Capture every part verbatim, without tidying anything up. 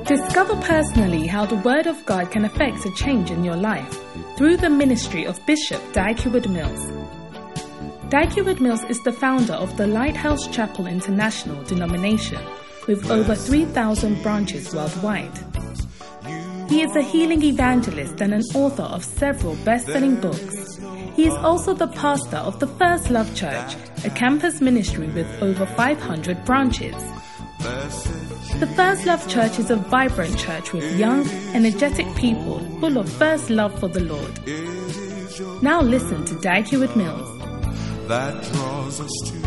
Discover personally how the Word of God can affect a change in your life through the ministry of Bishop Dag Heward-Mills. Dag Heward-Mills is the founder of the Lighthouse Chapel International denomination with over three thousand branches worldwide. He is a healing evangelist and an author of several best-selling books. He is also the pastor of the First Love Church, a campus ministry with over five hundred branches. The First Love Church is a vibrant church with young, energetic people full of first love for the Lord. Now listen to Dag Heward-Mills. That draws us to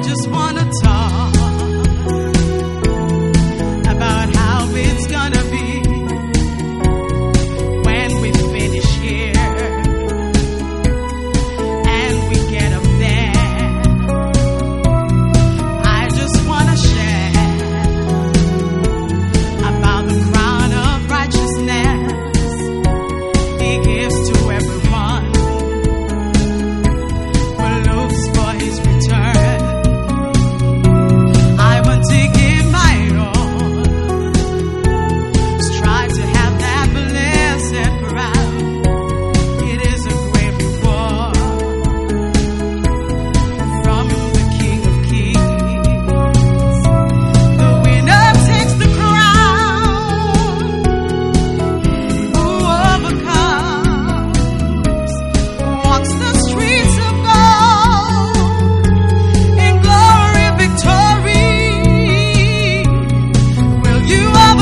just wanna talk about how it's gonna be when we finish here and we get up there. I just wanna share about the crown of righteousness He gives to everyone who looks for His return. I want to give my all, strive to have that blessed crown. It is a great reward from the King of Kings. The winner takes the crown. Who overcomes walks the streets of gold in glory, victory. Will you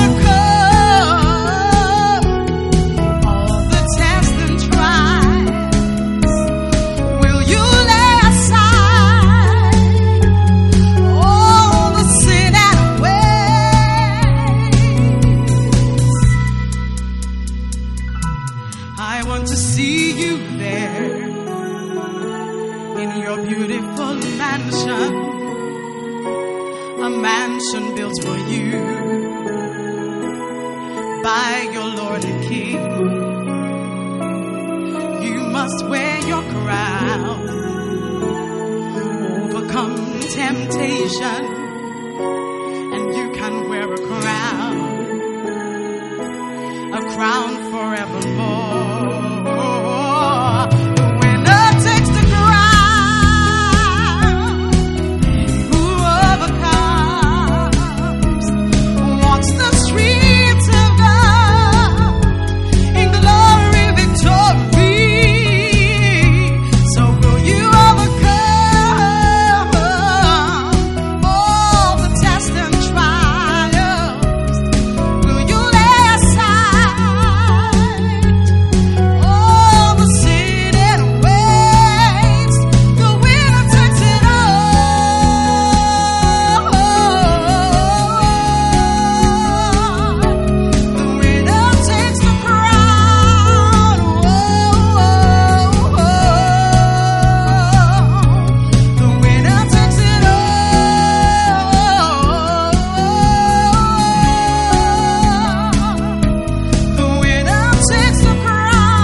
overcome all the tests and trials? Will you lay aside all the sin and waste? I want to see you there in your beautiful mansion, a mansion built for you by your Lord and King. You must wear your crown, overcome temptation, and you can wear a crown, a crown forevermore. The winner takes the crown. Who overcomes walks the streets of gold in glory, victory. So will you overcome all the tests and trials? Will you lay aside all the sin and waste? The winner takes it all. The winner takes the crown. The winner takes it all. The winner takes the crown.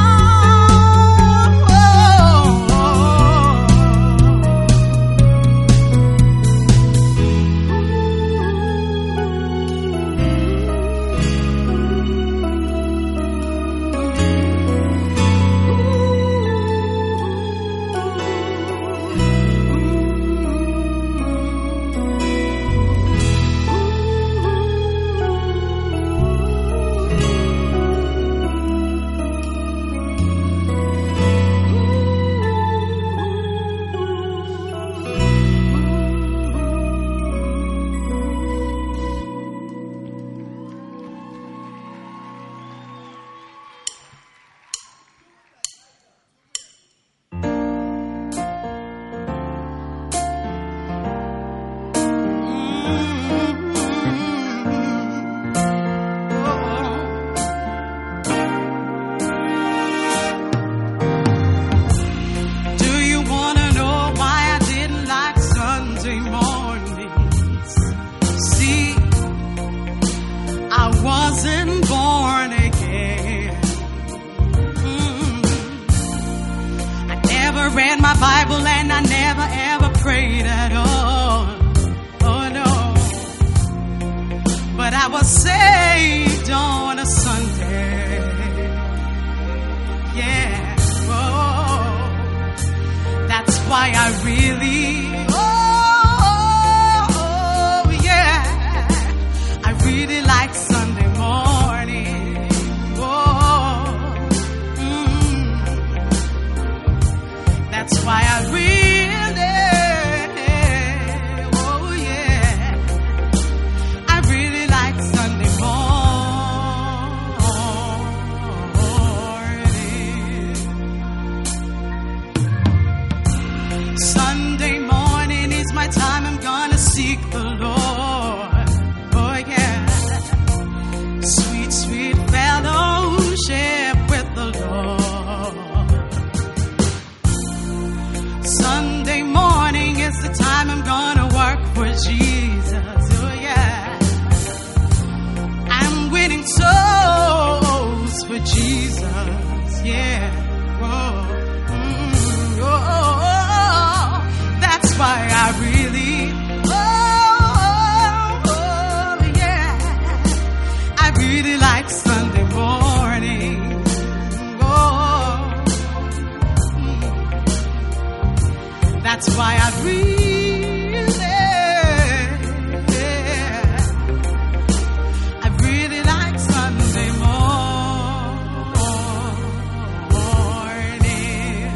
Do you wanna know why I didn't like Sunday mornings? See, I wasn't born again. Mm. I never read my Bible and I never ever prayed at all. Oh no. But I was saved on a Sunday. Yeah. Oh. That's why I really, oh, yeah, I really like Sunday morning. Oh, mm. That's why I really, oh, yeah, I really like Sunday morning. Sunday time I'm gonna seek the Lord. Oh yeah, sweet, sweet fellowship with the Lord. Sunday morning is the time I'm gonna work for Jesus. Oh yeah, I'm winning souls for Jesus. Yeah, whoa. Mm, oh, oh, oh. That's why I really, oh, oh, oh, yeah, I really like Sunday morning. Oh, mm. That's why I really, yeah, I really like Sunday morning.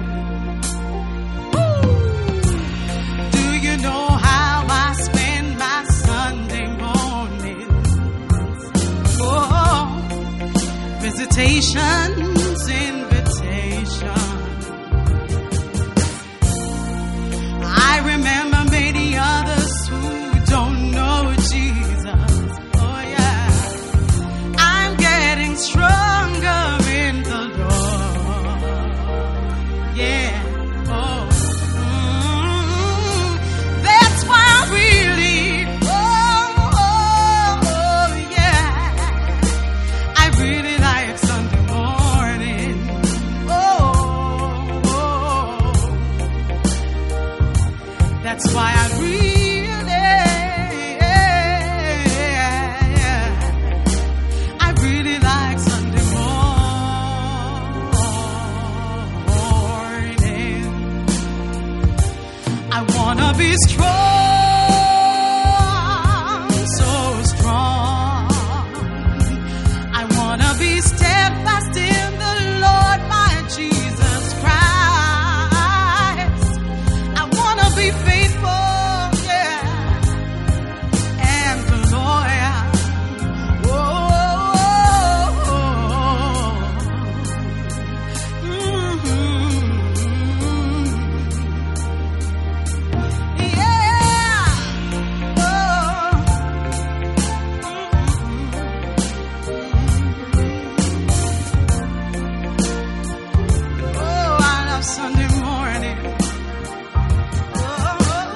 Woo! Do you know how I spend my Sunday mornings? Oh, visitations, invitation. I remember many others who don't know Jesus. Oh yeah, I'm getting stronger in the Lord. Yeah, oh, mm, that's why I really, oh, oh, oh, yeah, I really like Sunday morning. Oh, oh, that's why I really, I really like Sunday morning. I wanna be strong, so strong. I wanna be steadfast in the Lord, my Jesus Christ. I wanna be faithful, yeah, and loyal. Oh, mm-hmm. Yeah. Oh. Oh, I love Sunday morning. Oh.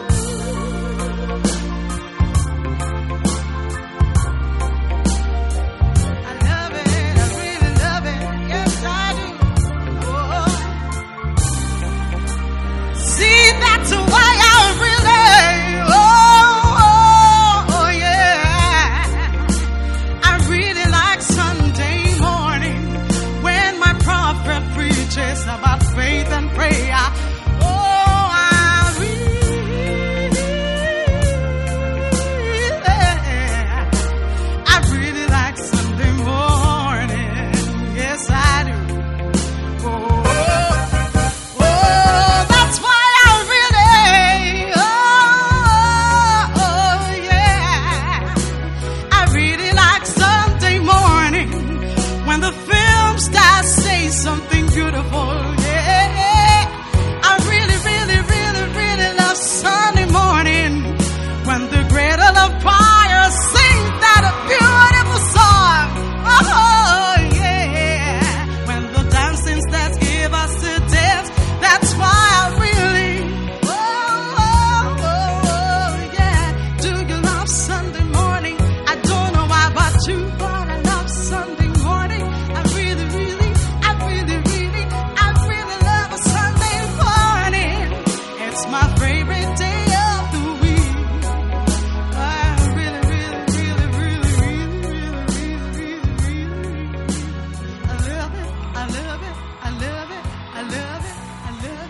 I love it, I really love it. Yes, I do. Oh. See, that's why I really, oh, oh, oh, yeah, I really like Sunday morning when my prophet preaches about faith and prayer. Oh, I really, I really like Sunday morning. Yes, I do. Oh, oh, that's why I really, oh, oh, yeah, I really like Sunday morning when the film stars say something beautiful. Yeah, I really, really, really, really love Sunday morning when the greater love choir sings that beautiful song. Oh yeah, when the dancing stars give us a dance. That's why I really, oh, oh, oh, oh, yeah. Do you love Sunday morning? I don't know why about you, but I love Sunday morning. I really, really, I really, really, I really love a Sunday morning. It's my favorite day of the week. I really, really, really, really, really, really, really, really, really, I love it, I love it, I love it, I love it, I love it, I love it.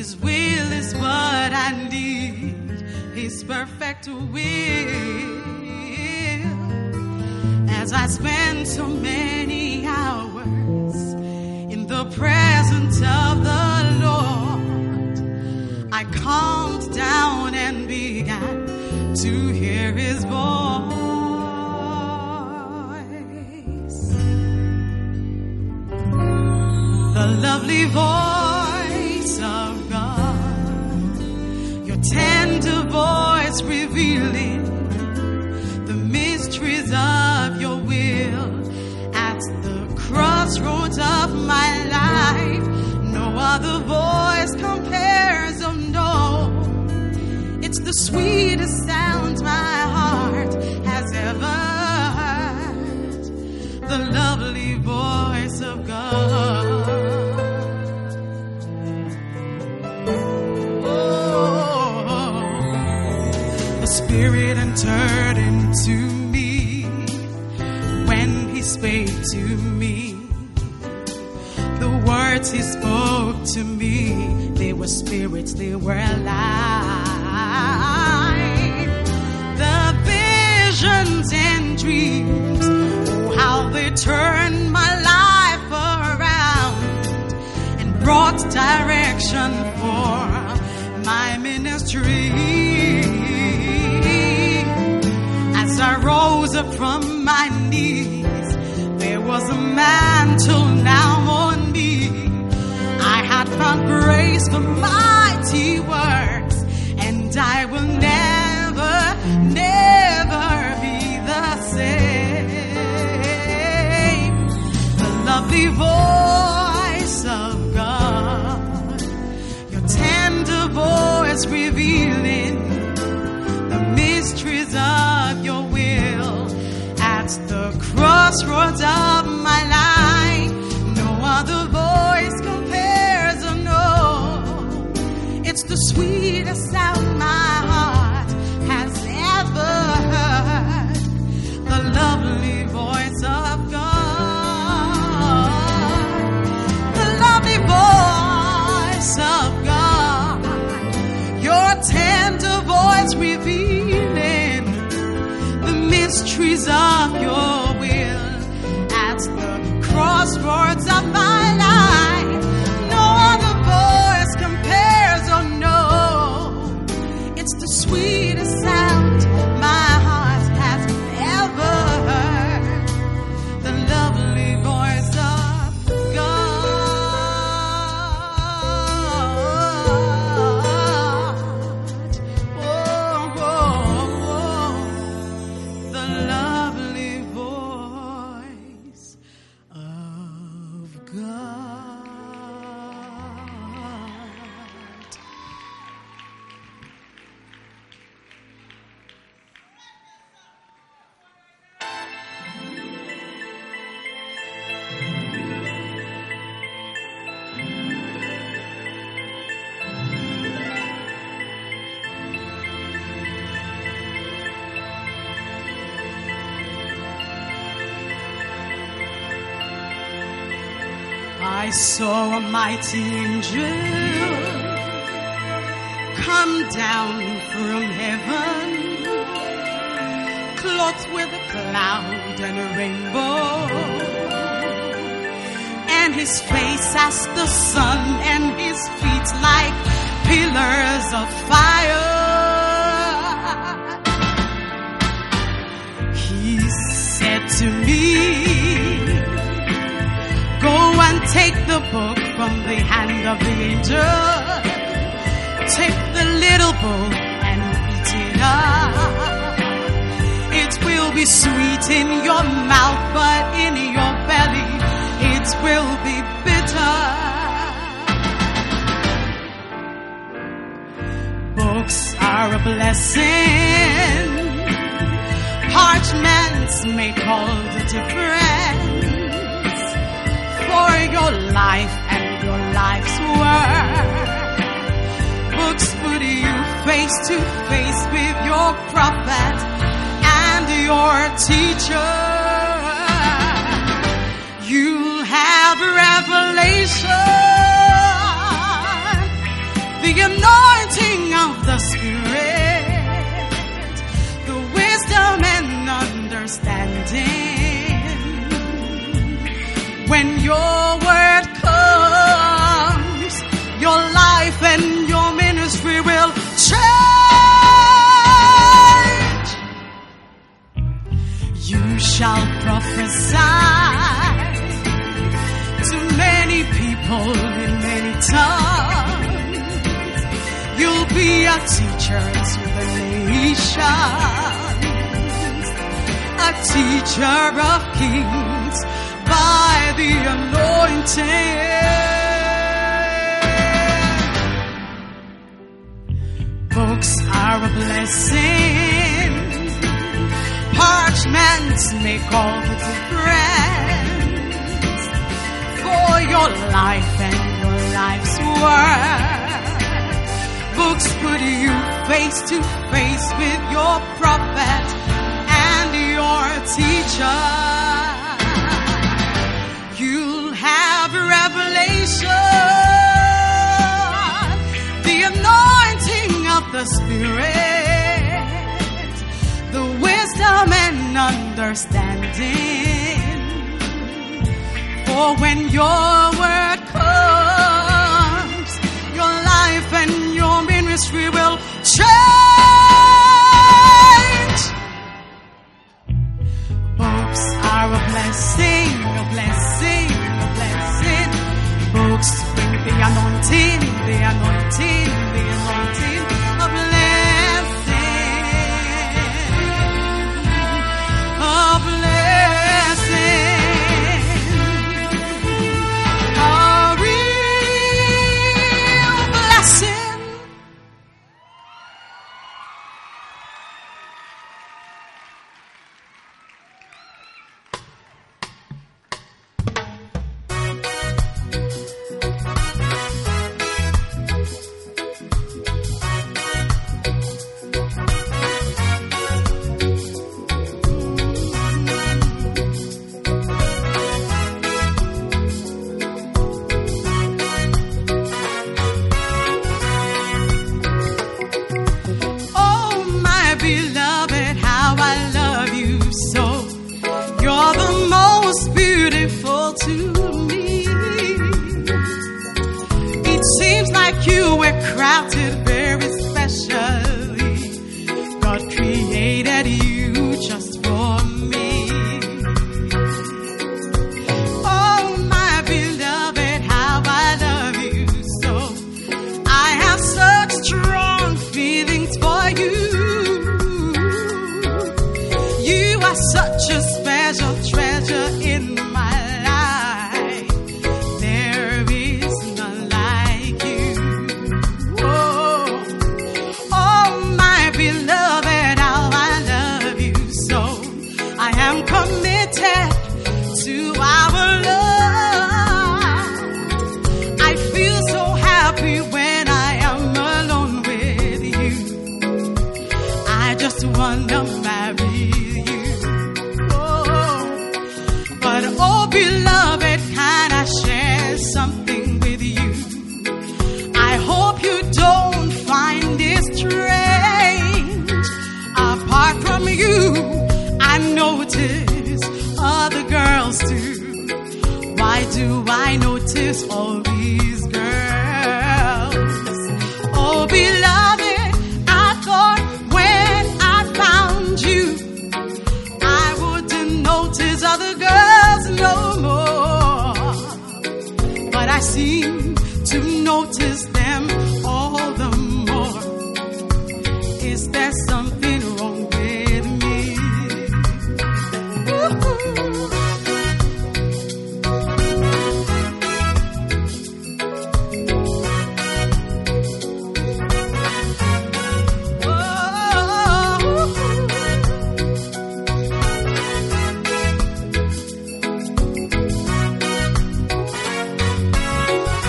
His will is what I need, His perfect will. As I spend so many hours in the presence of the Lord, I calmed down and began to hear His voice. The lovely voice of God, your tender voice revealing the mysteries of your will. At the crossroads of my life, no other voice compares, oh no. It's the sweetest sound my heart has ever heard, the lovely voice of God. The Spirit entered into me when He spake to me. The words He spoke to me, they were spirits, they were alive. The visions and dreams, oh how they turned my life around and brought direction for my ministry. As I rose up from my knees, there was a mantle now on me. I had found grace for mighty works, and I will never, never be the same. The lovely voice of God, your tender voice revealing the mysteries of your will. At the crossroads of my life, no other voice compares, oh no. It's the sweetest sound my heart has ever heard, the lovely voice of God. The lovely voice of God, your tender voice revealing the mysteries of your will. At the crossroads of my life, no other voice compares, oh no. It's the sweetest sound my heart has ever heard, the lovely voice of God. Oh, oh, oh, the lovely voice of God. I saw a mighty angel come down from heaven, clothed with a cloud and a rainbow, and his face as the sun, and his feet like pillars of fire. He said to me, go and take the book from the hand of the angel. Take the little book and eat it up. It will be sweet in your mouth, but in your belly it will be bitter. Books are a blessing. Parchments make all the difference for your life and your life's work. Books put you face to face with your prophet and your teacher. You'll have revelation the anointing of the Spirit, the wisdom and understanding. When your word comes, your life and your ministry will change. You shall prophesy to many people in many tongues. You'll be a teacher to the nations, a teacher of kings by the anointing. Books are a blessing. Parchments make all the difference for your life and your life's work. Books put you face to face with your prophet and your teacher. You'll have revelation, the anointing of the Spirit, the wisdom and understanding. For when your word comes, your life and your ministry will change. Books are a blessing, a blessing, a blessing. Books bring the anointing, the anointing, the anointing, a blessing, a blessing.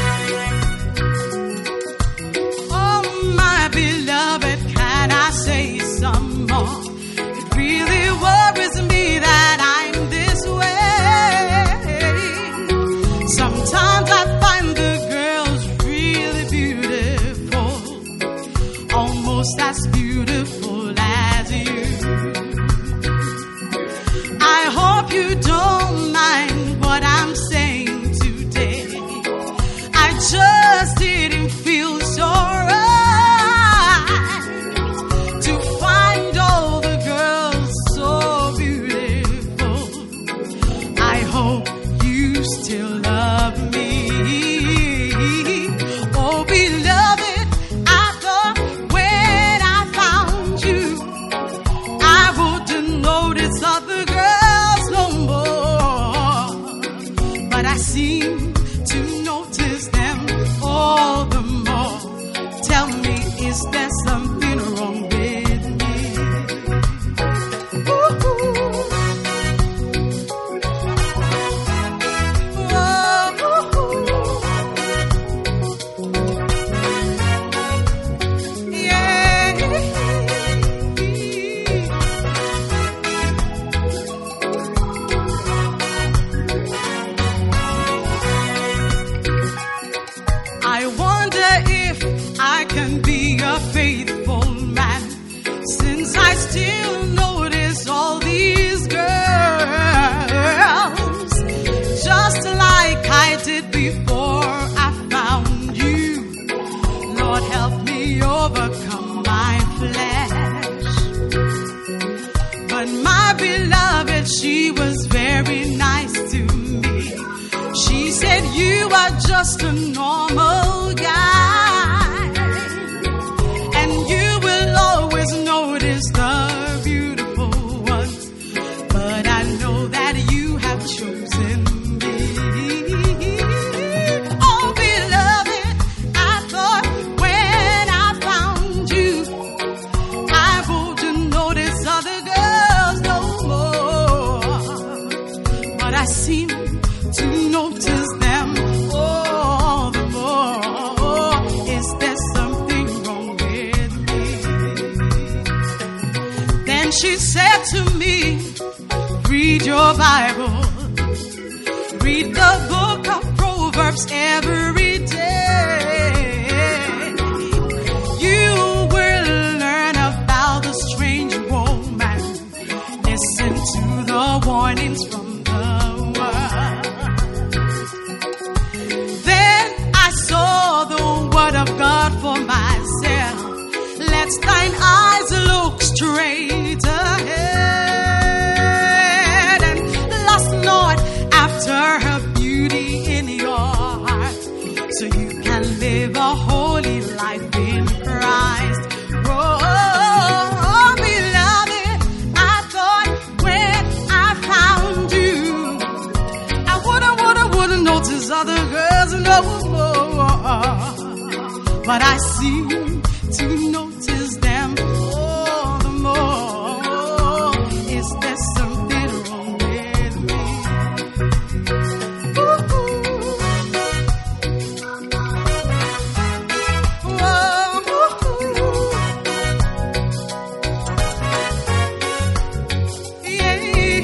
Say beautiful as you. I hope you don't mind what I'm saying today. I just didn't feel so right to find all the girls so beautiful. I hope you still love me. Oh, beloved, I thought when I found you, I wouldn't notice other girls no more. But I seem to notice them all the more. Tell me, is there something wrong with me? Ooh. I wonder if I can be a faithful man, since I still notice all these girls, just like I did before I found you. Lord, help me overcome my flesh. But my beloved, she was very nice to me. She said, you are just a normal guy, and you will always notice the beautiful ones. But I know that you have chosen me. Oh, beloved, I thought when I found you, I wouldn't notice other girls no more. But I seem to notice them all the more. Is there something wrong with me? Then she said to me, read your Bible, read the book of Proverbs every day. You will learn about the strange woman. Listen to the warnings from the world. Word of God for myself. Let thine eyes look straight ahead, and lust not after her beauty in your heart, so you can live a holy life in Christ. Oh, beloved, I thought when I found you, I woulda, woulda, woulda noticed other girls no more. But I seem to notice them all the more. Is there something wrong with me? Ooh. Yeah.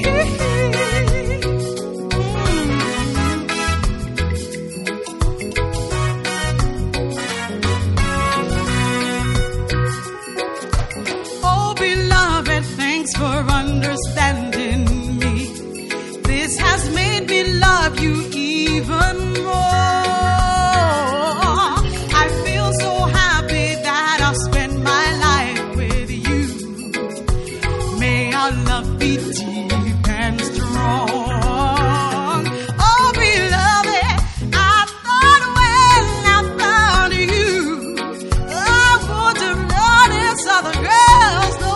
Thanks for understanding me. This has made me love you even more. I feel so happy that I'll spend my life with you. May our love be deep and strong. Oh, beloved, I thought when I found you, I wouldn't notice other girls no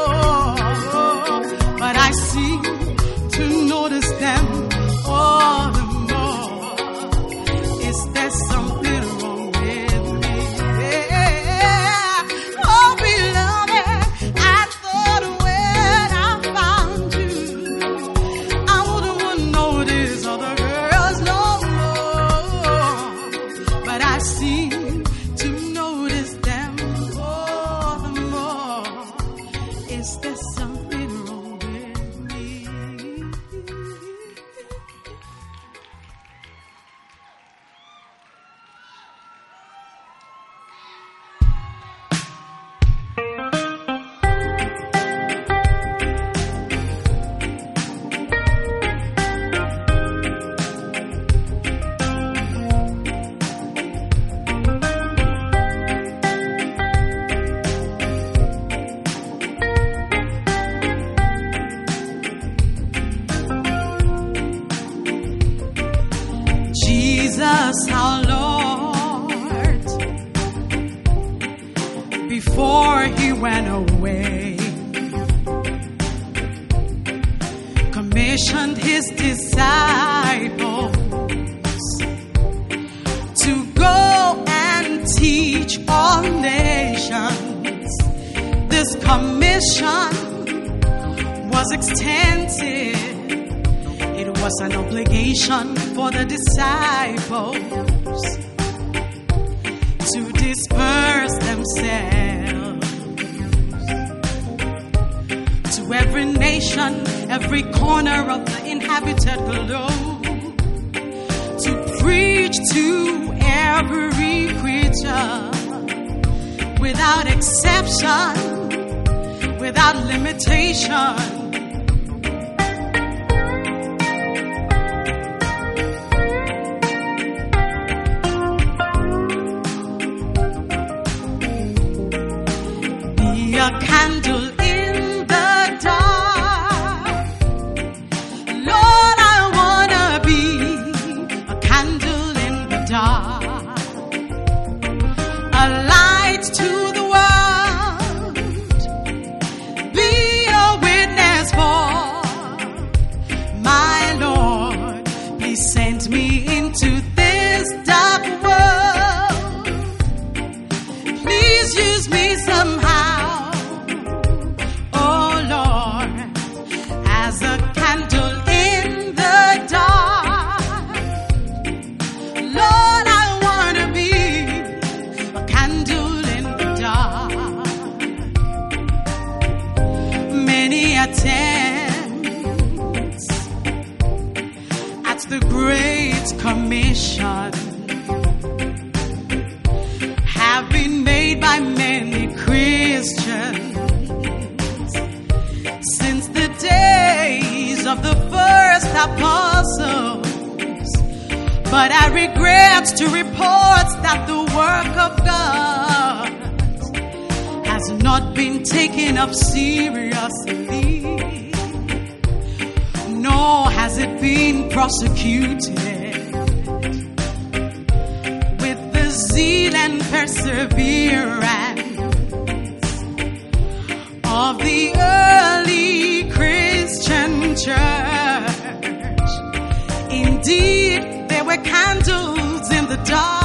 more. But I seem to notice them all the more. Is there something wrong with me? Yeah. Oh, beloved, I thought when I found you, I wouldn't, wouldn't notice other girls no more. But I seem to notice them all the more. Is there something wrong with me? ran away, commissioned his disciples to go and teach all nations. This commission was extensive. It was an obligation for the disciples to disperse themselves to every nation, every corner of the inhabited globe, to preach to every creature without exception, without limitation. A candle in the dark. Lord, I wanna be a candle in the dark, a light to the world, be a witness for my Lord. Please send me into this dark world. Please use me somehow. Attempts at the Great Commission have been made by many Christians since the days of the first apostles. But I regret to report that the work of God has not been taken up seriously, nor has it been prosecuted with the zeal and perseverance of the early Christian church. Indeed, there were candles in the dark.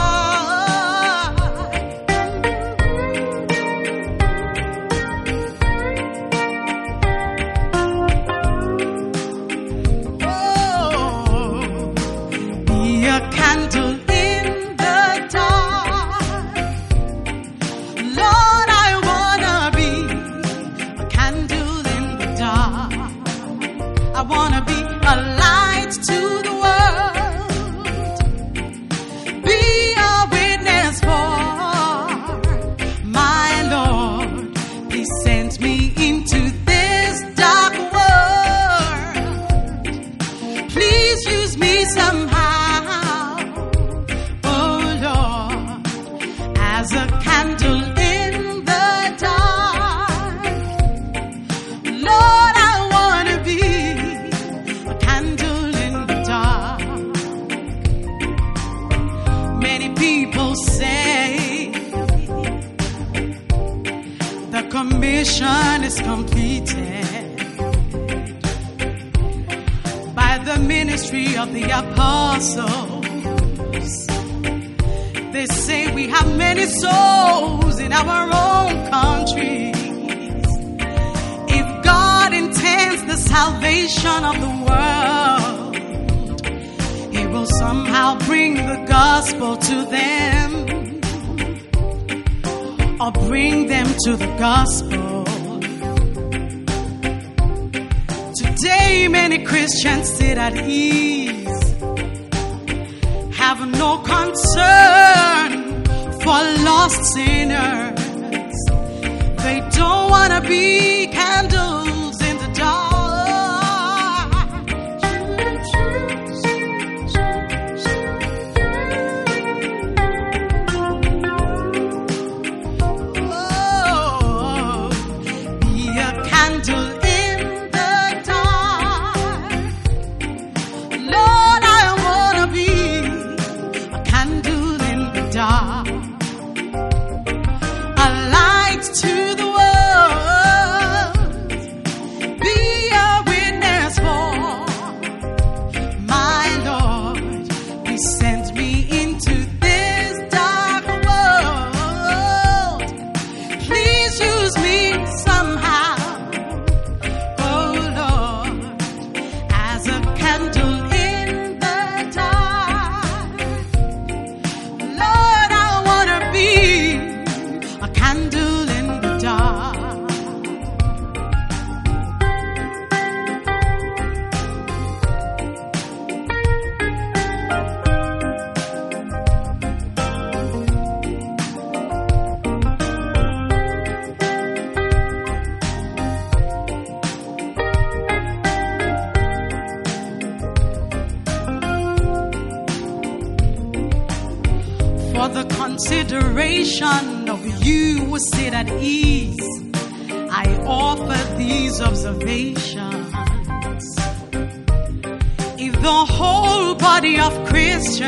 Commission is completed by the ministry of the apostles. They say we have many souls in our own countries. If God intends the salvation of the world, He will somehow bring the gospel to them, or bring them to the gospel. Today many Christians sit at ease, have no concern for lost sinners. They don't want to be candles in the dark. A light to the world. consideration of you will sit at ease, I offer these observations. If the whole body of Christians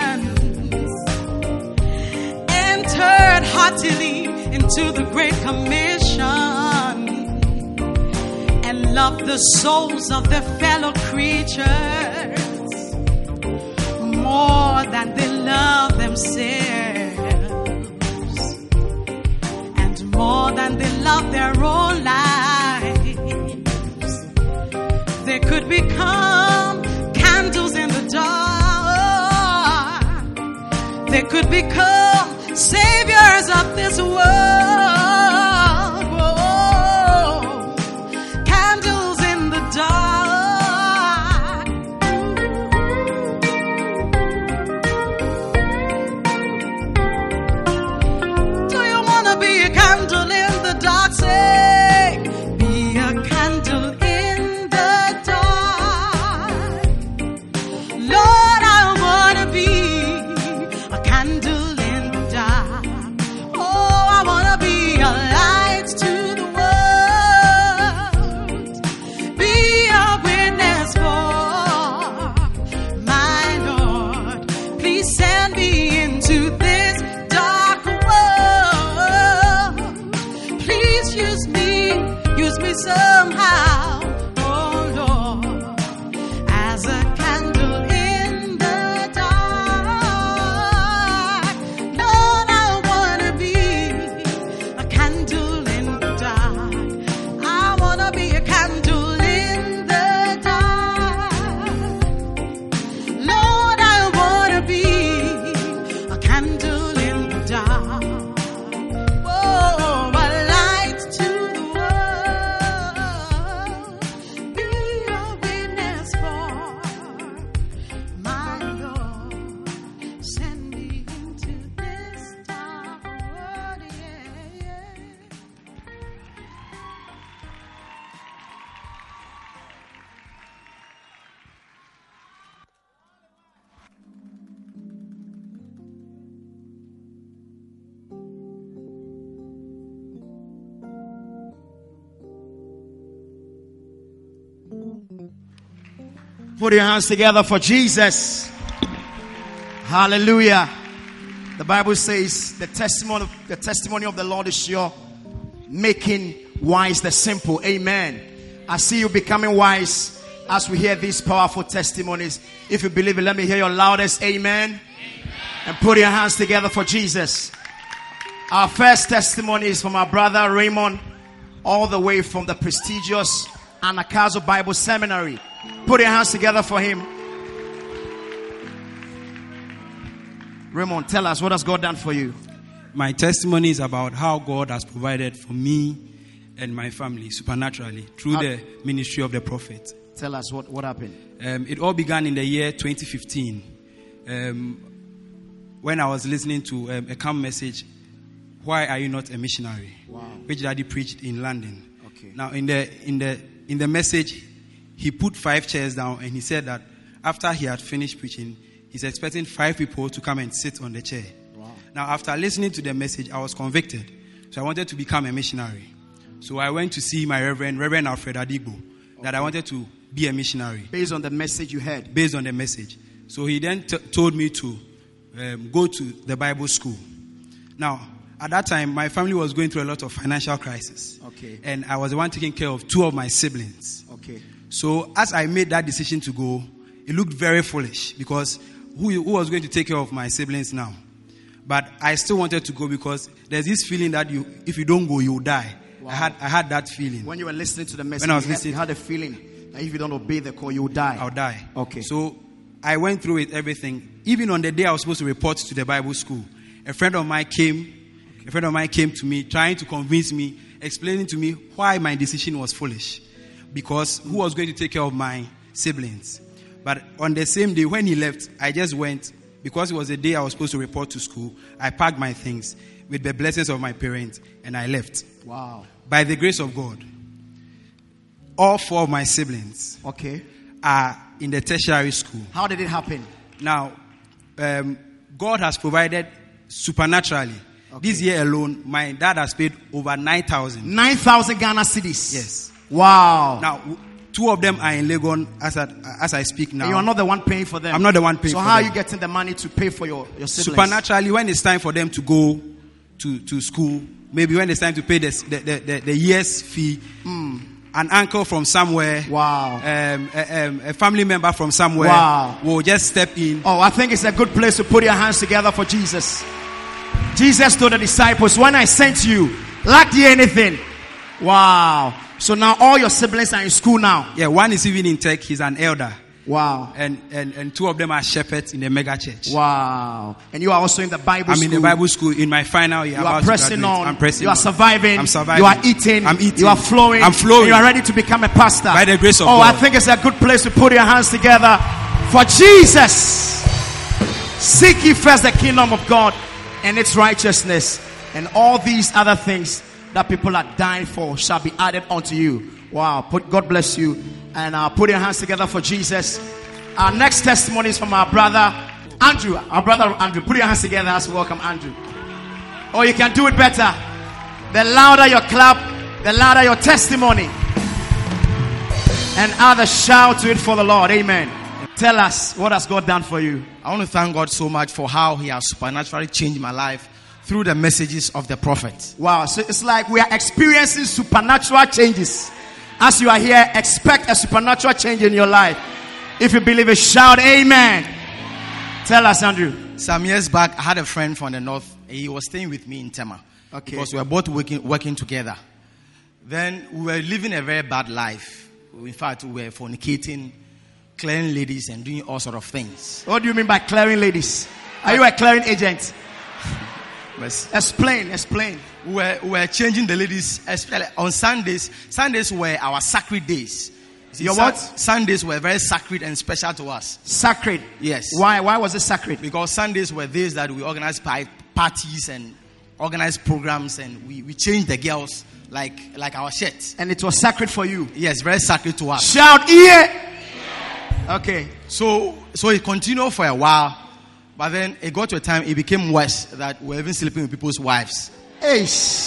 entered heartily into the Great Commission and loved the souls of their fellow creatures more than they love themselves, and more than they love their own lives, they could become candles in the dark. They could become saviors of this world. Oh, candles in the dark. Candle in the dark, say, be a candle in the dark. Lord, I want to be a candle in the dark. Oh, I want to be a light to the world. Be a witness for my Lord. Please send me into this dark world. Use me, use me somehow, oh Lord, as a candle in the dark. Lord, I want to be a candle in the dark. I want to be a candle in the dark. Lord, I want to be a candle in the dark. Oh, Put your hands together for Jesus. Hallelujah. The Bible says the testimony of, the testimony of the Lord is sure, making wise the simple. Amen. I see you becoming wise as we hear these powerful testimonies. If you believe it, let me hear your loudest amen. Amen. And put your hands together for Jesus. Our first testimony is from our brother Raymond, all the way from the prestigious Anakazo Bible Seminary. Put your hands together for him. Raymond, tell us, what has God done for you? My testimony is about how God has provided for me and my family supernaturally through how, the ministry of the prophet. Tell us what, what happened. Um, it all began in the year twenty fifteen um, when I was listening to um, a camp message, Why Are You Not a Missionary? Wow. Which Daddy preached in London. Okay. Now in the in the in the message, he put five chairs down and he said that after he had finished preaching, he's expecting five people to come and sit on the chair. Wow. Now, after listening to the message, I was convicted. So I wanted to become a missionary. So I went to see my Reverend, Reverend Alfred Adigbo, okay, that I wanted to be a missionary. Based on the message you heard? Based on the message. So he then t- told me to um, go to the Bible school. Now, at that time, my family was going through a lot of financial crisis. Okay. And I was the one taking care of two of my siblings. Okay. So as I made that decision to go, it looked very foolish because who, who was going to take care of my siblings now? But I still wanted to go because there's this feeling that you, if you don't go, you'll die. Wow. I had I had that feeling. When you were listening to the message, when I was you, had, listening, you had a feeling that if you don't obey the call, you'll die. I'll die. Okay. So I went through it, everything. Even on the day I was supposed to report to the Bible school, a friend of mine came, okay. a friend of mine came to me trying to convince me, explaining to me why my decision was foolish. Because who was going to take care of my siblings? But on the same day when he left, I just went, because it was the day I was supposed to report to school, I packed my things with the blessings of my parents and I left. Wow. By the grace of God, all four of my siblings okay. are in the tertiary school. How did it happen? Now, um, God has provided supernaturally, okay. This year alone, my dad has paid over nine thousand. nine thousand Ghana cedis. Yes. Wow. Now, two of them are in Legon as I, as I speak now. And you are not the one paying for them. I'm not the one paying so for them. So how are you getting the money to pay for your, your siblings? Supernaturally, when it's time for them to go to, to school, maybe when it's time to pay the, the, the, the year's fee, mm. an uncle from somewhere, wow, um, a, um, a family member from somewhere, wow, will just step in. Oh, I think it's a good place to put your hands together for Jesus. Jesus told the disciples, when I sent you, lacked ye anything? Wow. So now all your siblings are in school now. Yeah, one is even in tech. He's an elder. Wow. And, and and two of them are shepherds in the mega church. Wow. And you are also in the Bible I'm school. I'm in the Bible school in my final year. You are pressing on. I'm pressing You are surviving. I'm surviving. You are eating. I'm eating. You are flowing. I'm flowing. You are ready to become a pastor. By the grace of oh, God. I think it's a good place to put your hands together for Jesus. Seek ye first the kingdom of God and its righteousness, and all these other things that people are dying for shall be added unto you. Wow. Put, God bless you. And uh, put your hands together for Jesus. Our next testimony is from our brother Andrew. Our brother Andrew. Put your hands together as we welcome Andrew. Oh, you can do it better. The louder your clap, the louder your testimony. And others shout to it for the Lord. Amen. Tell us, what has God done for you? I want to thank God so much for how He has supernaturally changed my life through the messages of the prophet. Wow. So it's like we are experiencing supernatural changes. As you are here, expect a supernatural change in your life. If you believe it, shout amen. Tell us, Andrew. Some years back, I had a friend from the north. He was staying with me in Tema. Okay. Because we were both working, working together. Then we were living a very bad life. In fact, we were fornicating, clearing ladies, and doing all sort of things. What do you mean by clearing ladies? Are you a clearing agent? Yes. Explain, explain. We were, we were changing the ladies, especially on Sundays. Sundays were our sacred days. See, Your what? Sundays were very sacred and special to us. Sacred? Yes. Why? Why was it sacred? Because Sundays were days that we organized parties and organized programs, and we, we changed the girls like like our shirts. And it was sacred for you? Yes, very sacred to us. Shout yeah. Okay. So so it continued for a while, but then it got to a time it became worse that we were even sleeping with people's wives. Hey.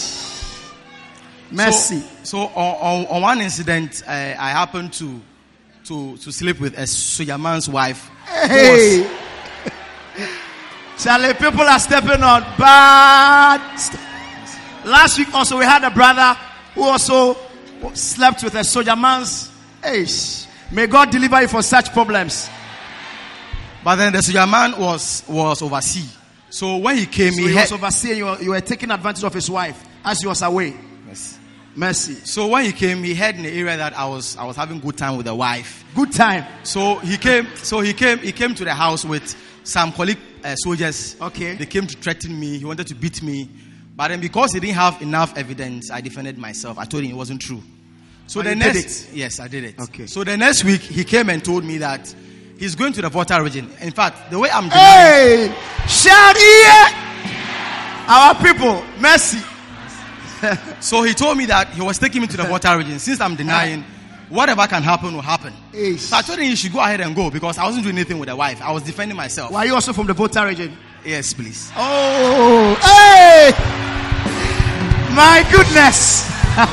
Mercy. So, so on, on, on one incident, uh, I happened to to to sleep with a soldier man's wife. Hey, Charlie, people are stepping on bad. St- Last week also we had a brother who also slept with a soldier man's. Hey, may God deliver you from such problems. But then the soldier man was was overseas. So when he came, so he, he had, was overseas. You were, you were taking advantage of his wife as he was away. Yes. Mercy. So when he came, he heard in the area that I was I was having good time with the wife. Good time. So he came. So he came. He came to the house with some colleague uh, soldiers. Okay. They came to threaten me. He wanted to beat me, but then because he didn't have enough evidence, I defended myself. I told him it wasn't true. So oh, the you next, did it? yes, I did it. Okay. So the next week he came and told me that he's going to the Volta region. In fact, the way I'm doing, hey, shout here, our people, mercy. So he told me that he was taking me to the Volta region. Since I'm denying, whatever can happen will happen. Hey. So I told him he should go ahead and go because I wasn't doing anything with the wife. I was defending myself. Were you also from the Volta region? Yes, please. Oh, hey, my goodness.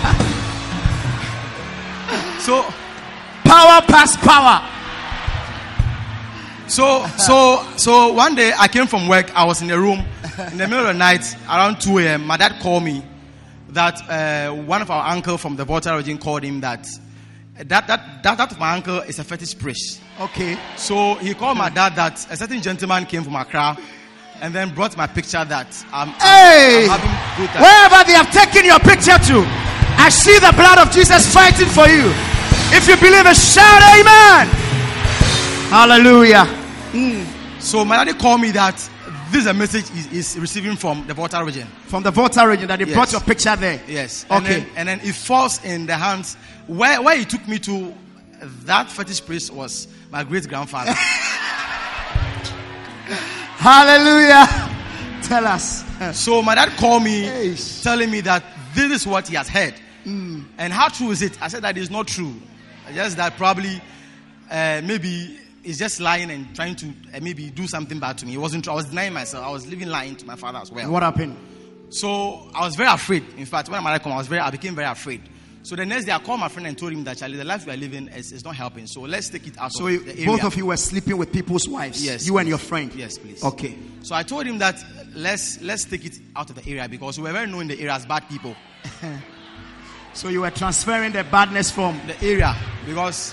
So power past power. So, so, so one day I came from work. I was in the room in the middle of the night around two a.m. My dad called me that uh, one of our uncle from the Volta region called him that that that that, that my uncle is a fetish priest. Okay. So he called my dad that a certain gentleman came from Accra and then brought my picture that I'm, hey, I'm, I'm having good time. Wherever they have taken your picture to, I see the blood of Jesus fighting for you. If you believe it, shout amen. Hallelujah. Mm. So my daddy called me that this is a message is, is receiving from the Volta region. From the Volta region that they Yes. brought your picture there. Yes. Okay. And then, and then it falls in the hands where where he took me to. That fetish priest was my great grandfather. Hallelujah. Tell us. So my dad called me, Eish. telling me that this is what he has heard. Mm. And how true is it? I said that is not true. Just that probably uh, maybe is just lying and trying to uh, maybe do something bad to me. It wasn't true. I was denying myself. I was living lying to my father as well. And what happened? So I was very afraid. In fact, when my mother came, I was very, I became very afraid. So the next day, I called my friend and told him that, Charlie, the life we are living is, is not helping. So let's take it out So of you, the area. both of you were sleeping with people's wives. Yes, You and please. your friend. Yes, please. Okay. So I told him that let's let's take it out of the area because we were very known in the area as bad people. So you were transferring the badness from. The area because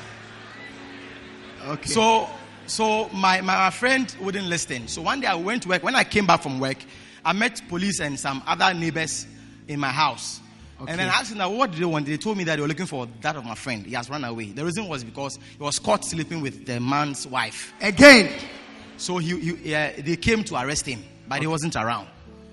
Okay. so so my, my my friend wouldn't listen. So one day I went to work. When I came back from work, I met police and some other neighbors in my house. Okay. And then I asked them, that, what did they want? They told me that they were looking for that of my friend. He has run away. The reason was because he was caught sleeping with the man's wife. Again. So he, he uh, they came to arrest him, but he wasn't around.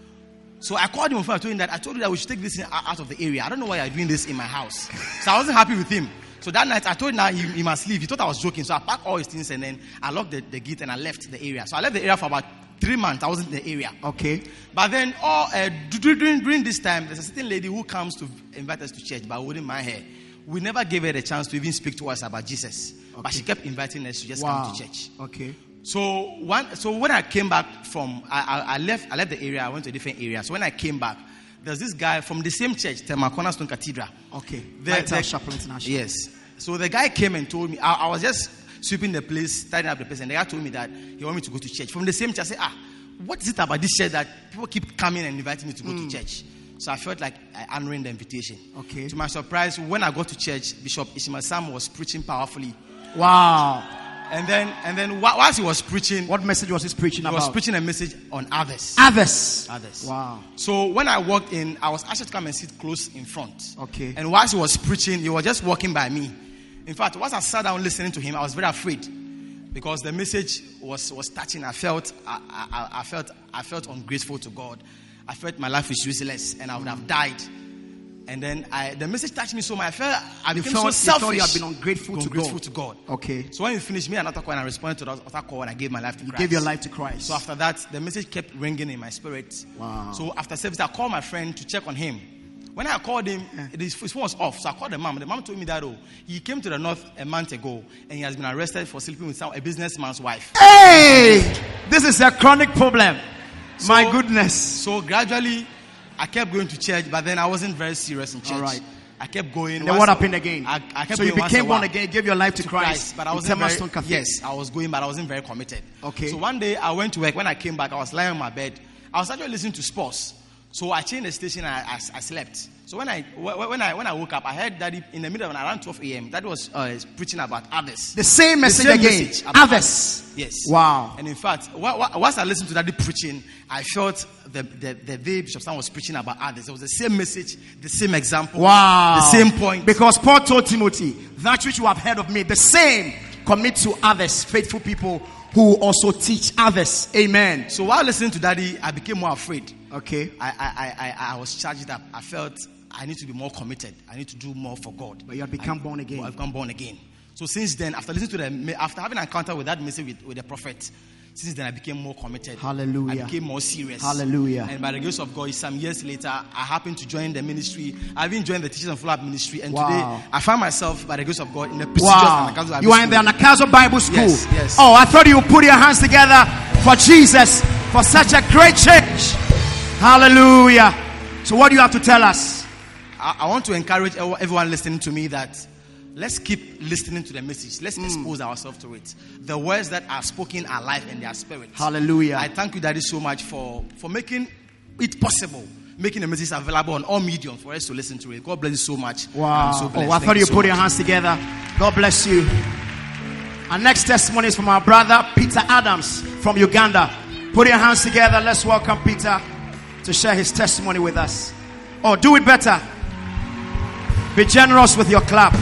So I called him on phone. I told him that I told you that we should take this in, out of the area. I don't know why you're doing this in my house. So I wasn't happy with him. So that night I told him that he, he must leave. He thought I was joking. So I packed all his things and then I locked the, the gate and I left the area. So I left the area for about three months. I wasn't in the area. Okay. But then all uh, during, during this time, there's a certain lady who comes to invite us to church, but we wouldn't mind her. We never gave her the chance to even speak to us about Jesus. Okay. But she kept inviting us to just Wow. come to church. Okay. So one, so when I came back from, I, I, I left, I left the area. I went to a different area. So when I came back, there's this guy from the same church, Tema Cornerstone Cathedral. Okay. The- Lighthouse the- Chapel International. Yes. So the guy came and told me, I, I was just sweeping the place, tidying up the place, and the guy told me that he wanted me to go to church. From the same church, I said, ah, what is it about this church that people keep coming and inviting me to go Mm. to church? So I felt like I honoring the invitation. Okay. To my surprise, when I got to church, Bishop Ishmael Sam was preaching powerfully. Wow. And then, and then wh- whilst he was preaching, What message was he preaching he about? was preaching a message on others. Others. Others. Wow. So when I walked in, I was asked to come and sit close in front. Okay. And whilst he was preaching, he was just walking by me. In fact, once I sat down listening to him, I was very afraid because the message was, was touching. I felt I, I, I felt I felt ungrateful to God. I felt my life is useless and I would have died. And then I, the message touched me so much. I felt I You became felt, so you selfish. felt you have been ungrateful, ungrateful to to God. God. Okay. So when we finished, me and another call, and I responded to that other call, and I gave my life to You Christ. gave your life to Christ. So after that, the message kept ringing in my spirit. Wow. So after service, I called my friend to check on him. When I called him, his his phone was off. So I called the mom. The mom told me that, oh, he came to the north a month ago and he has been arrested for sleeping with some, a businessman's wife. Hey! This is a chronic problem. My So- goodness. So gradually, I kept going to church, but then I wasn't very serious in church. All right. I kept going. And then once what a- happened again? I, I kept so you going once became a born while. again, gave your life to Christ. Christ, but I in wasn't Tema very, Stone Cafe. yes, I was going, but I wasn't very committed. Okay. So one day I went to work. When I came back, I was lying on my bed. I was actually listening to sports. So I changed the station and I, I, I slept. So when I when I when I woke up, I heard Daddy in the middle of around twelve a.m. Daddy was uh, preaching about others. The same message same again. message about Others. Yes. Wow. And in fact, wh- wh- whilst I listened to Daddy preaching, I felt the the, the day Bishop Sam was preaching about others. It was the same message, the same example, Wow. the same point. Because Paul told Timothy, that which you have heard of me, the same commit to others, faithful people who also teach others. Amen. So while listening to Daddy, I became more afraid. Okay. I, I, I, I was charged up. I felt I need to be more committed. I need to do more for God. But you had become I, born again. I've become born again. So since then, after listening to the, after having an encounter with that message with, with the prophet, since then I became more committed. Hallelujah. I became more serious. Hallelujah. And by the grace of God, some years later, I happened to join the ministry. I even joined the Teachers and Follow-Up ministry. And Wow. today, I find myself, by the grace of God, in the prestigious Wow. Anagkazo Bible You are in the School. Anagkazo Bible School. Yes, yes. Oh, I thought you would put your hands together for Jesus for such a great change. Hallelujah. So what do you have to tell us? I, I want to encourage everyone listening to me that let's keep listening to the message. Let's expose ourselves to it. The words that are spoken are life and they are spirit. Hallelujah. I thank you, Daddy, so much for, for making it possible, making the message available on all mediums for us to listen to it. God bless you so much. Wow. I'm so blessed. Oh, I Thank thought you so put your much. hands together. God bless you. Our next testimony is from our brother Peter Adams from Uganda. Put your hands together. Let's welcome Peter to share his testimony with us. Oh, do it better. Be generous with your clap.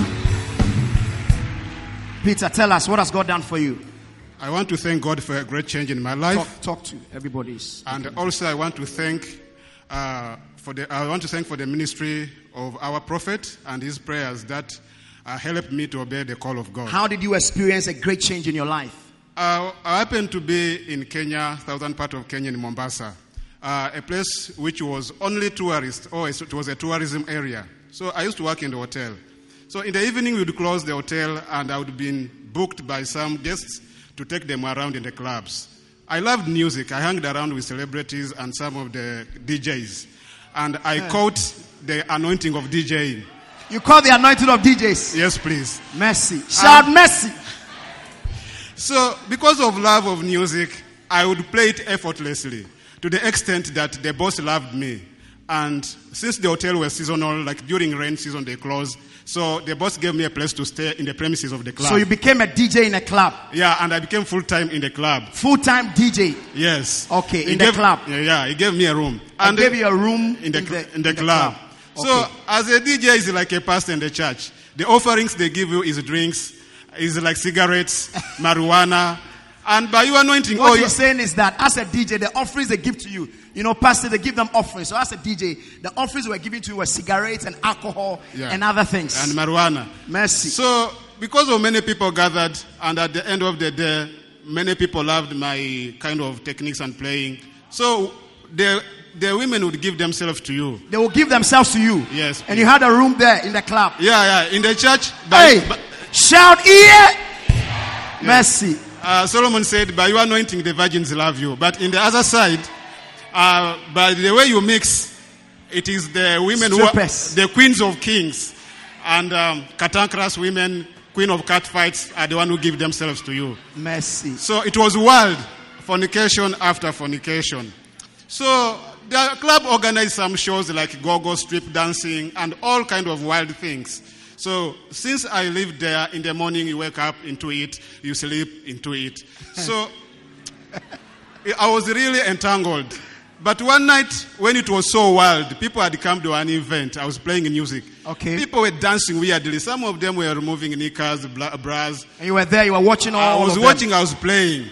Peter, tell us, what has God done for you? I want to thank God for a great change in my life. Talk, talk to everybody's. And also I want to thank uh, for the I want to thank for the ministry of our prophet and his prayers that uh, helped me to obey the call of God. How did you experience a great change in your life? Uh, I happened to be in Kenya, southern part of Kenya in Mombasa, uh, a place which was only tourist, or it was a tourism area. So I used to work in the hotel. So in the evening we would close the hotel and I would be booked by some guests to take them around in the clubs. I loved music. I hung around with celebrities and some of the D Js. And I Yeah. caught the anointing of DJing. You call the anointing of D Js? Yes, please. Mercy. Shout mercy. So, because of love of music, I would play it effortlessly to the extent that the boss loved me. And since the hotel was seasonal, like during rain season, they close. So the boss gave me a place to stay in the premises of the club. So you became a D J in a club? Yeah, and I became full-time in the club. Full-time D J? Yes. Okay, He in the gave- club? Yeah, yeah, he gave me a room. And gave you a room in the, in cl- the- in the in the club. club. So Okay. as a D J is like a pastor in the church. The offerings they give you is drinks, is like cigarettes, marijuana, and by your anointing, What oh, you're you- saying is that as a D J, the offerings they give to you, you know, pastor, they give them offerings. So as a D J, the offerings were given to you were cigarettes and alcohol Yeah. and other things. and marijuana. Mercy. So because of many people gathered, and at the end of the day, many people loved my kind of techniques and playing. So the the women would give themselves to you. They will give themselves to you. Yes, And you had a room there in the club. Yeah, yeah. In the church, by, Hey, by- shout here. Mercy. uh, Solomon said, "By your anointing, the virgins love you." But in the other side, uh, by the way you mix, it is the women who are Strippers. the queens of kings, and um, cantankerous women, queen of catfights, are the one who give themselves to you. Mercy. So it was wild, fornication after fornication. So the club organized some shows like go-go, strip dancing, and all kind of wild things. So since I lived there, in the morning you wake up into it, you sleep into it. So I was really entangled. But one night, when it was so wild, people had come to an event. I was playing music. Okay. People were dancing weirdly. Some of them were removing knickers, bla- bras. And you were there, you were watching all I was of them. watching, I was playing.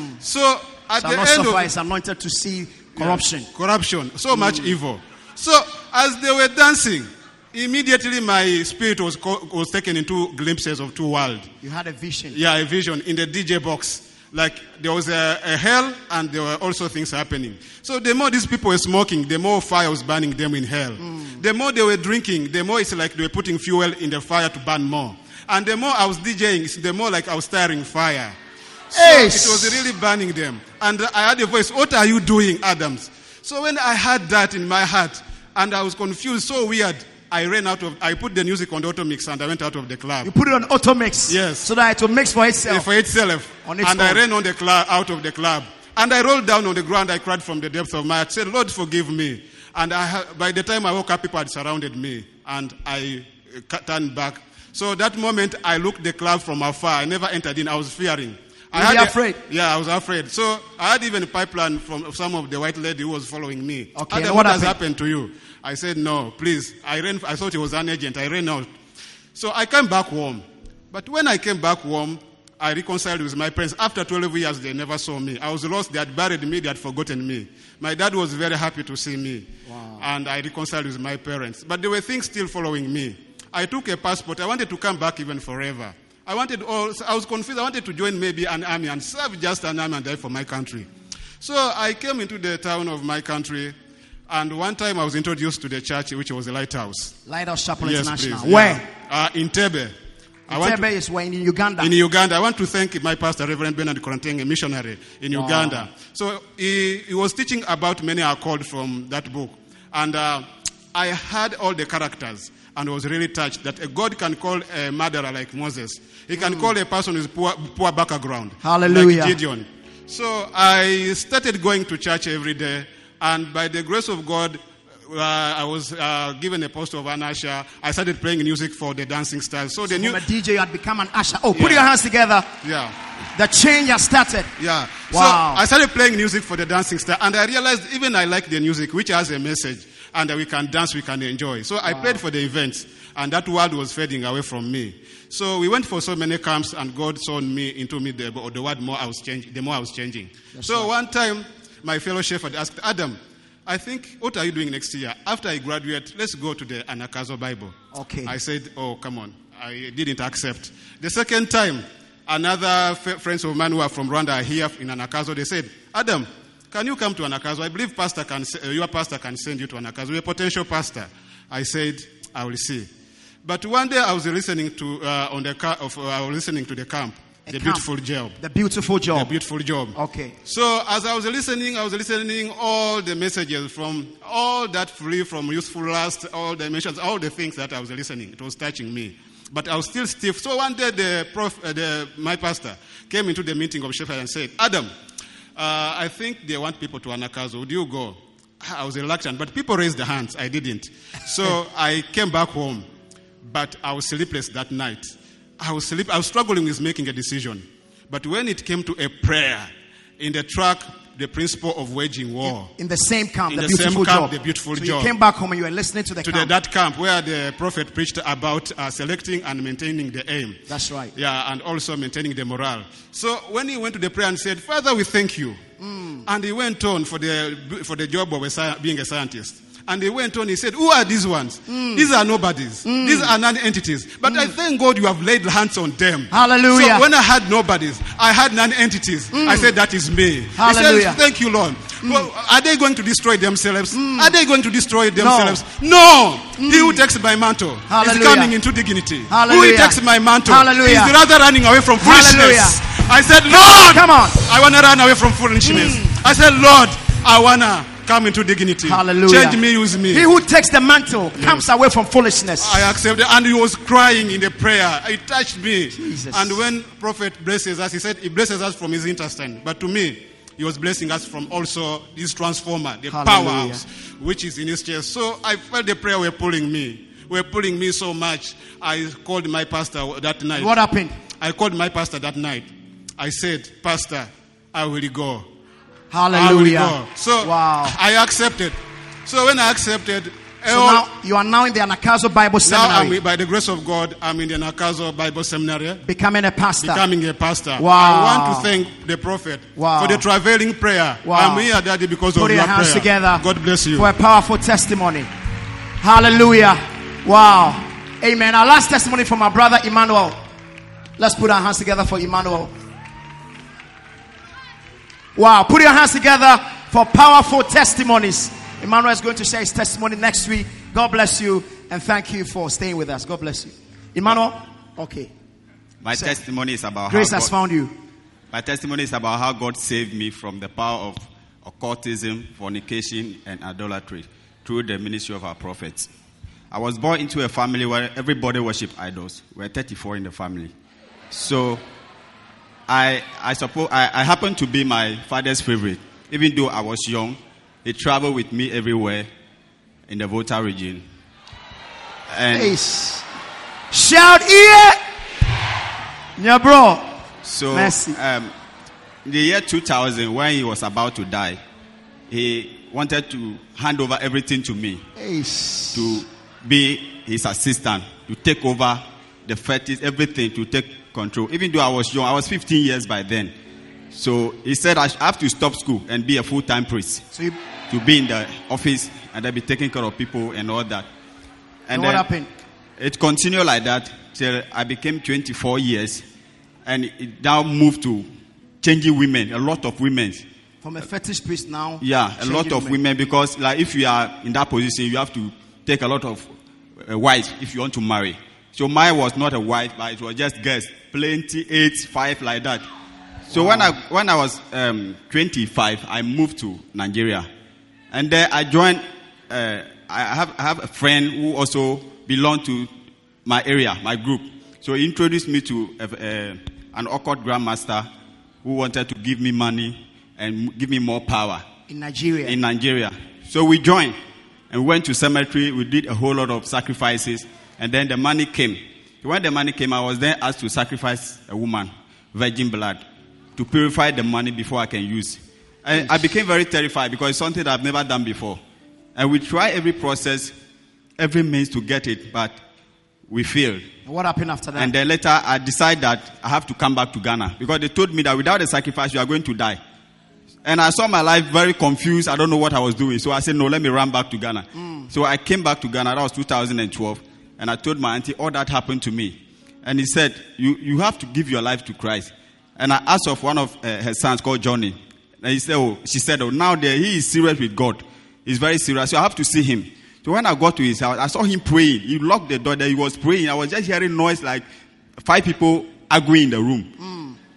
So at Shall the not end suffer of is anointed to see corruption. corruption, so much evil. So as they were dancing, immediately my spirit was co- was taken into glimpses of two worlds. You had a vision. Yeah, a vision in the D J box. Like there was a, a hell and there were also things happening. So the more these people were smoking, the more fire was burning them in hell. The more they were drinking, the more it's like they were putting fuel in the fire to burn more. And the more I was DJing, it's the more like I was stirring fire. So Hey. it was really burning them. And I had a voice, "What are you doing, Adams?" So when I heard that in my heart, and I was confused, so weird, I ran out of, I put the music on the auto mix and I went out of the club. You put it on auto mix. Yes. So that it will mix for itself. For itself. On its and I own. ran on the club, out of the club. And I rolled down on the ground. I cried from the depths of my heart. Said, "Lord, forgive me." And I, ha- by the time I woke up, people had surrounded me. And I uh, ca- turned back. So that moment, I looked the club from afar. I never entered in. I was fearing. I You had were a- afraid? Yeah, I was afraid. So I had even a pipeline from some of the white lady who was following me. Okay, Adam, and what what has happened? happened to you? I said, "No, please." I ran. I thought he was an agent. I ran out. So I came back home. But when I came back home, I reconciled with my parents. After twelve years, they never saw me. I was lost. They had buried me. They had forgotten me. My dad was very happy to see me. Wow. And I reconciled with my parents. But there were things still following me. I took a passport. I wanted to come back even forever. I wanted all, I was confused. I wanted to join maybe an army and serve just an army and die for my country. So I came into the town of my country. And one time I was introduced to the church, which was a lighthouse. Lighthouse Chapel Yes, International. please. Where? Yeah. Uh, in Tebe. I want Tebe is where in Uganda. to, in Uganda. I want to thank my pastor, Reverend Bernard Koranteng, a missionary in Wow. Uganda. So he, he was teaching about many are called from that book. And uh, I heard all the characters and was really touched that a God can call a murderer like Moses. He can call a person with poor, poor background. Hallelujah. Like Gideon. So I started going to church every day. And by the grace of God, uh, I was uh, given a post of an usher. I started playing music for the dancing stars. So the new, From a D J, you had become an usher. Oh, put Yeah. your hands together. yeah. The change has started. Yeah. Wow. So I started playing music for the dancing star, and I realized even I like the music, which has a message, and we can dance, we can enjoy. So I played for the events, and that world was fading away from me. So we went for so many camps, and God saw me into me the, the word more I was changing, the more I was changing. so one time, my fellow shepherd asked, "Adam, I think, what are you doing next year? After I graduate, let's go to the Anakazo Bible." Okay. I said, "Oh, come on." I didn't accept. The second time, another f- friends of mine who are from Rwanda are here in Anakazo. They said, "Adam, can you come to Anakazo? I believe pastor can, uh, your pastor can send you to Anakazo. You're a potential pastor." I said, "I will see." But one day I was listening to uh, on the car of uh, I was listening to the camp. The camp. beautiful job. The beautiful The job. beautiful job. Okay. So as I was listening, I was listening all the messages from all that free from useful lust, all the mentions, all the things that I was listening. It was touching me. But I was still stiff. So one day the prof, uh, the, my pastor came into the meeting of Shepherd and said, Adam, uh, I think they want people to Anagkazo. Would you go? I was reluctant, but people raised their hands. I didn't. So I came back home, but I was sleepless that night. I was sleep. I was struggling with making a decision. But when it came to a prayer in the track, the principle of waging war. In the same camp, In the, the beautiful same camp, job. the beautiful so job. you came back home and you were listening to the To the, camp. that camp where the prophet preached about uh, selecting and maintaining the aim. That's right. Yeah, and also maintaining the morale. So when he went to the prayer and said, Father, we thank you. Mm. And he went on for the for the job of a sci- being a scientist. And he went on, he said, who are these ones? Mm. These are nobodies. Mm. These are non-entities. But I thank God you have laid hands on them. Hallelujah. So when I had nobodies, I had non-entities. Mm. I said, that is me. Hallelujah. He said, thank you, Lord. Well, are they going to destroy themselves? Mm. Are they going to destroy themselves? No. He who takes my mantle Hallelujah. is coming into dignity. Hallelujah. Who takes my mantle Hallelujah. is rather running away from foolishness. Hallelujah. I said, Lord, Come on. I want to run away from foolishness. Mm. I said, Lord, I want to come into dignity. Hallelujah. Change me, use me. He who takes the mantle comes away from foolishness. I accepted, and he was crying in the prayer. It touched me. Jesus. And when prophet blesses us, he said he blesses us from his intestine. But to me, he was blessing us from also this transformer, the Hallelujah. powerhouse, which is in his chest. So I felt the prayer were pulling me. Were pulling me so much. I called my pastor that night. What happened? I called my pastor that night. I said, Pastor, I will go. Hallelujah. I will go. So wow. I accepted. So when I accepted, So all- now you are now in the Anagkazo Bible now Seminary, I'm, by the grace of God, I'm in the Anagkazo Bible Seminary, becoming a pastor. becoming a pastor. Wow. I want to thank the prophet Wow. for the travailing prayer. Wow. I'm here, Daddy, because Put of your your hands prayer. together God bless you. for a powerful testimony. Hallelujah. Wow. Amen. Our last testimony from our brother Emmanuel. Let's put our hands together for Emmanuel. Wow. Put your hands together for powerful testimonies. Emmanuel is going to share his testimony next week. God bless you and thank you for staying with us. God bless you. Emmanuel? Okay. My Sir. testimony is about Grace how has God, found you. my testimony is about how God saved me from the power of occultism, fornication, and idolatry through the ministry of our prophets. I was born into a family where everybody worshipped idols. We're thirty-four in the family. So I I suppose I, I happened to be my father's favorite. Even though I was young, he traveled with me everywhere in the Volta region. And Ace. Shout yeah. Yeah, bro. so Mercy. um, in the year two thousand, when he was about to die, he wanted to hand over everything to me, Ace. to be his assistant, to take over the fetis, everything, to take control. Even though I was young, I was fifteen years by then. So he said I have to stop school and be a full-time priest, So you, to be in the office and then be taking care of people and all that. and And what then happened? it continued like that till I became twenty-four years, and it now moved to changing women, a lot of women. From a fetish priest now. Yeah, a lot changing of women, because like if you are in that position, you have to take a lot of uh, wives if you want to marry. So mine was not a wife, but it was just girls, plenty, eight, five, like that. So when I when I was um, twenty-five, I moved to Nigeria, and then I joined. Uh, I have I have a friend who also belonged to my area, my group. So he introduced me to a, a, an occult grandmaster who wanted to give me money and give me more power In Nigeria. in Nigeria. So we joined and we went to cemetery. We did a whole lot of sacrifices, and then the money came. When the money came, I was then asked to sacrifice a woman, virgin blood, to purify the money before I can use. And I became very terrified because it's something that I've never done before. And we try every process, every means to get it, but we failed. What happened after that? And then later I decided that I have to come back to Ghana, because they told me that without the sacrifice you are going to die. And I saw my life very confused. I don't know what I was doing. So I said, no, let me run back to Ghana. Mm. So I came back to Ghana. That was two thousand twelve. And I told my auntie all that happened to me. And he said, you, you have to give your life to Christ. And I asked of one of uh, her sons called Johnny. And he said, oh, she said, oh, now there, he is serious with God. He's very serious. So I have to see him. So when I got to his house, I saw him praying. He locked the door there. He was praying. I was just hearing noise like five people arguing in the room. Mm.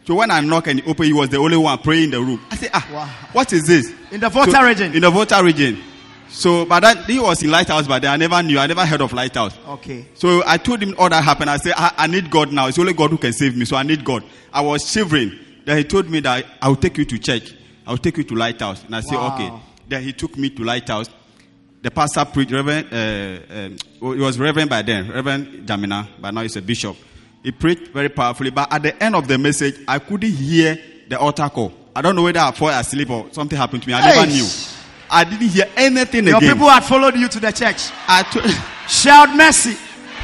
So when I knock and he open, he was the only one praying in the room. I said, ah, Wow. what is this? In the Volta So- region. In the Volta region. So, but that, he was in Lighthouse, but I never knew. I never heard of Lighthouse. Okay. So I told him all that happened. I said, I, I need God now. It's only God who can save me. So I need God. I was shivering. Then he told me that I will take you to church. I will take you to Lighthouse. And I said, Wow. okay. Then he took me to Lighthouse. The pastor preached, Reverend, uh, um, he was Reverend by then, Reverend Jamina, but now he's a bishop. He preached very powerfully, but at the end of the message, I couldn't hear the altar call. I don't know whether I fell asleep or something happened to me. I never Hey. knew. I didn't hear anything Your again. people had followed you to the church. I to- Shout mercy.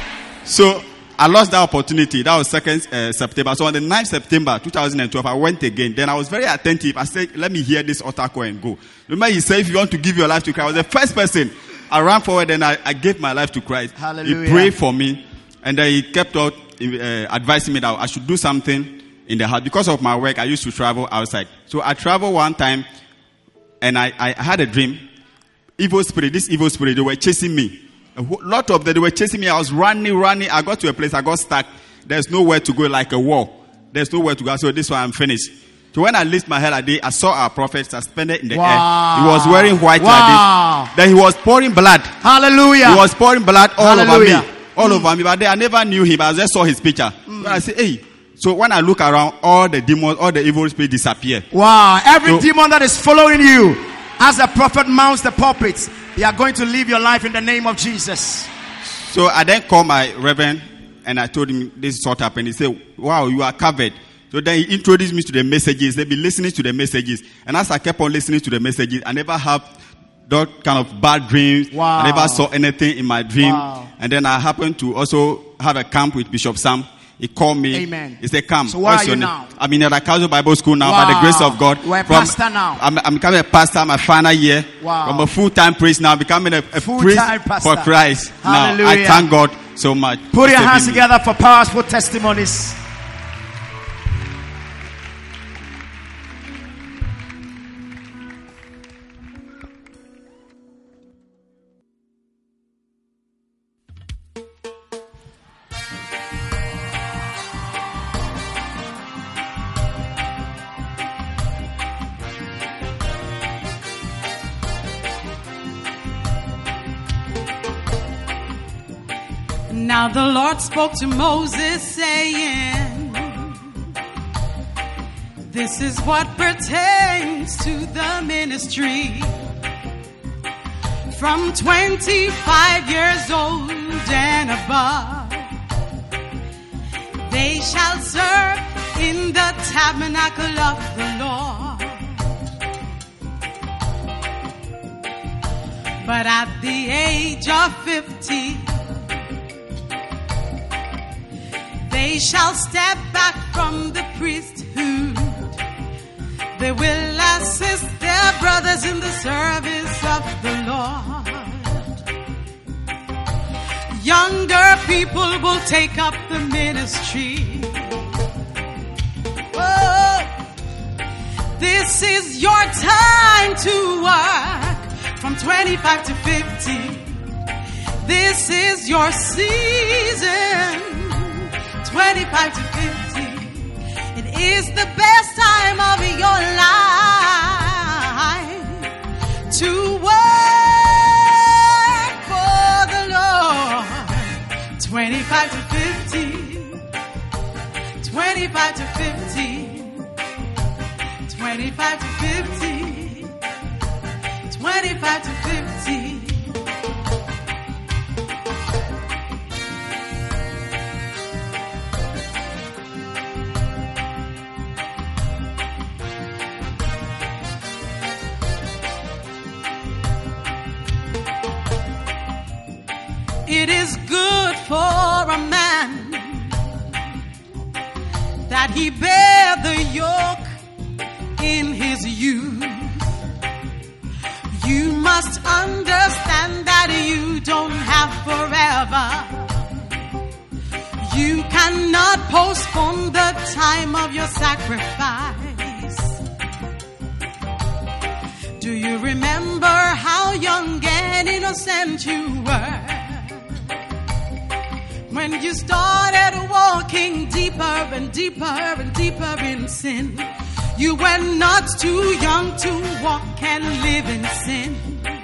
so I lost that opportunity. That was second uh, September. So on the ninth September two thousand twelve, I went again. Then I was very attentive. I said, let me hear this altar call and go. Remember, he said, if you want to give your life to Christ, I was the first person. I ran forward and I, I gave my life to Christ. Hallelujah. He prayed for me. And then he kept out uh, advising me that I should do something in the house. Because of my work, I used to travel outside. So I traveled one time and I, I had a dream. Evil spirit, this evil spirit, they were chasing me. A whole lot of them, they were chasing me. I was running, running. I got to a place, I got stuck. There's nowhere to go, like a wall. There's nowhere to go. So this one, I'm finished. So when I lifted my head, I did, I saw our prophet suspended in the Wow. air. He was wearing white Wow. like this. Then he was pouring blood. Hallelujah. He was pouring blood all Hallelujah. over me. All over me. But then I never knew him. I just saw his picture. So I said, hey. So when I look around, all the demons, all the evil spirits disappear. Wow. Every So- demon that is following you, as the prophet mounts the pulpit, you are going to live your life in the name of Jesus. So I then called my reverend and I told him this is what happened. He said, wow, you are covered. So then he introduced me to the messages. They've been listening to the messages. And as I kept on listening to the messages, I never had that kind of bad dreams. Wow. I never saw anything in my dream. Wow. And then I happened to also have a camp with Bishop Sam. He called me. Amen. He said, come. So where What's are your you name? now? I'm in the Rakazo Bible School now Wow. by the grace of God. You are a From- pastor now. I'm, I'm becoming a pastor my final year. Wow. I'm a full-time priest now, becoming a, a Full-time priest pastor. for Christ. Now, I Hallelujah. thank God so much. Put for your saving hands me. together for powerful testimonies. Now the Lord spoke to Moses saying, this is what pertains to the ministry. From twenty-five years old and above, they shall serve in the tabernacle of the Lord. But at the age of fifty, they shall step back from the priesthood. They will assist their brothers in the service of the Lord. Younger people will take up the ministry. Oh, this is your time to work from twenty-five to fifty. This is your season. twenty-five to fifty. It is the best time of your life to work for the Lord. twenty-five to fifty. twenty-five to fifty. twenty-five to fifty. twenty-five to fifty. It is good for a man that he bear the yoke in his youth. You must understand that you don't have forever. You cannot postpone the time of your sacrifice. Do you remember how young and innocent you were When you started walking deeper and deeper and deeper in sin, you were not too young to walk and live in sin.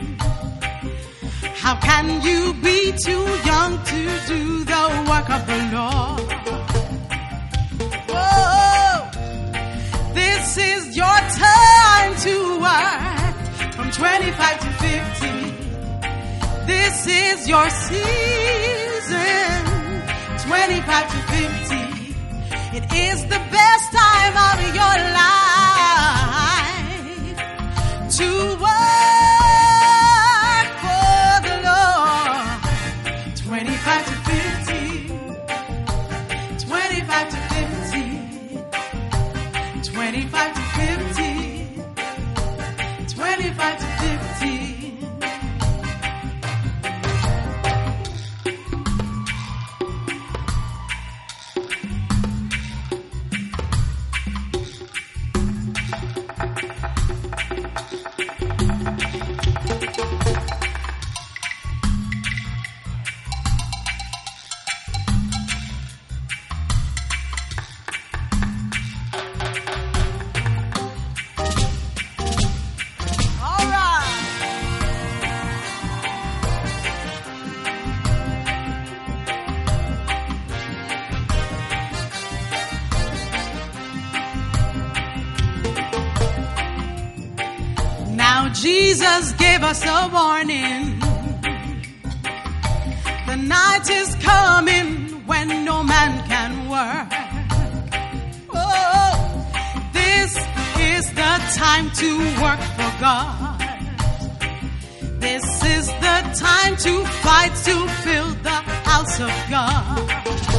How can you be too young to do the work of the Lord? Whoa, this is your time to work from twenty-five to fifty. This is your season, twenty-five to fifty. It is the best time of your life to work for the Lord. twenty-five to fifty, twenty-five to fifty, twenty-five to fifty, twenty-five to fifty. Jesus gave us a warning. The night is coming when no man can work. Oh, this is the time to work for God. This is the time to fight to build the house of God.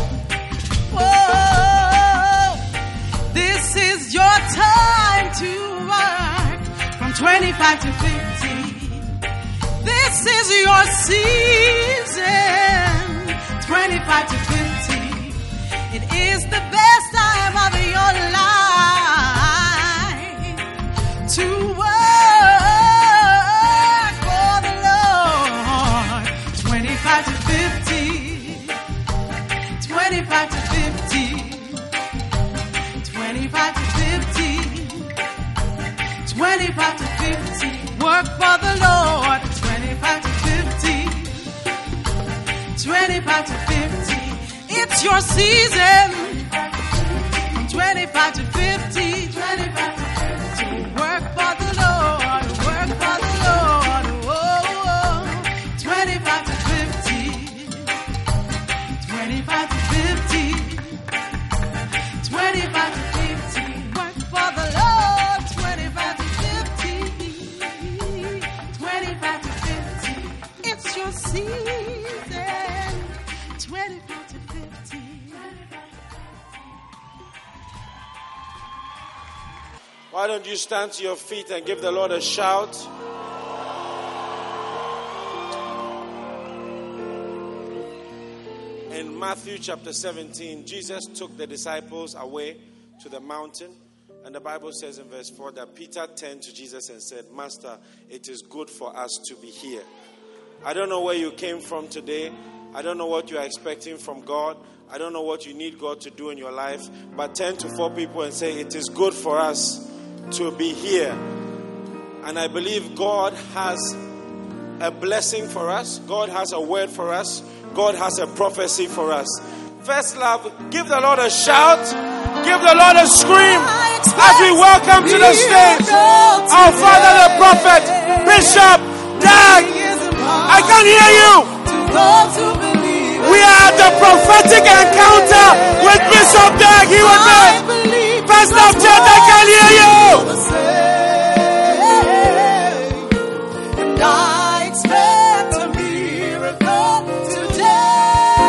Oh, this is your time to work from twenty-five to fifty. This is your season, twenty-five to fifty. It is the best time of your life to work for the Lord. twenty-five to fifty, twenty-five to fifty, twenty-five to fifty. twenty-five to fifty, work for the Lord. twenty-five to fifty, twenty-five to fifty, it's your season. From twenty-five to fifty, twenty-five to fifty, work for the Lord, work for the Lord. Oh, oh. twenty-five to fifty, twenty-five to fifty, twenty-five to fifty, work for the Lord. twenty-five to fifty, twenty-five to fifty, it's your season. twenty-five to fifty. Why don't you stand to your feet and give the Lord a shout? In Matthew chapter seventeen, Jesus took the disciples away to the mountain. And the Bible says in verse four that Peter turned to Jesus and said, Master, it is good for us to be here. I don't know where you came from today. I don't know what you are expecting from God. I don't know what you need God to do in your life. But turn to four people and say, it is good for us to be here. And I believe God has a blessing for us. God has a word for us. God has a prophecy for us. First love, give the Lord a shout. Give the Lord a scream as we welcome to the stage our father, the prophet, Bishop Dag. I can hear you. We are at the prophetic encounter with Bishop Dag. He was there. First love, church, I can hear you. And I expect a miracle today.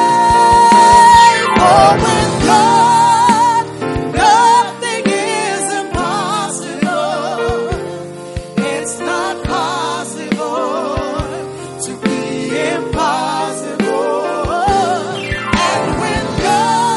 For with God, nothing is impossible. It's not possible to be impossible. And with God,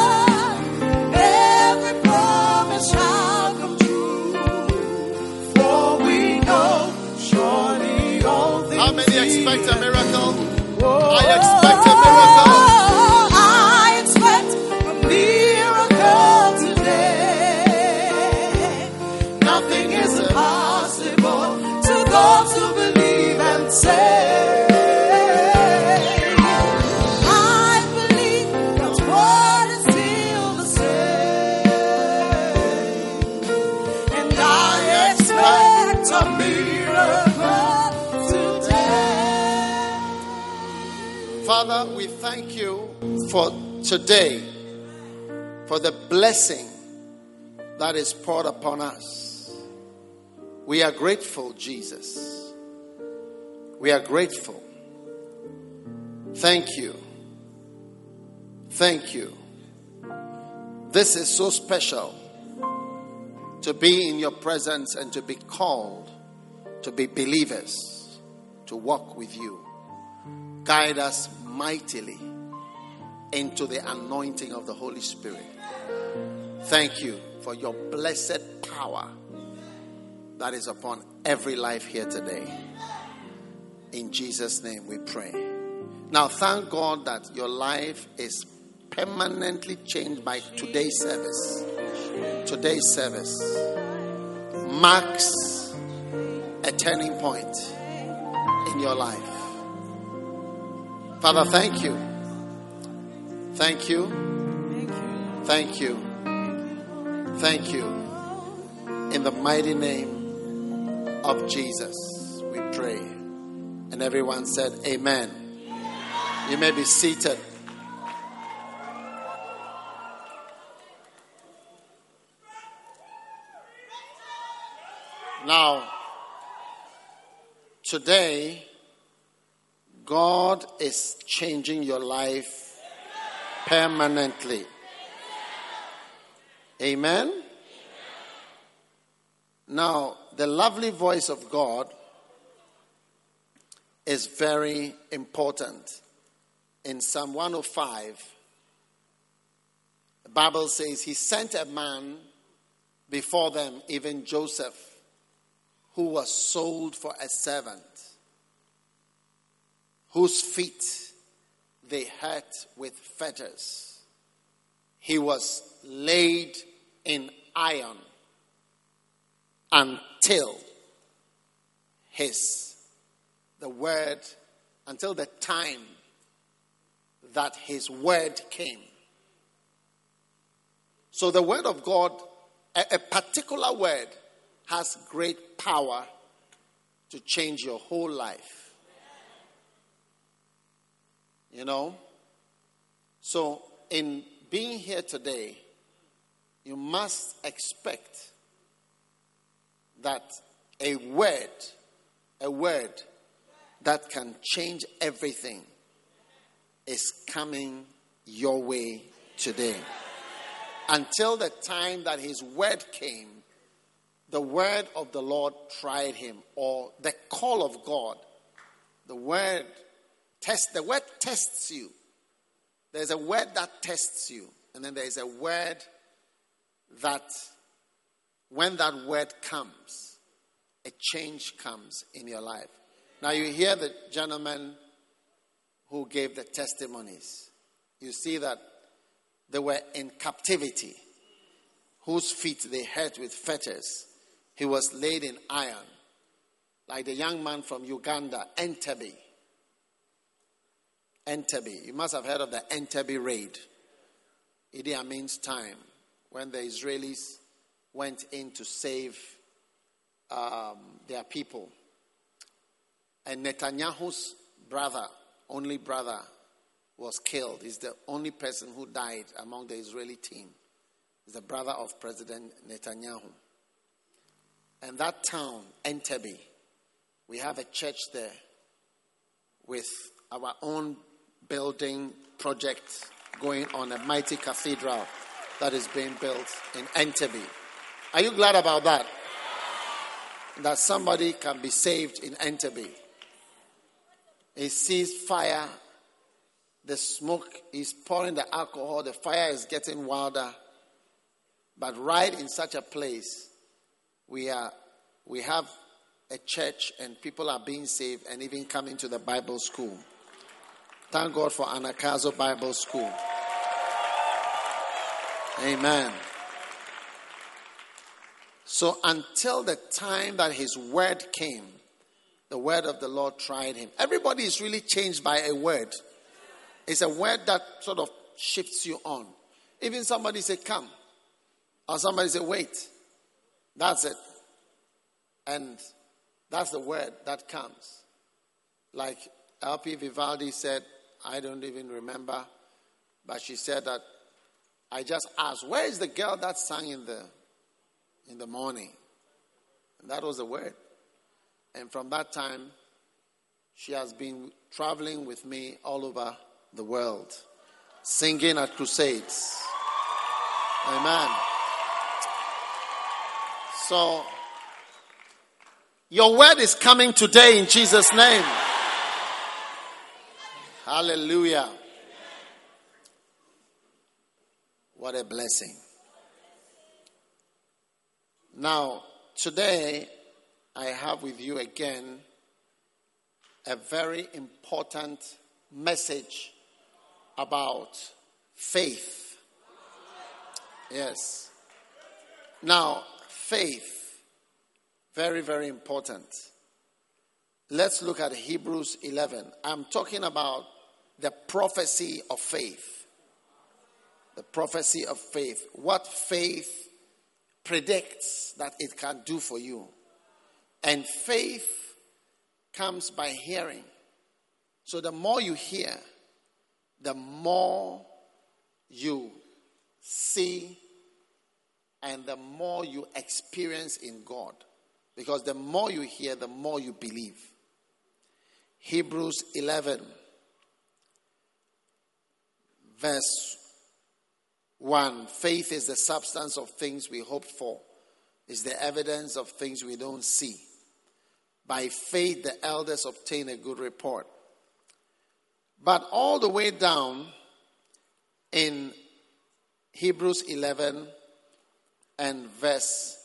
Father, we thank you for today, for the blessing that is poured upon us. We are grateful, Jesus. We are grateful. Thank you. Thank you. This is so special to be in your presence and to be called to be believers, to walk with you. Guide us mightily into the anointing of the Holy Spirit. Thank you for your blessed power that is upon every life here today. In Jesus' name we pray. Now thank God that your life is permanently changed by today's service. Today's service marks a turning point in your life. Father, thank you. Thank you. Thank you. Thank you. In the mighty name of Jesus, we pray. And everyone said, Amen. You may be seated. Now, today, God is changing your life permanently. Amen? Now, the lovely voice of God is very important. In Psalm one oh five, the Bible says, He sent a man before them, even Joseph, who was sold for a servant, whose feet they hurt with fetters. He was laid in iron until his, the word, until the time that his word came. So the word of God, a, a particular word, has great power to change your whole life. You know? So, in being here today, you must expect that a word, a word that can change everything is coming your way today. Until the time that his word came, the word of the Lord tried him, or the call of God. The word test. The word tests you. There's a word that tests you, and then there's a word that, when that word comes, a change comes in your life. Now you hear the gentleman who gave the testimonies. You see that they were in captivity, whose feet they hurt with fetters. He was laid in iron, like the young man from Uganda, Entebbe. Entebbe. You must have heard of the Entebbe raid. Idi Amin's time, when the Israelis went in to save um, their people. And Netanyahu's brother, only brother, was killed. He's the only person who died among the Israeli team. He's the brother of President Netanyahu. And that town, Entebbe, we have a church there with our own building project going on, a mighty cathedral that is being built in Entebbe. Are you glad about that? That somebody can be saved in Entebbe. He sees fire, the smoke is pouring, the alcohol, the fire is getting wilder. But right in such a place, we are, we have a church and people are being saved and even coming to the Bible school. Thank God for Anakazo Bible School. Amen. So until the time that his word came, the word of the Lord tried him. Everybody is really changed by a word. It's a word that sort of shifts you on. Even somebody say, come. Or somebody say, wait. That's it. And that's the word that comes. Like L P Vivaldi said, I don't even remember. But she said that I just asked, where is the girl that sang in the in the morning? And that was the word. And from that time, she has been traveling with me all over the world, singing at crusades. Amen. So, your word is coming today in Jesus' name. Hallelujah. What a blessing. Now, today, I have with you again a very important message about faith. Yes. Now, faith, very, very important. Let's look at Hebrews eleven. I'm talking about the prophecy of faith. The prophecy of faith. What faith predicts that it can do for you. And faith comes by hearing. So the more you hear, the more you see, and the more you experience in God. Because the more you hear, the more you believe. Hebrews eleven, verse one. Faith is the substance of things we hope for, is the evidence of things we don't see. By faith, the elders obtain a good report. But all the way down in Hebrews eleven and verse,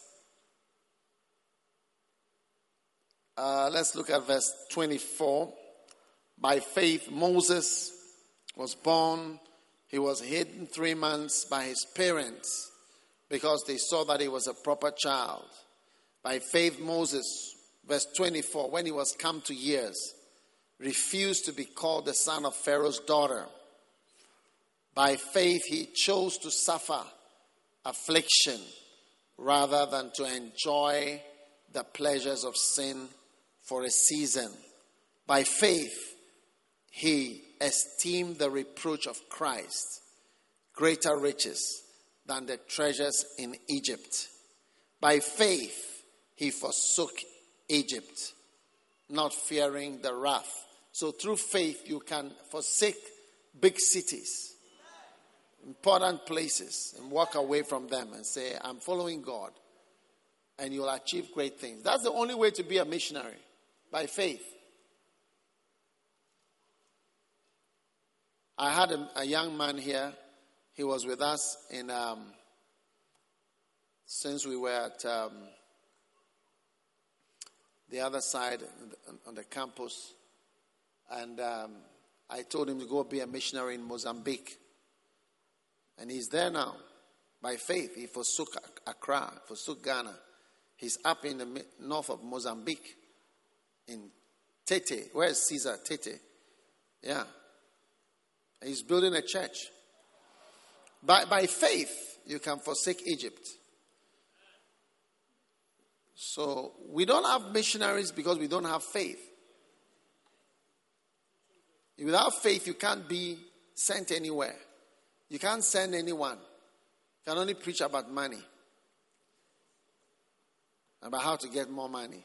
uh, let's look at verse twenty-four. By faith, Moses was born. He was hidden three months by his parents because they saw that he was a proper child. By faith, Moses, verse twenty-four, when he was come to years, refused to be called the son of Pharaoh's daughter. By faith, he chose to suffer affliction rather than to enjoy the pleasures of sin for a season. By faith, he esteemed the reproach of Christ greater riches than the treasures in Egypt. By faith, he forsook Egypt, not fearing the wrath. So through faith, you can forsake big cities, important places, and walk away from them and say, I'm following God. And you'll achieve great things. That's the only way to be a missionary, by faith. I had a, a young man here. He was with us in um, since we were at um, the other side on the campus. And um, I told him to go be a missionary in Mozambique. And he's there now. By faith, he forsook Accra, forsook Ghana. He's up in the north of Mozambique, in Tete. Where is Caesar? Tete. Yeah. He's building a church. By, by faith, you can forsake Egypt. So, we don't have missionaries because we don't have faith. Without faith, you can't be sent anywhere. You can't send anyone. You can only preach about money. About how to get more money.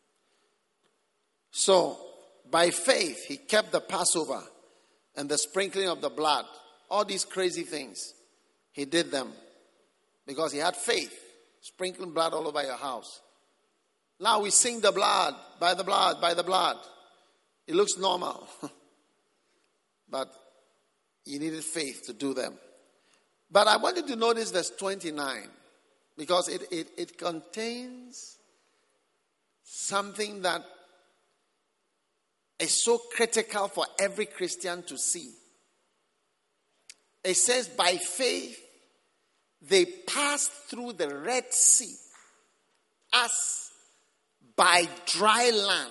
So, by faith, he kept the Passover and the sprinkling of the blood. All these crazy things. He did them because he had faith. Sprinkling blood all over your house. Now we sing the blood, by the blood, by the blood. It looks normal. But you needed faith to do them. But I wanted to notice verse twenty-nine. Because it, it, it contains something that is so critical for every Christian to see. It says, by faith, they passed through the Red Sea as by dry land,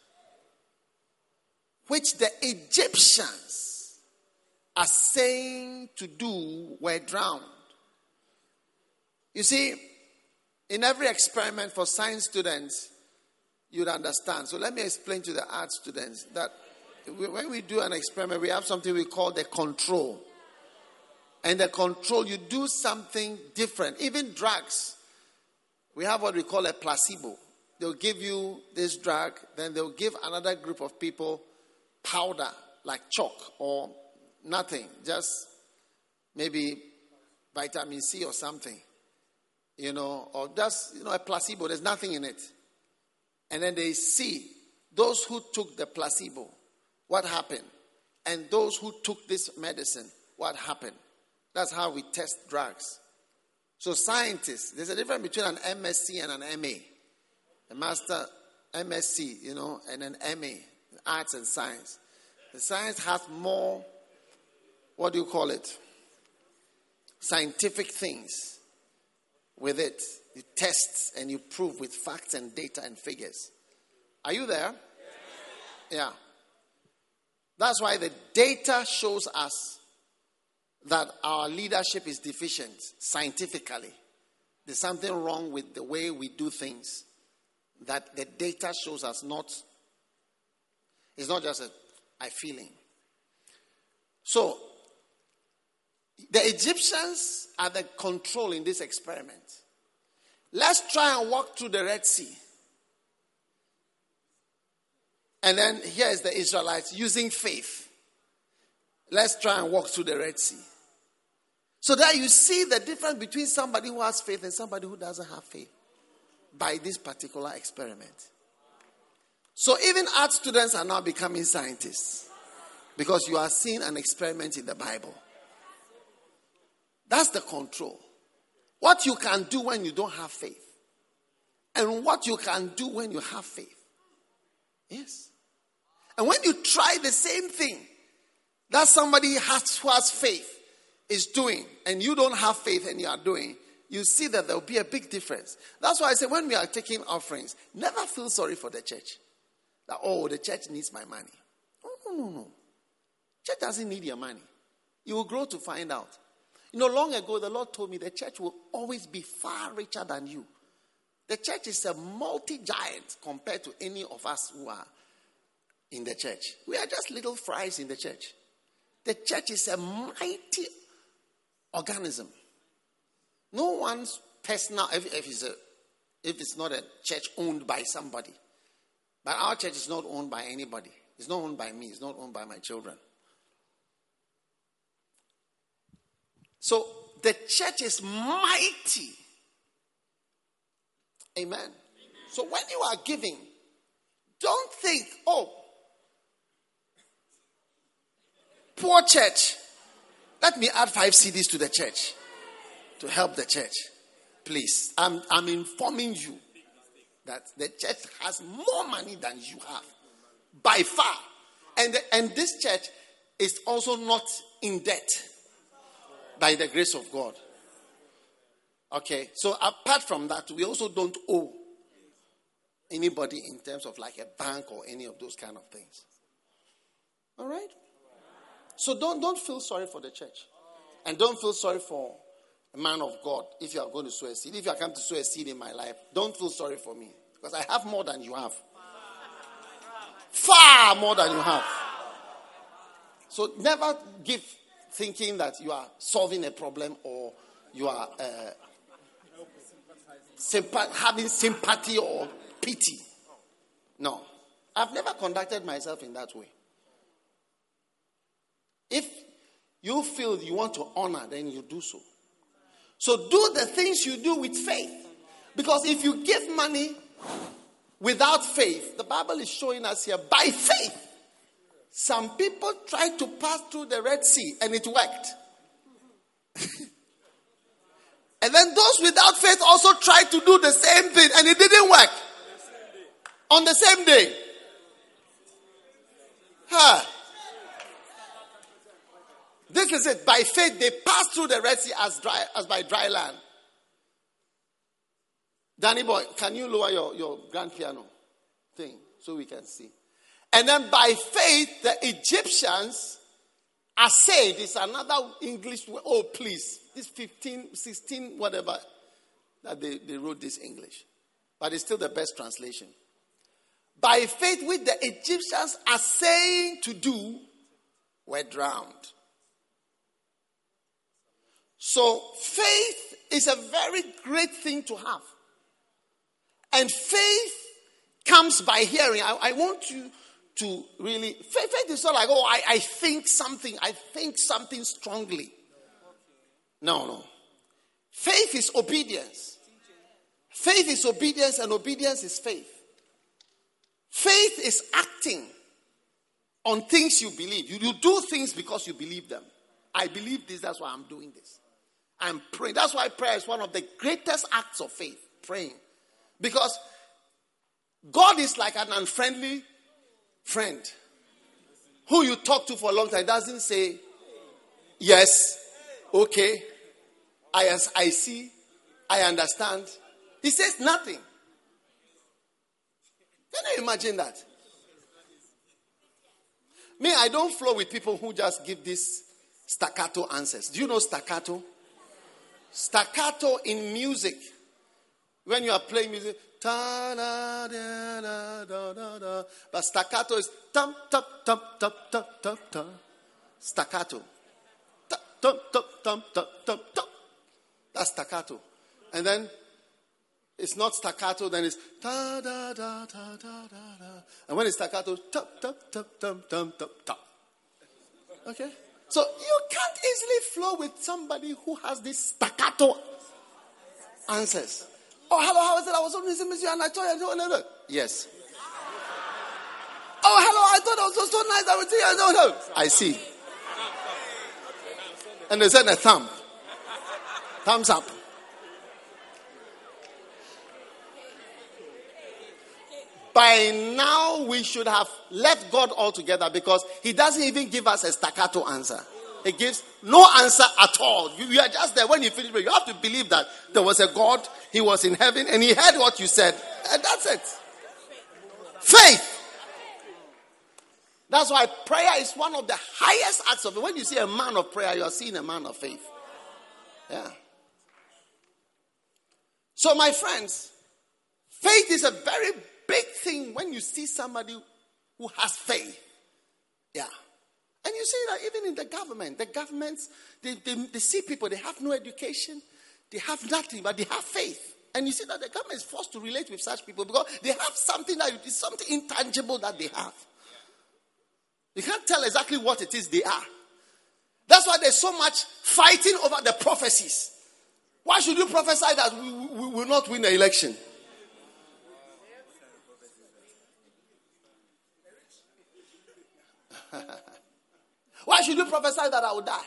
which the Egyptians are saying to do were drowned. You see, in every experiment for science students, you'd understand. So let me explain to the art students that when we do an experiment, we have something we call the control. And the control, you do something different. Even drugs, we have what we call a placebo. They'll give you this drug, then they'll give another group of people powder, like chalk or nothing, just maybe vitamin C or something, you know, or just, you know, a placebo. There's nothing in it. And then they see those who took the placebo, what happened, and those who took this medicine, what happened. That's how we test drugs. So scientists, there's a difference between an M S C and an M A. A master M S C, you know, and an M A, arts and science. The science has more, what do you call it? Scientific things with it. You test and you prove with facts and data and figures. Are you there? Yeah. That's why the data shows us that our leadership is deficient scientifically. There's something wrong with the way we do things that the data shows us not. It's not just a, a feeling. So, the Egyptians are the control in this experiment. Let's try and walk through the Red Sea. And then here is the Israelites using faith. Let's try and walk through the Red Sea. So that you see the difference between somebody who has faith and somebody who doesn't have faith by this particular experiment. So even art students are now becoming scientists because you are seeing an experiment in the Bible. That's the control. What you can do when you don't have faith and what you can do when you have faith. Yes. And when you try the same thing that somebody has, who has faith is doing and you don't have faith and you are doing, you see that there will be a big difference. That's why I say when we are taking offerings, never feel sorry for the church. That, oh, the church needs my money. No, no, no, no. Church doesn't need your money. You will grow to find out. You know, long ago, the Lord told me the church will always be far richer than you. The church is a multi-giant compared to any of us who are in the church. We are just little fries in the church. The church is a mighty organism. No one's personal, if, if, it's a, if it's not a church owned by somebody. But our church is not owned by anybody. It's not owned by me. It's not owned by my children. So the church is mighty. Amen. Amen. So when you are giving, don't think, oh, poor church. Let me add five C Ds to the church to help the church. Please, I'm, I'm informing you that the church has more money than you have by far. And, the, and this church is also not in debt by the grace of God. Okay, so apart from that, we also don't owe anybody in terms of like a bank or any of those kind of things. All right? So don't, don't feel sorry for the church. And don't feel sorry for a man of God if you are going to sow a seed. If you are coming to sow a seed in my life, don't feel sorry for me. Because I have more than you have. Far more than you have. So never give thinking that you are solving a problem or you are uh, sympa- having sympathy or pity. No. I've never conducted myself in that way. If you feel you want to honor, then you do so. So do the things you do with faith. Because if you give money without faith, the Bible is showing us here, by faith, some people tried to pass through the Red Sea and it worked. And then those without faith also tried to do the same thing and it didn't work. On the same day. Huh. This is it. By faith, they passed through the Red Sea as dry as by dry land. Danny boy, can you lower your, your grand piano thing so we can see? And then by faith, the Egyptians assayed. It's another English word. Oh, please. This fifteen, sixteen, whatever, that they, they wrote this English. But it's still the best translation. by faith which the Egyptians are saying to do, were drowned. So faith is a very great thing to have. And faith comes by hearing. I, I want you to really, faith, faith is not like, oh, I, I think something, I think something strongly. No, no. Faith is obedience. Faith is obedience, and obedience is faith. Faith is acting on things you believe. You, you do things because you believe them. I believe this, that's why I'm doing this. I'm praying. That's why prayer is one of the greatest acts of faith. Praying. Because God is like an unfriendly friend who you talk to for a long time. Doesn't say, yes, okay, I, I see, I understand. He says nothing. Can you imagine that? Me, I don't flow with people who just give these staccato answers. Do you know staccato? Staccato in music. When you are playing music, ta da da da da da da. But staccato is tum tum tum tum tum tum tum. Staccato. Tum tum tum tum tum tum tum. That's staccato. And then it's not staccato, then it's da da da da da da. And when it's staccato, tum tum tum tum tum tum tum. Okay? So you can't easily flow with somebody who has this staccato answers. Oh, hello, how is it? I was on listening to you and I told you. No, no. Yes. Oh, hello, I thought it was so nice. I would see you. No, no. I see. And they said a thumb. Thumbs up. By now, we should have left God altogether because he doesn't even give us a staccato answer. He gives no answer at all. You, you are just there when you finish. You have to believe that there was a God, he was in heaven, and he heard what you said. And that's it. Faith. That's why prayer is one of the highest acts of it. When you see a man of prayer, you are seeing a man of faith. Yeah. So, my friends, faith is a very big thing when you see somebody who has faith. Yeah. And you see that even in the government, the governments, they, they, they see people, they have no education, they have nothing, but they have faith. And you see that the government is forced to relate with such people because they have something that is something intangible that they have. You can't tell exactly what it is they are. That's why there's so much fighting over the prophecies. Why should you prophesy that we, we, we will not win the election? Why should you prophesy that I will die?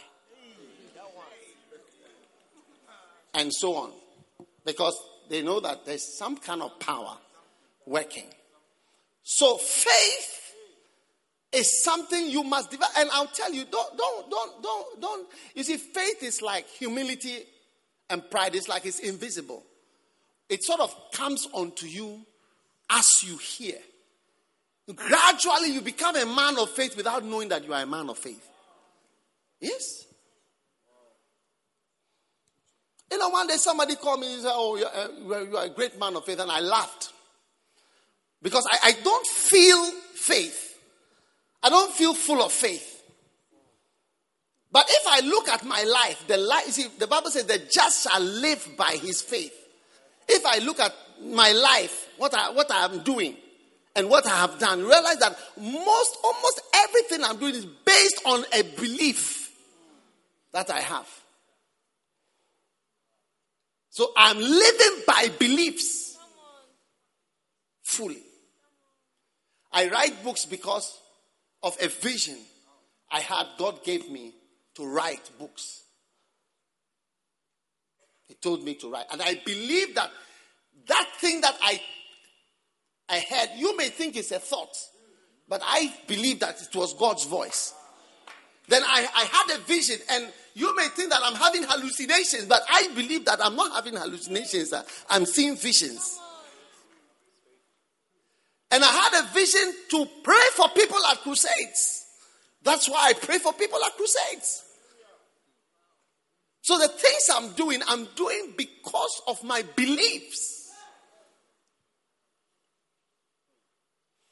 And so on. Because they know that there's some kind of power working. So faith is something you must develop. And I'll tell you, don't, don't, don't, don't, don't. You see, faith is like humility and pride. It's like it's invisible. It sort of comes onto you as you hear. Gradually, you become a man of faith without knowing that you are a man of faith. Yes. You know, one day somebody called me and said, oh, you're a, you're a great man of faith. And I laughed. Because I, I don't feel faith. I don't feel full of faith. But if I look at my life, the life, you see, the Bible says the just shall live by his faith. If I look at my life, what I, what I am doing, and what I have done, realize that most, almost everything I'm doing is based on a belief that I have. So I'm living by beliefs fully. I write books because of a vision I had. God gave me to write books. He told me to write. And I believe that that thing that I I heard, you may think it's a thought, but I believe that it was God's voice. Then I, I had a vision, and you may think that I'm having hallucinations, but I believe that I'm not having hallucinations. I'm seeing visions. And I had a vision to pray for people at crusades. That's why I pray for people at crusades. So the things I'm doing, I'm doing because of my beliefs.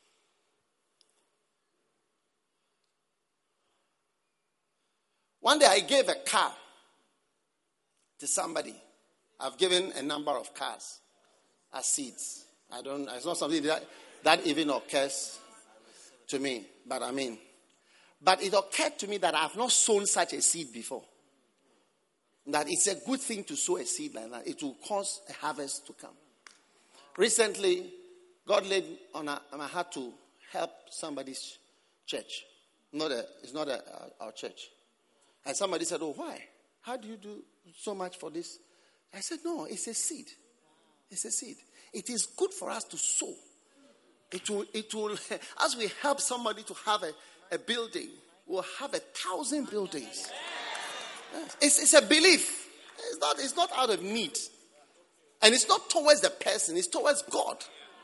One day I gave a car to somebody. I've given a number of cars as seeds. I don't, it's not something that, that even occurs to me, but I mean, but it occurred to me that I have not sown such a seed before. That it's a good thing to sow a seed like that. It will cause a harvest to come. Recently, God laid on my heart to help somebody's church. Not a, it's not a, our church. And somebody said, oh, why? How do you do so much for this? I said, no, it's a seed. It's a seed. It is good for us to sow. It will, it will, as we help somebody to have a, a building, we'll have a thousand buildings. Yes. It's, it's a belief. It's not, it's not out of need. And it's not towards the person, it's towards God.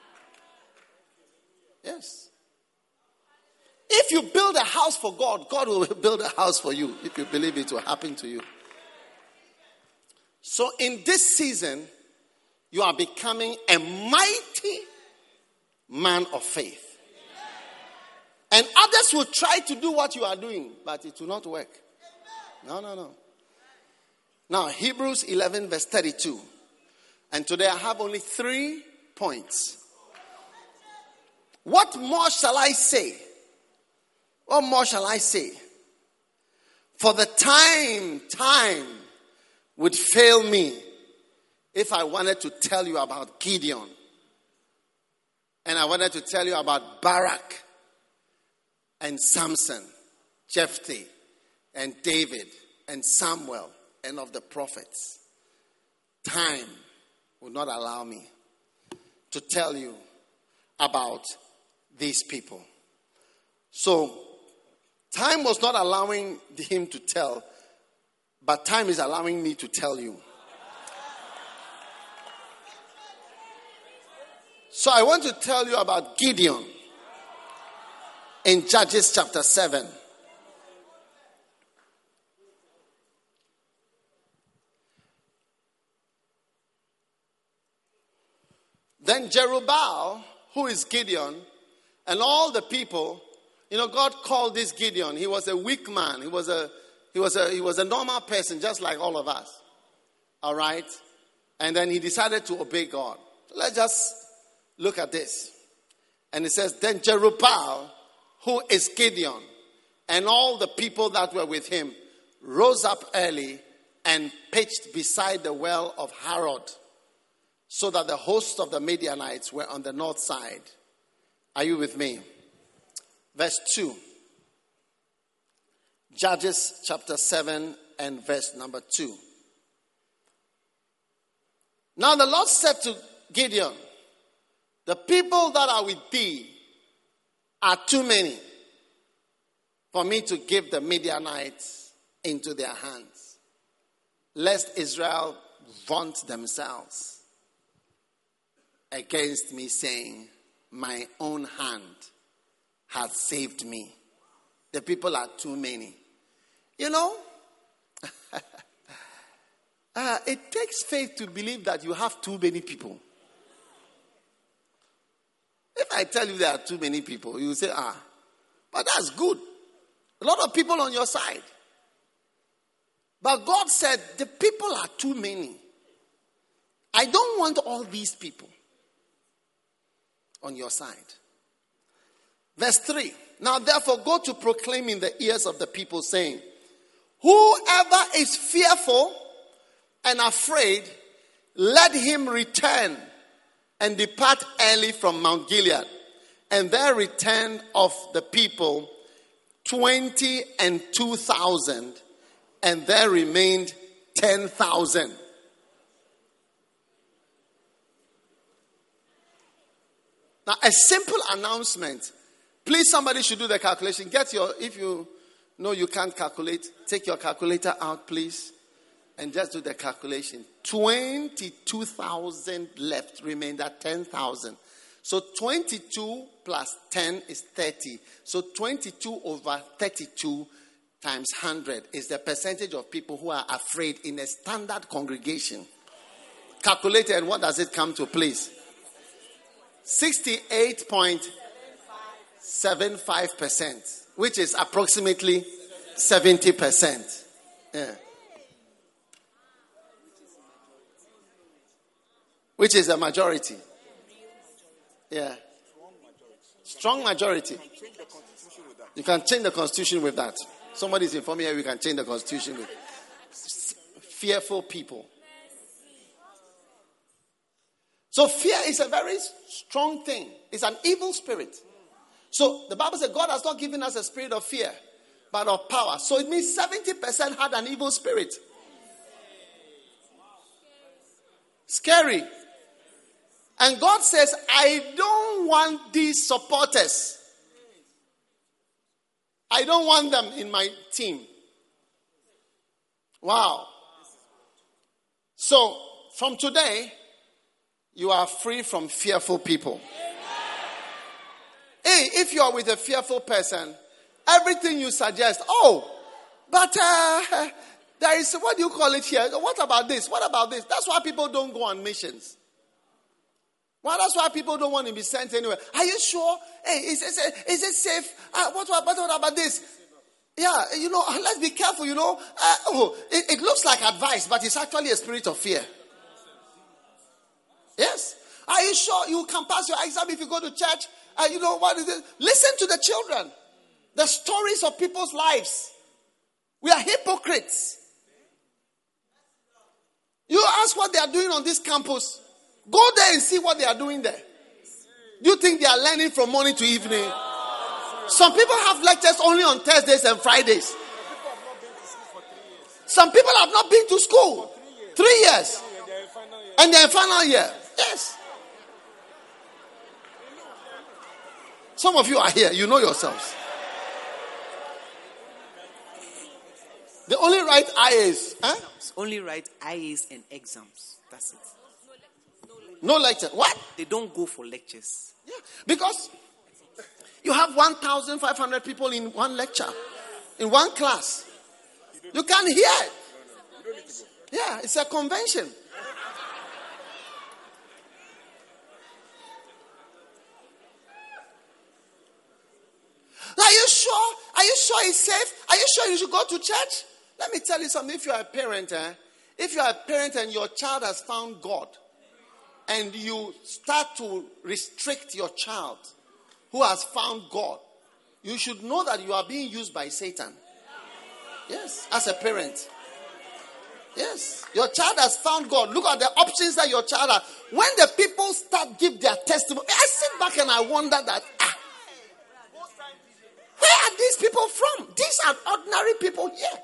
Yes. If you build a house for God, God will build a house for you. If you believe it will happen to you. So in this season, you are becoming a mighty man of faith. And others will try to do what you are doing, but it will not work. No, no, no. Now, Hebrews eleven verse thirty-two. And today I have only three points. What more shall I say? What more shall I say? For the time, time would fail me if I wanted to tell you about Gideon. And I wanted to tell you about Barak and Samson, Jephthah and David and Samuel and of the prophets. Time would not allow me to tell you about these people. So, time was not allowing him to tell, but time is allowing me to tell you. So I want to tell you about Gideon in Judges chapter seven. Then Jerubbaal, who is Gideon, and all the people, you know, God called this Gideon. He was a weak man. He was a he was a he was a normal person, just like all of us. All right? And then he decided to obey God. So let's just look at this. And it says, then Jerubbaal, who is Gideon, and all the people that were with him, rose up early and pitched beside the well of Harod, so that the host of the Midianites were on the north side. Are you with me? Verse two. Judges chapter seven and verse number two. Now the Lord said to Gideon, the people that are with thee are too many for me to give the Midianites into their hands, lest Israel vaunt themselves against me, saying, my own hand hath saved me. The people are too many. You know, uh, it takes faith to believe that you have too many people. If I tell you there are too many people, you will say, ah, but that's good. A lot of people on your side. But God said, the people are too many. I don't want all these people on your side. Verse three. Now therefore go to proclaim in the ears of the people, saying, whoever is fearful and afraid, let him return and depart early from Mount Gilead. And there returned of the people twenty and two thousand, and there remained ten thousand. Now, a simple announcement. Please, somebody should do the calculation. Get your, if you know you can't calculate, take your calculator out, please, and just do the calculation. twenty-two thousand left, remained at ten thousand. So twenty-two plus ten is thirty. So twenty-two over thirty-two times one hundred is the percentage of people who are afraid in a standard congregation. Calculate it, and what does it come to, please? sixty-eight point seven five percent, which is approximately seventy percent. Yeah. Which is a majority. Yeah. Strong majority. You can change the constitution with that. Somebody is informing me we can change the constitution with fearful people. So fear is a very strong thing. It's an evil spirit. So the Bible says God has not given us a spirit of fear, but of power. So it means seventy percent had an evil spirit. Scary. And God says, I don't want these supporters. I don't want them in my team. Wow. So, from today, you are free from fearful people. Hey, if you are with a fearful person, everything you suggest, oh, but uh, there is, what do you call it here? What about this? What about this? That's why people don't go on missions. Well, that's why people don't want to be sent anywhere. Are you sure? Hey, is, is, is it safe? Uh, what, what, what about this? Yeah, you know, let's be careful, you know. Uh, oh, it, it looks like advice, but it's actually a spirit of fear. Yes. Are you sure you can pass your exam if you go to church? Uh, you know, what is it? Listen to the children. The stories of people's lives. We are hypocrites. You ask what they are doing on this campus. Go there and see what they are doing there. Do you think they are learning from morning to evening? Some people have lectures only on Thursdays and Fridays. Some people have not been to school. Three years. And they're in final year. Yes. Some of you are here. You know yourselves. They only write I As. Huh? Only write I As and exams. That's it. No lecture. What? They don't go for lectures. Yeah. Because you have one thousand five hundred people in one lecture. In one class. You can't hear it. Yeah, it's a convention. Are you sure? Are you sure it's safe? Are you sure you should go to church? Let me tell you something. If you are a parent, eh? if you are a parent and your child has found God, and you start to restrict your child who has found God, you should know that you are being used by Satan. Yes, as a parent. Yes, your child has found God. Look at the options that your child has. When the people start give their testimony, I sit back and I wonder that, ah, where are these people from? These are ordinary people here.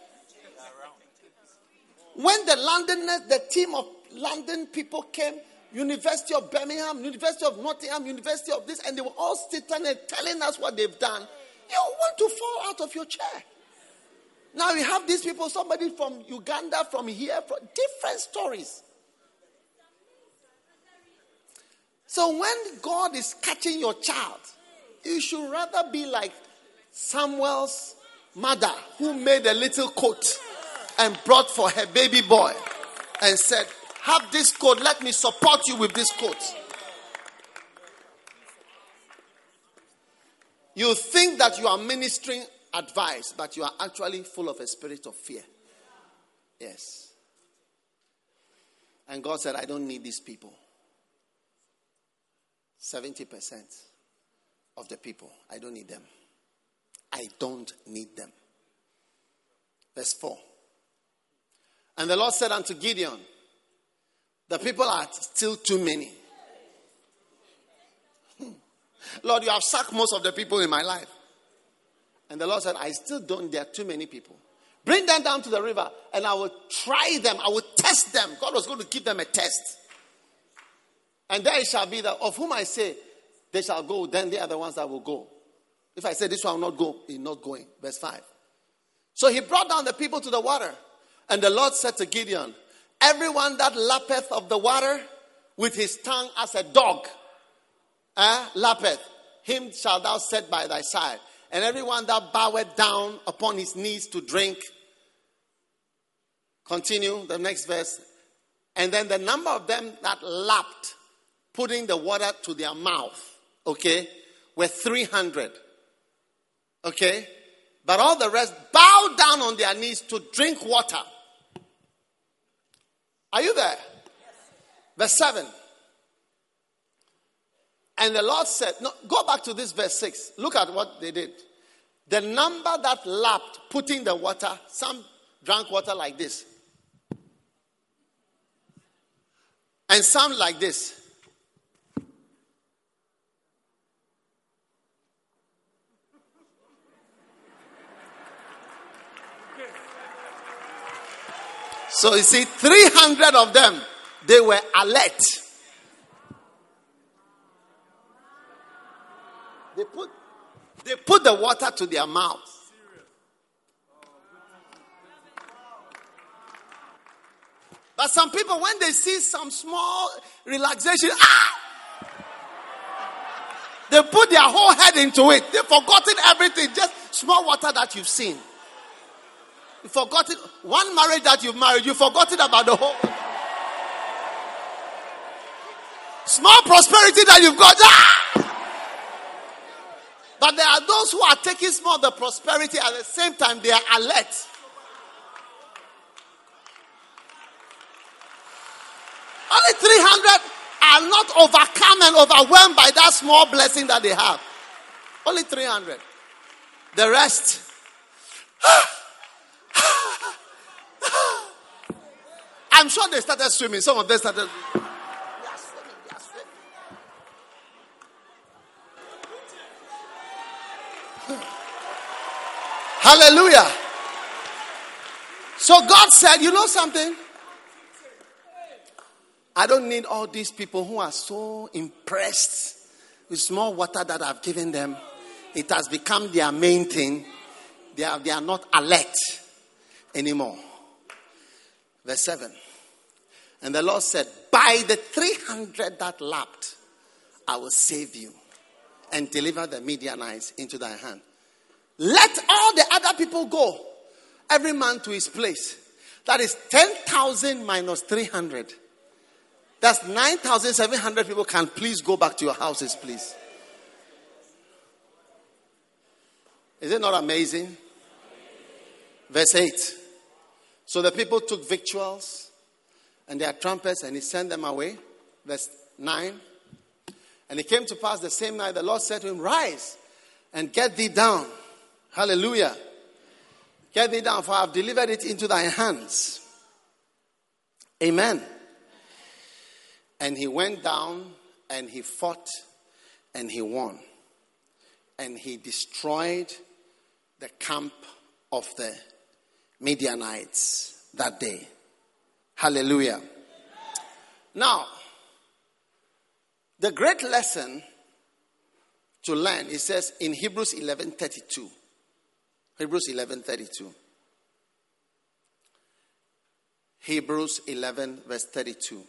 When the Londoners, the team of London people came, University of Birmingham, University of Nottingham, University of this, and they were all sitting and telling us what they've done. You want to fall out of your chair. Now we have these people, somebody from Uganda, from here, from different stories. So when God is catching your child, you should rather be like Samuel's mother who made a little coat and brought for her baby boy and said, have this coat, let me support you with this coat. You think that you are ministering advice, but you are actually full of a spirit of fear. Yes. And God said, I don't need these people. seventy percent of the people, I don't need them. I don't need them. Verse four. And the Lord said unto Gideon, the people are still too many. Lord, you have sacked most of the people in my life. And the Lord said, I still don't, there are too many people. Bring them down to the river and I will try them. I will test them. God was going to give them a test. And there it shall be that of whom I say they shall go, then they are the ones that will go. If I say this one will not go, he's not going. Verse five. So he brought down the people to the water. And the Lord said to Gideon, everyone that lappeth of the water with his tongue as a dog, eh, lappeth, him shalt thou set by thy side. And everyone that boweth down upon his knees to drink. Continue the next verse. And then the number of them that lapped, putting the water to their mouth, okay, were three hundred. Okay? But all the rest bow down on their knees to drink water. Are you there? Verse seven. And the Lord said, no, go back to this verse six. Look at what they did. The number that lapped, putting the water, some drank water like this. And some like this. So you see, three hundred of them, they were alert. They put, they put the water to their mouth. But some people, when they see some small relaxation, ah! They put their whole head into it. They've forgotten everything. Just small water that you've seen. You've forgotten one marriage that you've married. You've forgotten about the whole. Small prosperity that you've got. Ah! But there are those who are taking small of the prosperity at the same time they are alert. Only three hundred are not overcome and overwhelmed by that small blessing that they have. Only three hundred. The rest. I'm sure they started swimming. Some of them started. They are swimming. They are swimming. Hallelujah. So God said, you know something? I don't need all these people who are so impressed with small water that I've given them. It has become their main thing. They are, they are not alert anymore. Verse seven. And the Lord said, by the three hundred that lapped, I will save you and deliver the Midianites into thy hand. Let all the other people go, every man to his place. That is ten thousand minus three hundred. That's nine thousand seven hundred people. Can please go back to your houses, please. Is it not amazing? Verse eight. So the people took victuals and their trumpets, and he sent them away. Verse nine. And it came to pass the same night, the Lord said to him, rise and get thee down. Hallelujah. Get thee down, for I have delivered it into thy hands. Amen. And he went down and he fought and he won. And he destroyed the camp of the Midianites that day. Hallelujah. Now, the great lesson to learn, it says in Hebrews eleven thirty-two. Hebrews eleven thirty-two. Hebrews eleven verse thirty-two.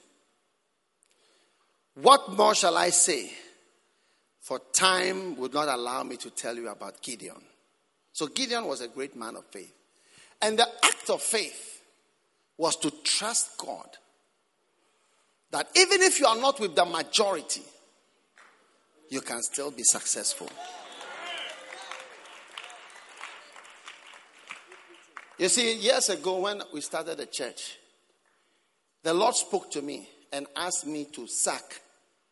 What more shall I say? For time would not allow me to tell you about Gideon. So Gideon was a great man of faith. And the act of faith was to trust God. That even if you are not with the majority, you can still be successful. You see, years ago when we started the church, the Lord spoke to me and asked me to sack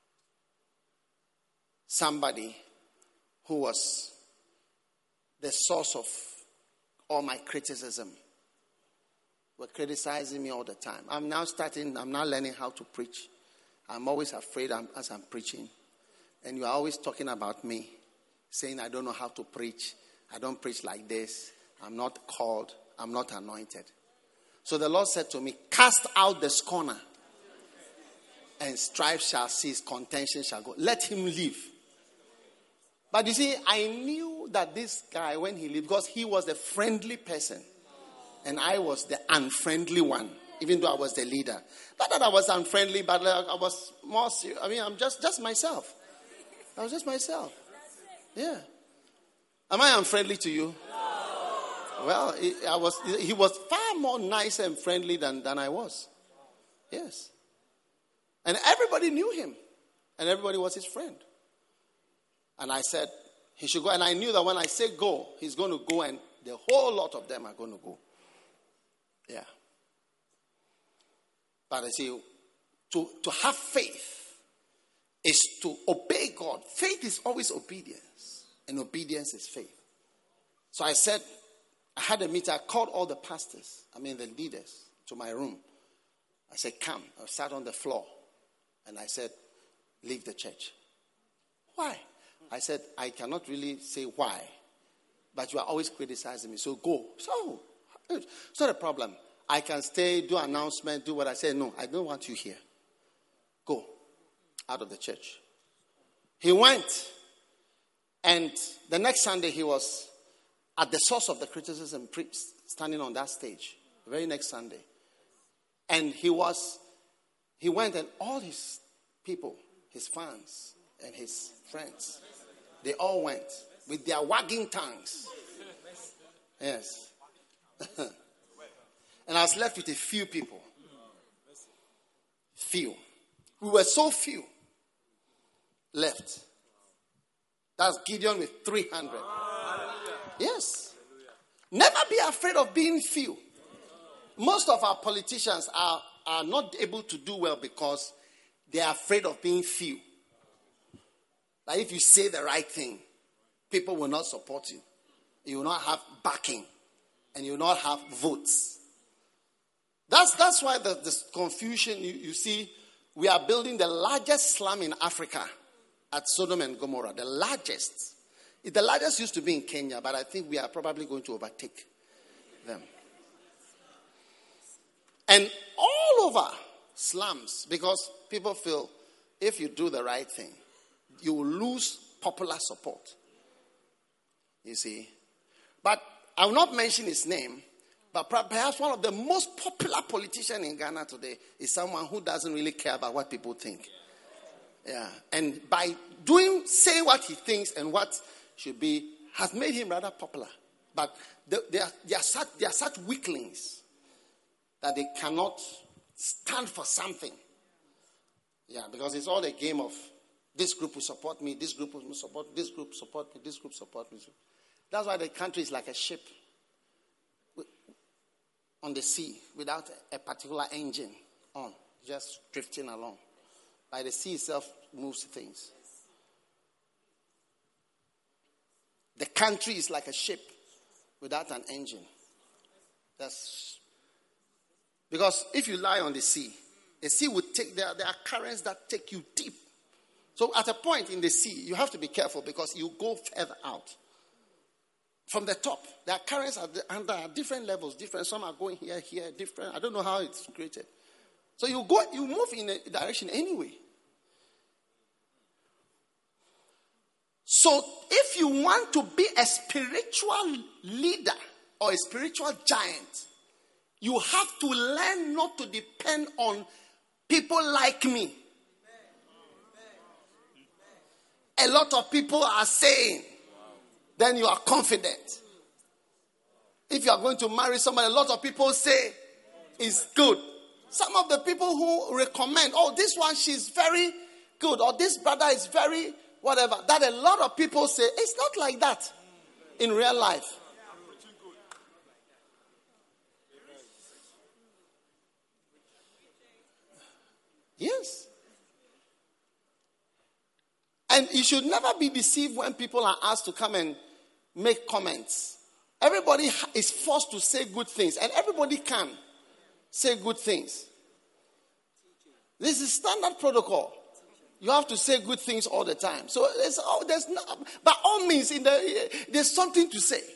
somebody who was the source of all my criticism. Were criticizing me all the time. I'm now starting, I'm now learning how to preach. I'm always afraid I'm, as I'm preaching. And you are always talking about me, saying I don't know how to preach. I don't preach like this. I'm not called. I'm not anointed. So the Lord said to me, cast out the scorner, and strife shall cease, contention shall go. Let him live. But you see, I knew that this guy, when he lived, because he was the friendly person, and I was the unfriendly one, even though I was the leader. Not that I was unfriendly, but I was more serious. I mean, I'm just, just myself. I was just myself. Yeah. Am I unfriendly to you? Well, he, I was, he was far more nice and friendly than, than I was. Yes. And everybody knew him. And everybody was his friend. And I said, he should go. And I knew that when I say go, he's going to go and The whole lot of them are going to go. Yeah. But I see, to, to have faith is to obey God. Faith is always obedience, and obedience is faith. So I said, I had a meeting. I called all the pastors, I mean the leaders, to my room. I said, come. I sat on the floor, and I said, leave the church. Why? I said, I cannot really say why, but you are always criticizing me, so go. So, it's not a problem. I can stay, do announcement, do what I say. No, I don't want you here. Go out of the church. He went, and the next Sunday he was at the source of the criticism, standing on that stage, the very next Sunday. And he was, he went, and all his people, his fans and his friends, they all went with their wagging tongues. Yes. And I was left with a few people. Few. We were so few left. That's Gideon with three hundred. Yes. Never be afraid of being few. Most of our politicians are, are not able to do well because they are afraid of being few. Like if you say the right thing, people will not support you. You will not have backing. And you will not have votes. That's, that's why the, the confusion, you, you see, we are building the largest slum in Africa at Sodom and Gomorrah. The largest. The largest used to be in Kenya, but I think we are probably going to overtake them. And all over slums, because people feel if you do the right thing, you will lose popular support. You see. But I will not mention his name, but perhaps one of the most popular politicians in Ghana today is someone who doesn't really care about what people think. Yeah. And by doing, saying what he thinks and what should be, has made him rather popular. But they, they, are, they, are such, they are such weaklings that they cannot stand for something. Yeah, because it's all a game of this group will support me, this group will support, this group support me, this group support me. That's why the country is like a ship on the sea without a particular engine on, just drifting along. By the sea itself moves things. The country is like a ship without an engine. That's because if you lie on the sea, the sea would take, there, there are currents that take you deep. So at a point in the sea, you have to be careful because you go further out. From the top, there are currents at the, under different levels, different. Some are going here, here, different. I don't know how it's created. So you go, you move in a direction anyway. So if you want to be a spiritual leader or a spiritual giant, you have to learn not to depend on people like me. A lot of people are saying, then you are confident. If you are going to marry somebody, a lot of people say it's good. Some of the people who recommend, oh, this one, she's very good, or this brother is very whatever, that a lot of people say, it's not like that in real life. Yes. And you should never be deceived when people are asked to come and make comments. Everybody is forced to say good things, and everybody can say good things. This is standard protocol. You have to say good things all the time. So there's, oh, there's no, by all means, in the, there's something to say.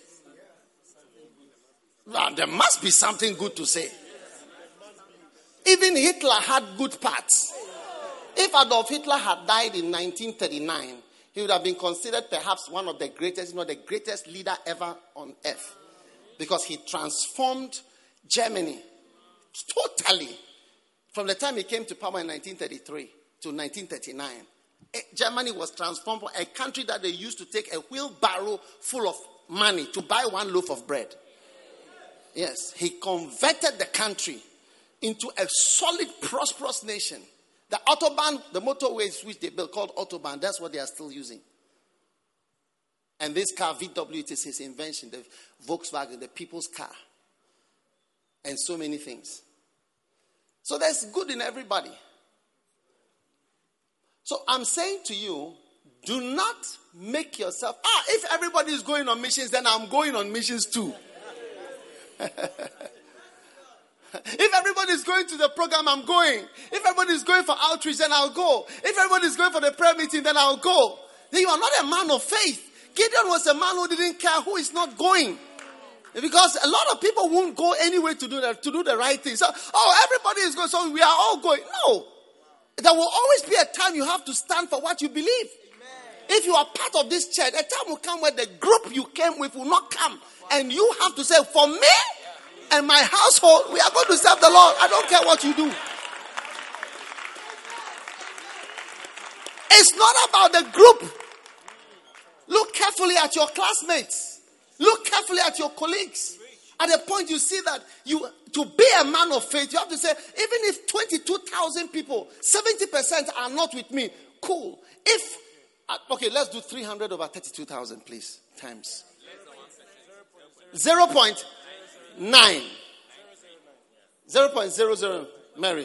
Well, there must be something good to say. Even Hitler had good parts. If Adolf Hitler had died in nineteen thirty-nine, he would have been considered perhaps one of the greatest, if not the greatest leader ever on earth. Because he transformed Germany totally. From the time he came to power in nineteen thirty-three to nineteen thirty-nine, Germany was transformed from a country that they used to take a wheelbarrow full of money to buy one loaf of bread. Yes, he converted the country into a solid, prosperous nation. The Autobahn, the motorways which they built called Autobahn, that's what they are still using. And this car, V W, it is his invention, the Volkswagen, the people's car. And so many things. So there's good in everybody. So I'm saying to you, do not make yourself, ah, if everybody is going on missions, then I'm going on missions too. If everybody is going to the program, I'm going. If everybody is going for outreach, then I'll go. If everybody is going for the prayer meeting, then I'll go. Then you are not a man of faith. Gideon was a man who didn't care who is not going. Because a lot of people won't go anyway to do the, to do the right thing. So, oh, everybody is going, so we are all going. No. There will always be a time you have to stand for what you believe. Amen. If you are part of this church, a time will come where the group you came with will not come. And you have to say, for me and my household, we are going to serve the Lord. I don't care what you do. It's not about the group. Look carefully at your classmates. Look carefully at your colleagues. At a point you see that you to be a man of faith, you have to say, even if twenty-two thousand people, seventy percent are not with me, cool. If, okay, let's do three hundred over thirty-two thousand, please, times. zero point nine. zero point zero zero, Mary.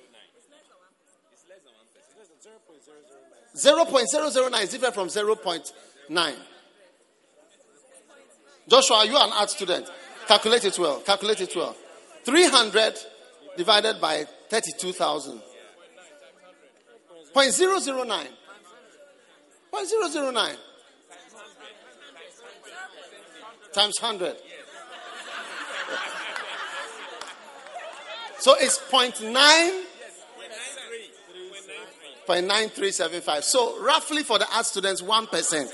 zero point zero zero nine is different from zero point nine. Joshua, you are an art student. Calculate it well. Calculate it well. three hundred divided by thirty-two thousand. zero point zero zero nine. zero point zero zero nine. Times one hundred. So it's zero point nine. zero point nine three seven five. So roughly for the art students, one percent.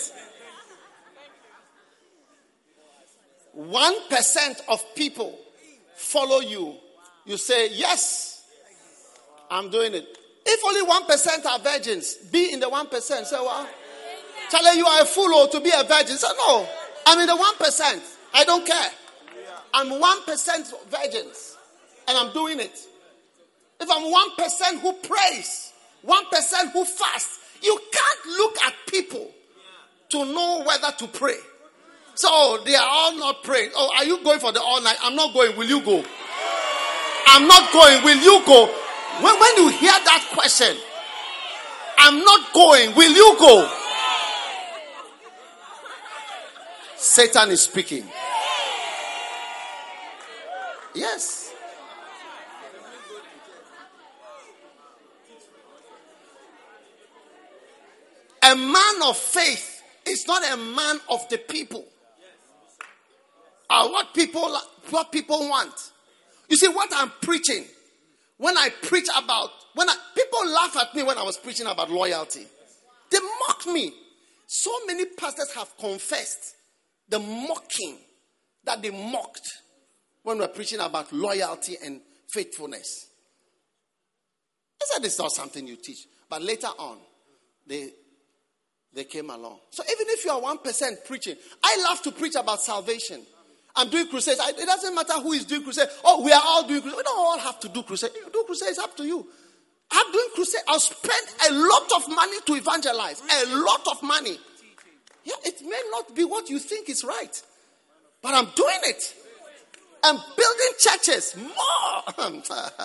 one percent of people follow you. You say, yes, I'm doing it. If only one percent are virgins, be in the one percent. Say, well, Charlie, you are a fool or to be a virgin. Say, no, I'm in the one percent. I don't care. I'm one percent virgins. And I'm doing it. If I'm one percent who prays, one percent who fasts, you can't look at people to know whether to pray. So they are all not praying. Oh, are you going for the all night? I'm not going. Will you go? I'm not going. Will you go? When, when you hear that question, I'm not going. Will you go? Satan is speaking. Yes. A man of faith is not a man of the people. Uh, what people what people want. You see, what I'm preaching, when I preach about, when I, people laugh at me when I was preaching about loyalty. They mock me. So many pastors have confessed the mocking that they mocked when we're preaching about loyalty and faithfulness. I said, it's not something you teach. But later on, they they came along. So even if you are one percent preaching, I love to preach about salvation. I'm doing crusades. I, it doesn't matter who is doing crusade. Oh, we are all doing crusade. We don't all have to do crusade. You do crusade, it's up to you. I'm doing crusade. I'll spend a lot of money to evangelize. A lot of money. Yeah, it may not be what you think is right. But I'm doing it. I'm building churches. More.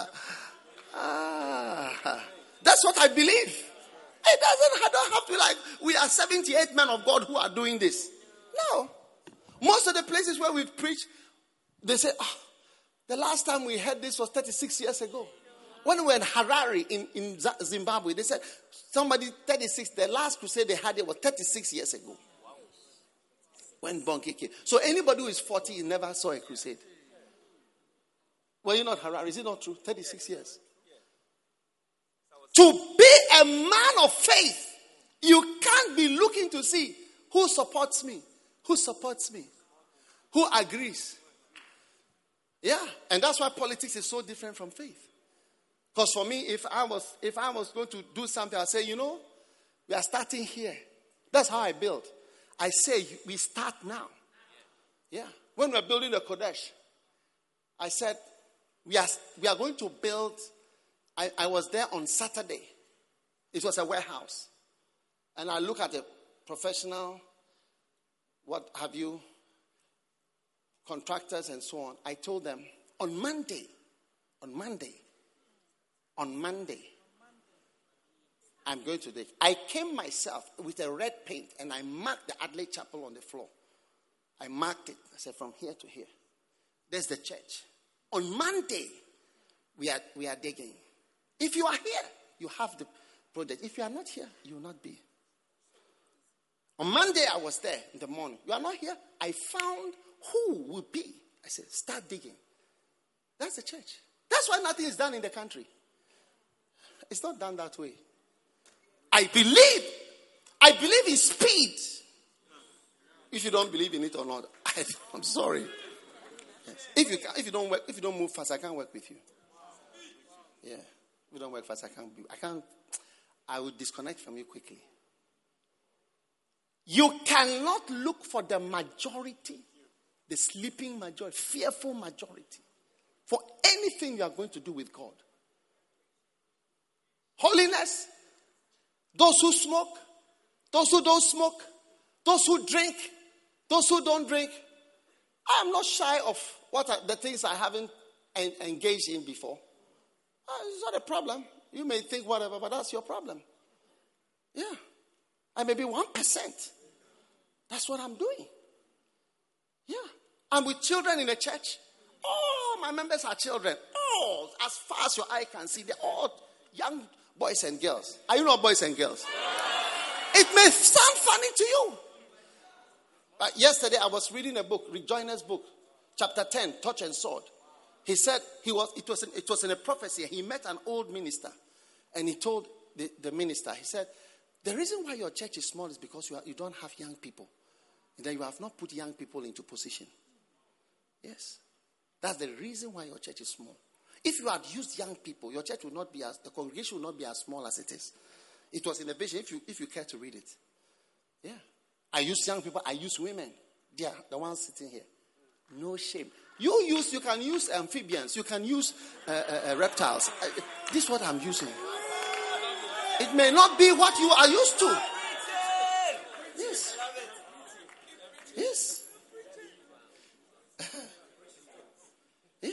ah, that's what I believe. It doesn't, I don't have to be like, we are seventy-eight men of God who are doing this. No. Most of the places where we preach, they say, oh, the last time we heard this was thirty-six years ago. When we were in Harare in, in Zimbabwe, they said, somebody, thirty-six, the last crusade they had it was thirty-six years ago. When Bonke came. So anybody who is forty never saw a crusade. Were you not Harare? Is it not true? thirty-six years. To be a man of faith, you can't be looking to see who supports me. Who supports me? Who agrees? Yeah, and that's why politics is so different from faith. Because for me, if I was if I was going to do something, I'd say, you know, we are starting here. That's how I build. I say we start now. Yeah. When we were building the Kodesh, I said we are we are going to build. I, I was there on Saturday. It was a warehouse. And I look at a professional what have you, contractors and so on. I told them on Monday, on Monday, on Monday, I'm going to do it. I came myself with a red paint and I marked the Adelaide Chapel on the floor. I marked it. I said from here to here. There's the church. On Monday, we are we are digging. If you are here, you have the project. If you are not here, you will not be. On Monday, I was there in the morning. You are not here. I found who will be. I said, start digging. That's the church. That's why nothing is done in the country. It's not done that way. I believe. I believe in speed. If you don't believe in it or not, I, I'm sorry. Yes. If you can, if you don't work, if you don't move fast, I can't work with you. Yeah. If you don't work fast, I can't. Be, I can't. I will disconnect from you quickly. You cannot look for the majority, the sleeping majority, fearful majority, for anything you are going to do with God. Holiness. Those who smoke, those who don't smoke, those who drink, those who don't drink. I am not shy of what are the things I haven't en- engaged in before. Uh, it's not a problem. You may think whatever, but that's your problem. Yeah. I may be one percent. That's what I'm doing. Yeah. I'm with children in the church. Oh, my members are children. Oh, as far as your eye can see, they're all young boys and girls. Are you not boys and girls? It may sound funny to you. But yesterday I was reading a book, Rick Joyner's book, chapter ten, Touch and Sword. He said he was it was in, it was in a prophecy. He met an old minister and he told the, the minister, he said, the reason why your church is small is because you, are, you don't have young people. And that you have not put young people into position. Yes. That's the reason why your church is small. If you had used young people, your church would not be as, the congregation would not be as small as it is. It was in the vision, if you if you care to read it. Yeah. I use young people, I use women. They are the ones sitting here. No shame. You use, you can use amphibians, you can use uh, uh, uh, reptiles. Uh, this is what I'm using. It may not be what you are used to. Yes. Yes. Yeah.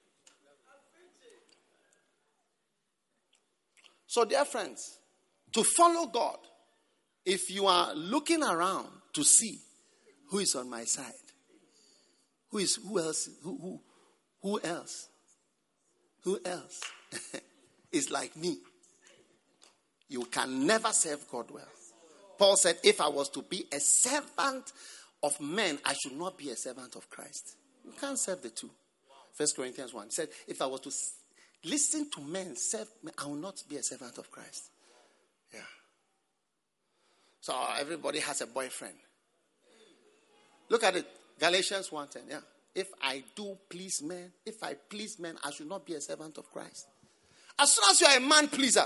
So, dear friends, to follow God, if you are looking around to see who is on my side, who is who else, who who, who else, who else is like me, you can never serve God well. Paul said, if I was to be a servant of men, I should not be a servant of Christ. You can't serve the two. First Corinthians one said, if I was to listen to men serve me, I will not be a servant of Christ. Yeah. So everybody has a boyfriend. Look at it. Galatians one ten. Yeah. If I do please men, if I please men, I should not be a servant of Christ. As soon as you are a man pleaser,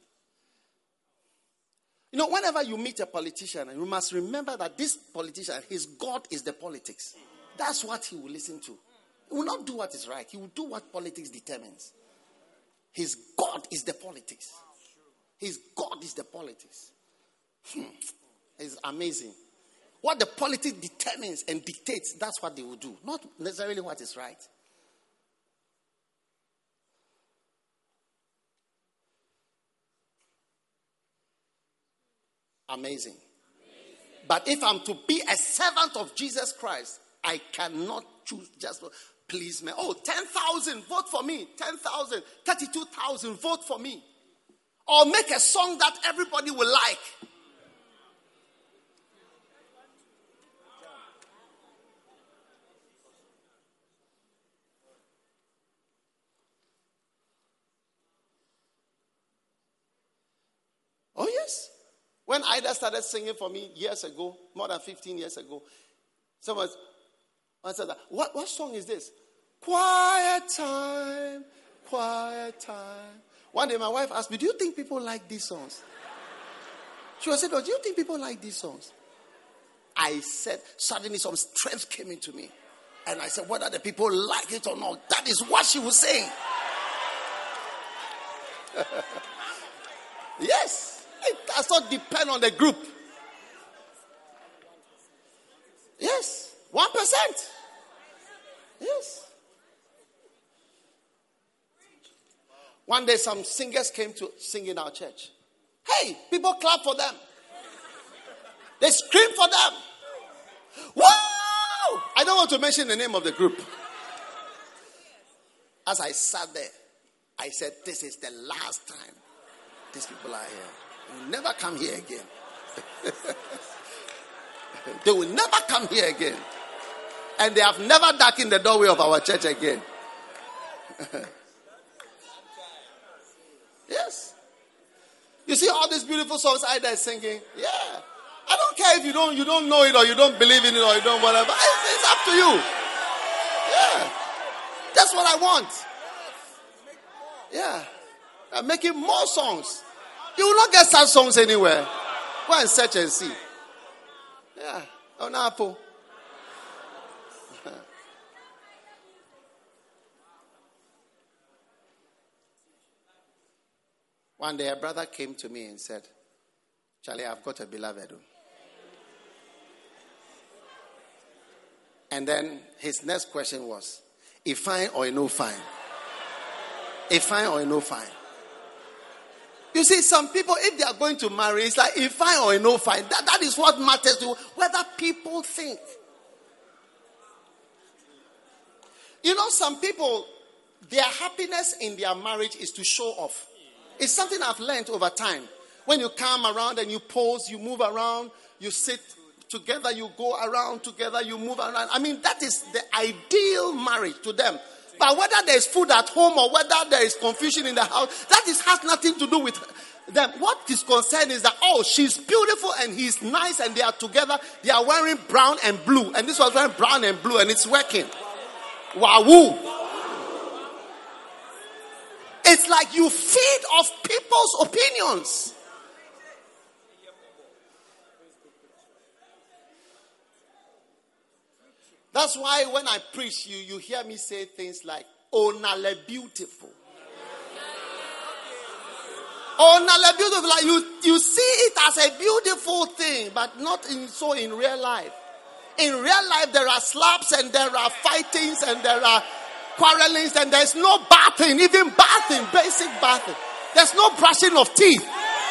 you know, whenever you meet a politician, you must remember that this politician, his God is the politics. That's what he will listen to. He will not do what is right. He will do what politics determines. His God is the politics. His God is the politics. Hmm. It's amazing. What the politics determines and dictates, that's what they will do. Not necessarily what is right. Amazing. But if I'm to be a servant of Jesus Christ, I cannot choose just please me. Oh, ten thousand, vote for me. ten thousand, thirty-two thousand, vote for me. Or make a song that everybody will like. Oh, yes. When Ida started singing for me years ago, more than fifteen years ago, someone said, what, what song is this? Quiet time, quiet time. One day my wife asked me, do you think people like these songs? She was saying, do you think people like these songs? I said, suddenly some strength came into me. And I said, whether the people like it or not, that is what she was saying. Yes. It does not depend on the group. One day some singers came to sing in our church. Hey, people clap for them. They scream for them. Wow! I don't want to mention the name of the group. As I sat there, I said, this is the last time these people are here. They will never come here again. They will never come here again. And they have never darkened the doorway of our church again. Yes. You see all these beautiful songs Ida is singing? Yeah. I don't care if you don't you don't know it or you don't believe in it or you don't whatever. It's, it's up to you. Yeah. That's what I want. Yeah. I'm making more songs. You will not get such songs anywhere. Go and search and see. Yeah. On Apple. One day a brother came to me and said, Charlie, I've got a beloved. And then his next question was, a fine or a no fine? A fine or a no fine? You see, some people, if they are going to marry, it's like a fine or a no fine. That, that is what matters to whether people think. You know, some people, their happiness in their marriage is to show off. It's something I've learned over time. When you come around and you pose, you move around, you sit together, you go around together, you move around. I mean, that is the ideal marriage to them. But whether there is food at home or whether there is confusion in the house, that is, has nothing to do with them. What is concerned is that, oh, she's beautiful and he's nice and they are together. They are wearing brown and blue. And this was wearing brown and blue and it's working. Wahoo! It's like you feed off people's opinions. That's why when I preach, you, you hear me say things like, Onale beautiful. Onale beautiful. Like you, you see it as a beautiful thing, but not in, so in real life. In real life, there are slaps and there are fightings and there are quarrelings and there's no bathing, even bathing, basic bathing. There's no brushing of teeth.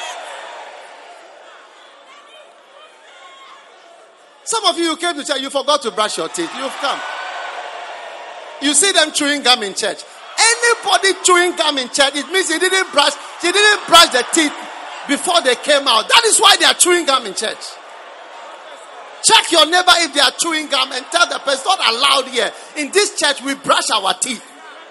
Some of you, you came to church, you forgot to brush your teeth. You've come. You see them chewing gum in church. Anybody chewing gum in church, it means he didn't brush, he didn't brush the teeth before they came out. That is why they are chewing gum in church. Check your neighbor if they are chewing gum and tell the person, not allowed here. In this church, we brush our teeth.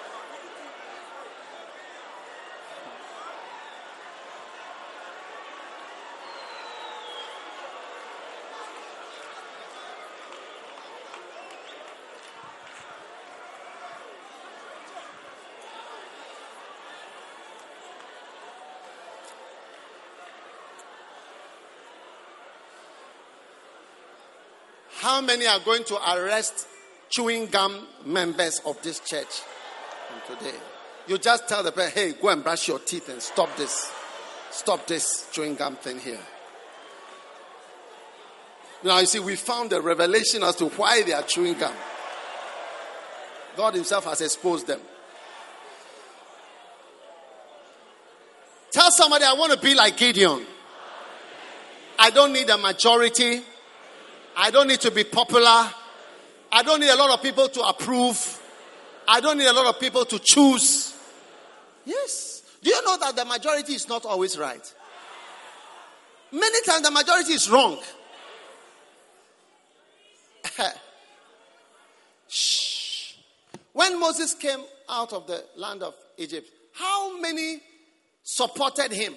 How many are going to arrest chewing gum members of this church from today? You just tell the person, hey, go and brush your teeth and stop this. Stop this chewing gum thing here. Now, you see, we found the revelation as to why they are chewing gum. God himself has exposed them. Tell somebody, I want to be like Gideon. I don't need a majority. I don't need to be popular. I don't need a lot of people to approve. I don't need a lot of people to choose. Yes. Do you know that the majority is not always right? Many times the majority is wrong. Shh. When Moses came out of the land of Egypt, how many supported him?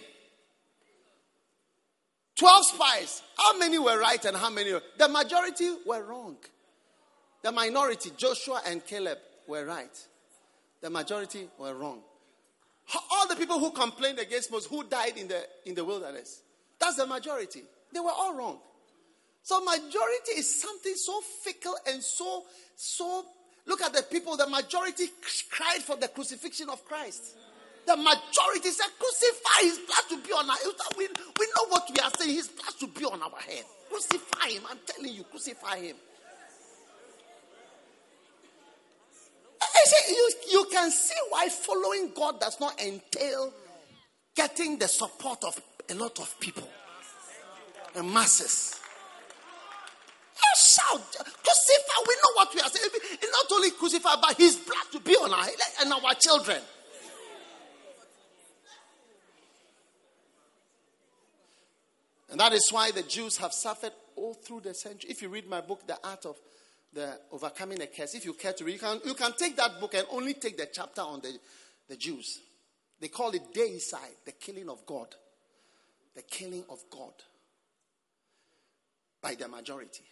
Twelve spies. How many were right and how many were? The majority were wrong. The minority, Joshua and Caleb, were right. The majority were wrong. All the people who complained against Moses, who died in the in the wilderness, that's the majority. They were all wrong. So majority is something so fickle and so so. Look at the people. The majority cried for the crucifixion of Christ. The majority said, crucify his blood to be on our head. We, we know what we are saying. His blood to be on our head. Crucify him. I'm telling you, crucify him. see, you, you can see why following God does not entail getting the support of a lot of people, the masses. You shout, crucify. We know what we are saying. It's not only crucify, but His blood to be on our head and our children. And that is why the Jews have suffered all through the century. If you read my book, The Art of the Overcoming a Curse, if you care to read, you can, you can take that book and only take the chapter on the, the Jews. They call it deicide, the killing of God. The killing of God by the majority.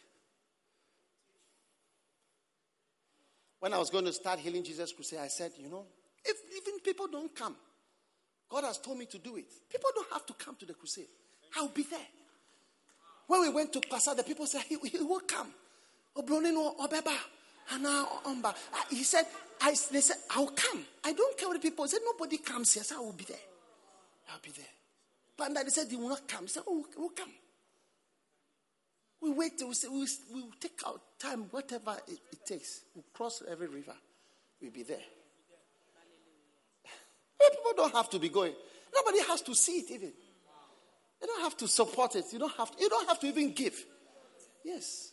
When I was going to start Healing Jesus Crusade, I said, you know, if even people don't come, God has told me to do it. People don't have to come to the crusade. I'll be there. When we went to Pastor, the people said, he, he will come. He said, I, they said, I'll come. I don't care what the people said. Nobody comes here. So I will be there. I'll be there. But they said, he will not come. He said, oh, we'll come. We wait till we say, we'll, we'll take our time, whatever it, it takes. We'll cross every river. We'll be there. People don't have to be going. Nobody has to see it even. You don't have to support it. You don't have to, you don't have to even give. Yes.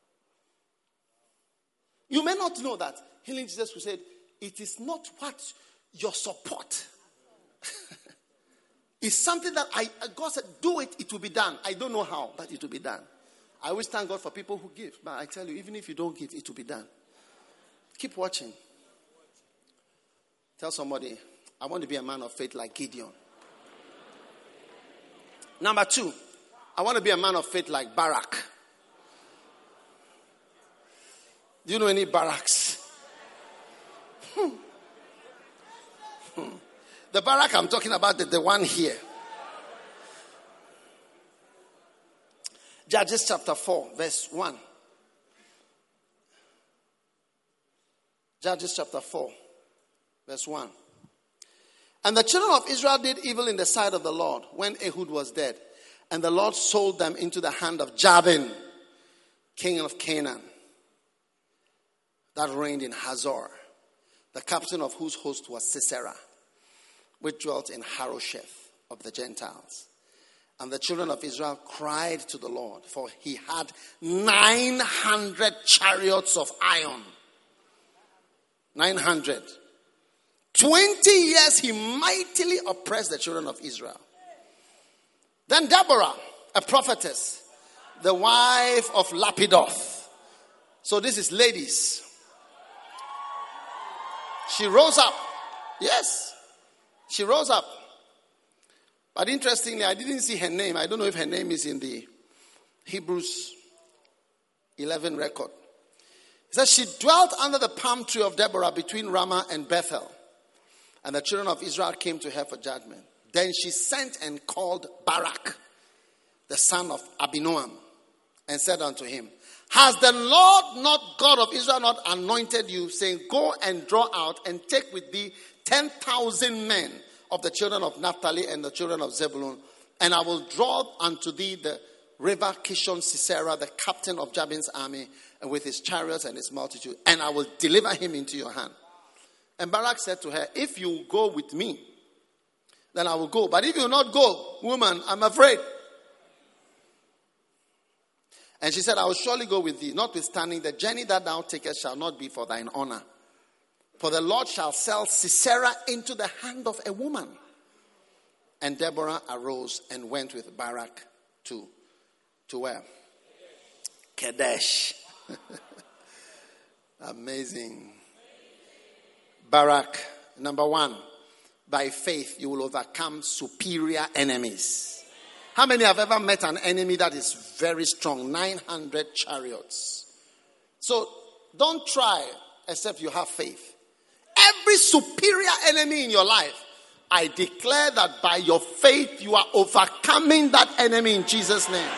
You may not know that Healing Jesus Crusade, it is not what your support. It's something that I God said, do it, it will be done. I don't know how, but it will be done. I always thank God for people who give. But I tell you, even if you don't give, it will be done. Keep watching. Tell somebody, I want to be a man of faith like Gideon. Number two, I want to be a man of faith like Barak. Do you know any Baraks? Hmm. Hmm. The Barak I'm talking about is the one here. Judges chapter four, verse one. Judges chapter four, verse one. And the children of Israel did evil in the sight of the Lord when Ehud was dead. And the Lord sold them into the hand of Jabin, king of Canaan, that reigned in Hazor, the captain of whose host was Sisera, which dwelt in Harosheth of the Gentiles. And the children of Israel cried to the Lord, for he had nine hundred chariots of iron. Nine hundred. Twenty years he mightily oppressed the children of Israel. Then Deborah, a prophetess, the wife of Lapidoth. So this is ladies. She rose up. Yes. She rose up. But interestingly, I didn't see her name. I don't know if her name is in the Hebrews eleven record. It says she dwelt under the palm tree of Deborah between Ramah and Bethel. And the children of Israel came to her for judgment. Then she sent and called Barak, the son of Abinoam, and said unto him, has the Lord not God of Israel not anointed you, saying, go and draw out and take with thee ten thousand men of the children of Naphtali and the children of Zebulun, and I will draw unto thee the river Kishon Sisera, the captain of Jabin's army, and with his chariots and his multitude, and I will deliver him into your hand. And Barak said to her, if you go with me, then I will go. But if you will not go, woman, I'm afraid. And she said, I will surely go with thee, notwithstanding the journey that thou takest shall not be for thine honor. For the Lord shall sell Sisera into the hand of a woman. And Deborah arose and went with Barak to, to where? Kadesh. Amazing. Barak, number one, by faith you will overcome superior enemies. How many have ever met an enemy that is very strong? nine hundred chariots. So don't try except you have faith. Every superior enemy in your life, I declare that by your faith you are overcoming that enemy in Jesus' name.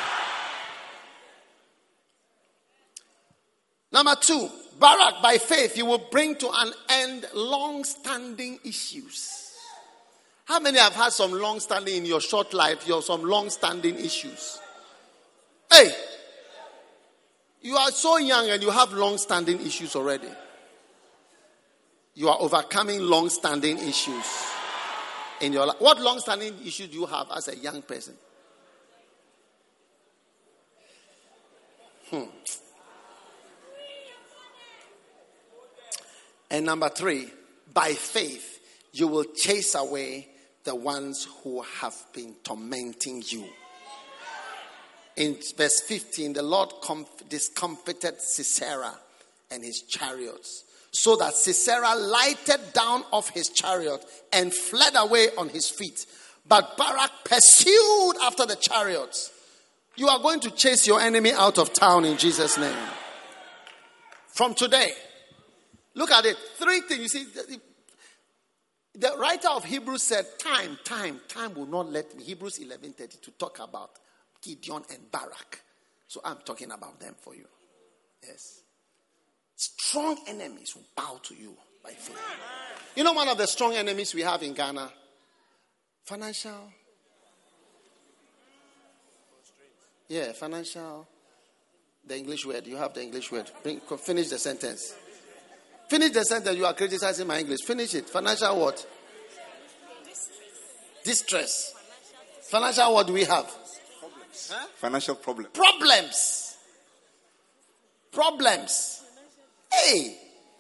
Number two, Barak, by faith you will bring to an end long-standing issues. How many have had some long-standing in your short life? You have some long-standing issues. Hey, you are so young and you have long-standing issues already. You are overcoming long-standing issues in your life. What long-standing issue do you have as a young person? Hmm. And number three, by faith, you will chase away the ones who have been tormenting you. In verse fifteen, the Lord comf- discomfited Sisera and his chariots, so that Sisera lighted down off his chariot and fled away on his feet. But Barak pursued after the chariots. You are going to chase your enemy out of town in Jesus' name. From today, look at it. Three things. You see, the, the writer of Hebrews said, time, time, time will not let me. Hebrews eleven thirty to talk about Gideon and Barak. So I'm talking about them for you. Yes. Strong enemies will bow to you by faith. You know one of the strong enemies we have in Ghana? Financial. Yeah, financial. The English word. You have the English word. Bring, finish the sentence. Finish the sentence. You are criticizing my English. Finish it. Financial what? Distress. Financial what do we have? Huh? Financial problem. Problems. Problems. Hey.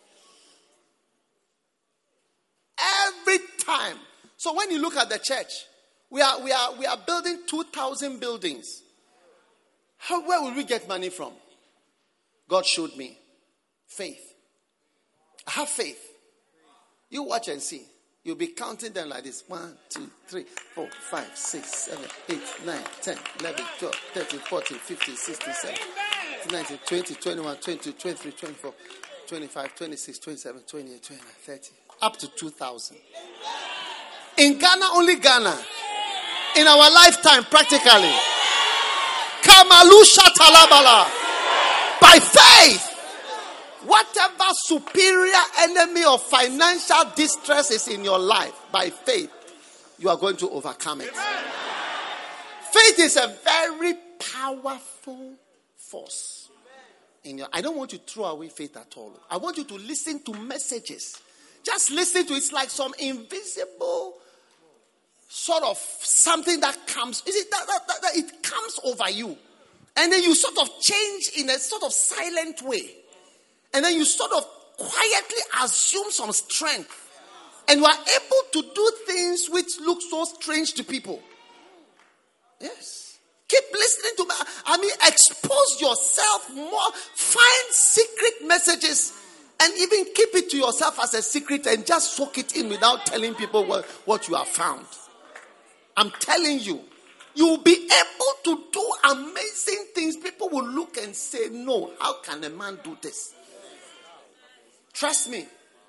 Every time. So when you look at the church, we are we are we are building two thousand buildings. How, where will we get money from? God showed me. Faith. I have faith. You watch and see. You'll be counting them like this. One, two, three, four, five, six, seven, eight, nine, ten, eleven, twelve, thirteen, fourteen, fifteen, sixteen, seventeen, nineteen, twenty, twenty-one, twenty-two, twenty-three, twenty-four, twenty-five, twenty-six, twenty-seven, twenty-eight, twenty-nine, thirty. Up to two thousand. In Ghana, only Ghana. In our lifetime, practically. Kamalusha talabala. By faith. Whatever superior enemy of financial distress is in your life, by faith, you are going to overcome it. Faith is a very powerful force. In your, I don't want you to throw away faith at all. I want you to listen to messages. Just listen to it. It's like some invisible sort of something that comes. You see, that, that, that, that it comes over you. And then you sort of change in a sort of silent way. And then you sort of quietly assume some strength. And you are able to do things which look so strange to people. Yes. Keep listening to me. I mean, expose yourself more. Find secret messages. And even keep it to yourself as a secret and just soak it in without telling people what, what you have found. I'm telling you. You will be able to do amazing things. People will look and say, no, how can a man do this? Trust me.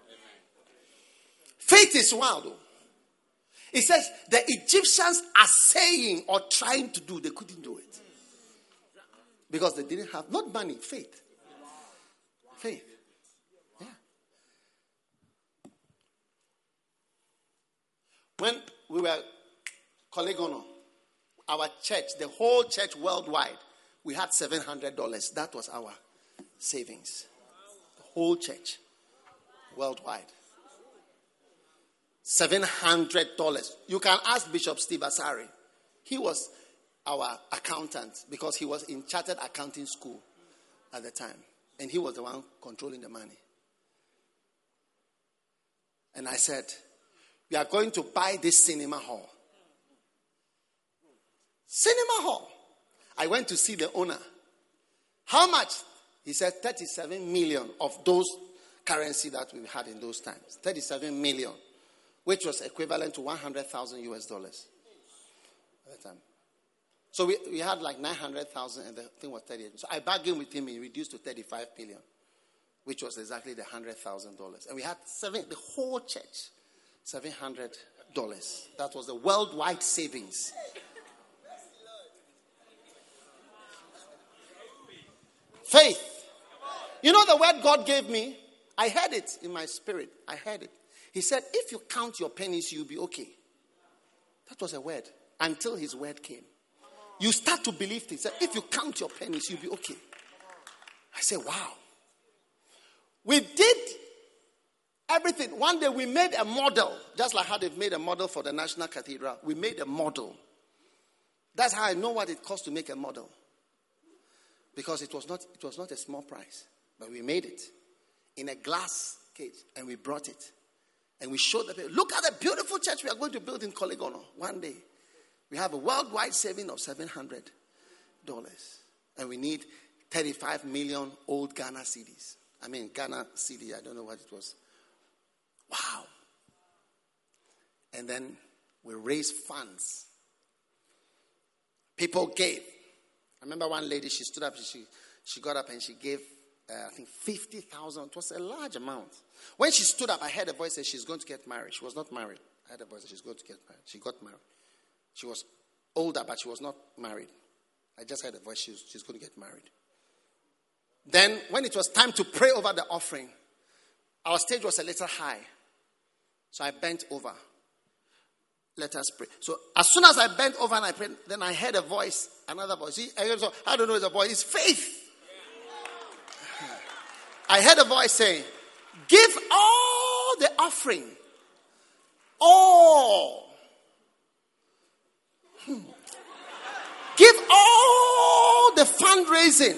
Faith is wild. Though. It says the Egyptians are saying or trying to do, they couldn't do it. Because they didn't have, not money, faith. Faith. Yeah. When we were Collegono, our church, the whole church worldwide, we had seven hundred dollars. That was our savings. The whole church. Worldwide. seven hundred dollars. You can ask Bishop Steve Asari. He was our accountant because he was in chartered accounting school at the time. And he was the one controlling the money. And I said, we are going to buy this cinema hall. Cinema hall. I went to see the owner. How much? He said thirty-seven million of those currency that we had in those times. thirty-seven million, which was equivalent to one hundred thousand U S dollars at the time. So we, we had like nine hundred thousand and the thing was thirty-eight. So I bargained with him and he reduced to thirty-five million, which was exactly the one hundred thousand dollars. And we had seven, the whole church, seven hundred dollars. That was the worldwide savings. Faith. You know the word God gave me? I heard it in my spirit. I heard it. He said, if you count your pennies, you'll be okay. That was a word. Until his word came. You start to believe things. If you count your pennies, you'll be okay. I said, wow. We did Everything. One day we made a model, just like how they've made a model for the National Cathedral. We made a model. That's how I know what it costs to make a model. Because it was not, it was not a small price. But we made it in a glass cage and we brought it. And we showed the people, look at the beautiful church we are going to build in Koligono one day. We have a worldwide saving of seven hundred dollars. And we need thirty-five million old Ghana C Ds. I mean, Ghana C D, I don't know what it was. Wow. And then we raised funds. People gave. I remember one lady, she stood up, she, she got up and she gave, uh, I think, fifty thousand. It was a large amount. When she stood up, I heard a voice say she's going to get married. She was not married. I heard a voice say she's going to get married. She got married. She was older, but she was not married. I just heard a voice, she was, she's going to get married. Then, when it was time to pray over the offering, our stage was a little high. So I bent over. Let us pray. So as soon as I bent over and I prayed, then I heard a voice, another voice. See, I don't know it's a voice, it's faith. I heard a voice say, give all the offering. All. Hmm. Give all the fundraising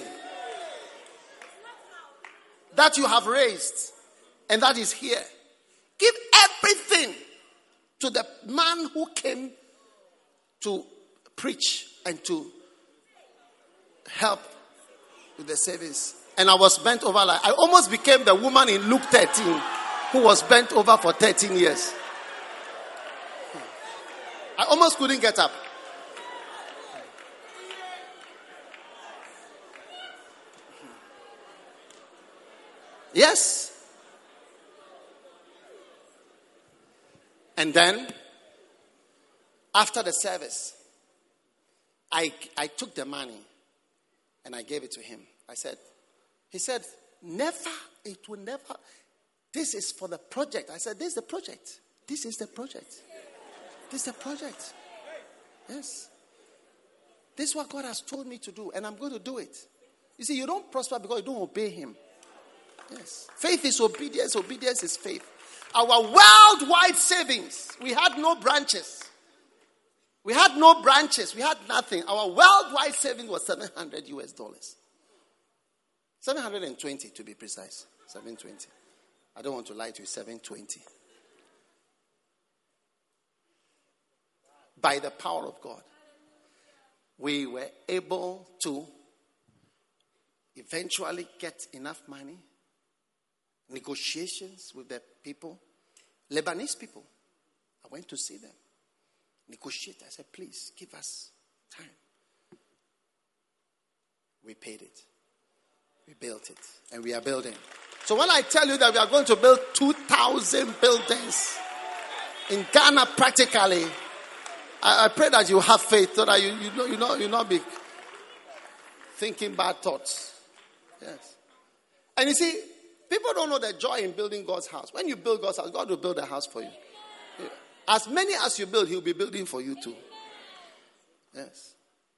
that you have raised and that is here. Give everything to the man who came to preach and to help with the service. And I was bent over like, I almost became the woman in Luke thirteen who was bent over for thirteen years. I almost couldn't get up. Yes. And then, after the service, I, I took the money and I gave it to him. I said, he said, never, it will never, this is for the project. I said, this is the project. This is the project. This is the project. Yes. This is what God has told me to do, and I'm going to do it. You see, you don't prosper because you don't obey him. Yes. Faith is obedience. Obedience is faith. Our worldwide savings, we had no branches. We had no branches. We had nothing. Our worldwide savings was seven hundred U S dollars. seven hundred twenty to be precise. seven twenty. I don't want to lie to you. seven twenty. By the power of God, we were able to eventually get enough money. Negotiations with the people, Lebanese people. I went to see them. Negotiate. I said, please give us time. We paid it. We built it. And we are building. So when I tell you that we are going to build two thousand buildings in Ghana practically, I, I pray that you have faith so that you, you know, you know, you not be thinking bad thoughts. Yes. And you see, people don't know the joy in building God's house. When you build God's house, God will build a house for you. As many as you build, he'll be building for you too. Yes.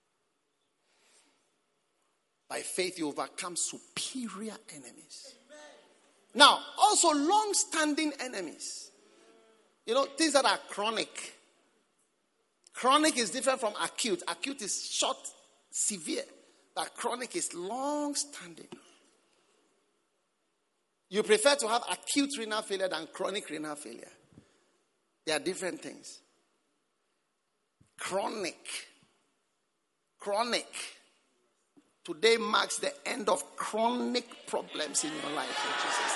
By faith, you overcome superior enemies. Now, also long-standing enemies. You know, things that are chronic. Chronic is different from acute. Acute is short, severe. But chronic is long-standing. You prefer to have acute renal failure than chronic renal failure. They are different things. Chronic. Chronic. Today marks the end of chronic problems in your life. In Jesus'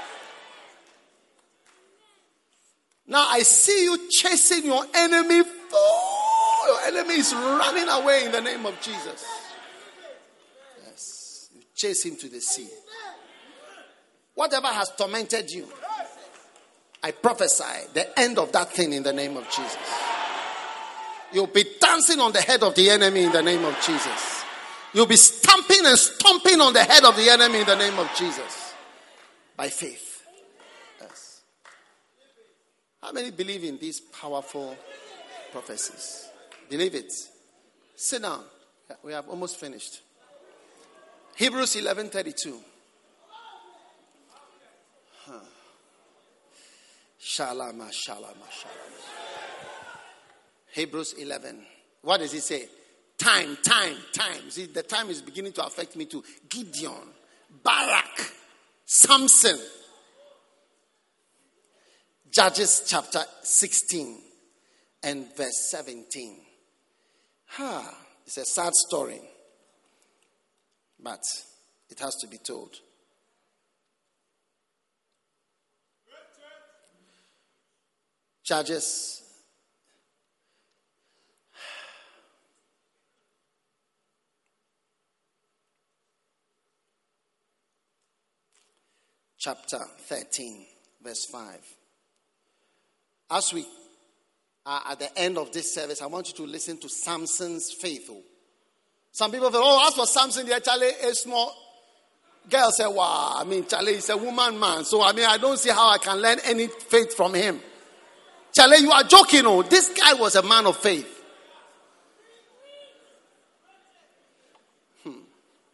name. Now I see you chasing your enemy. Oh, your enemy is running away in the name of Jesus. Yes. You chase him to the sea. Whatever has tormented you, I prophesy the end of that thing in the name of Jesus. You'll be dancing on the head of the enemy in the name of Jesus. You'll be stamping and stomping on the head of the enemy in the name of Jesus. By faith. Yes. How many believe in these powerful prophecies? Believe it. Sit down. We have almost finished. Hebrews eleven thirty-two. Shalama, shalama, shalama. Hebrews eleven. What does it say? Time, time, time. See, the time is beginning to affect me too. Gideon, Barak, Samson. Judges chapter sixteen and verse seventeen. Ha, it's a sad story, but it has to be told. Judges chapter thirteen, verse five. As we are at the end of this service, I want you to listen to Samson's faith. Some people say, oh, as for Samson, dear Charlie, a small girl say, wow, I mean, Charlie is a woman man. So, I mean, I don't see how I can learn any faith from him. Charlie, you are joking. Oh, this guy was a man of faith. Hmm.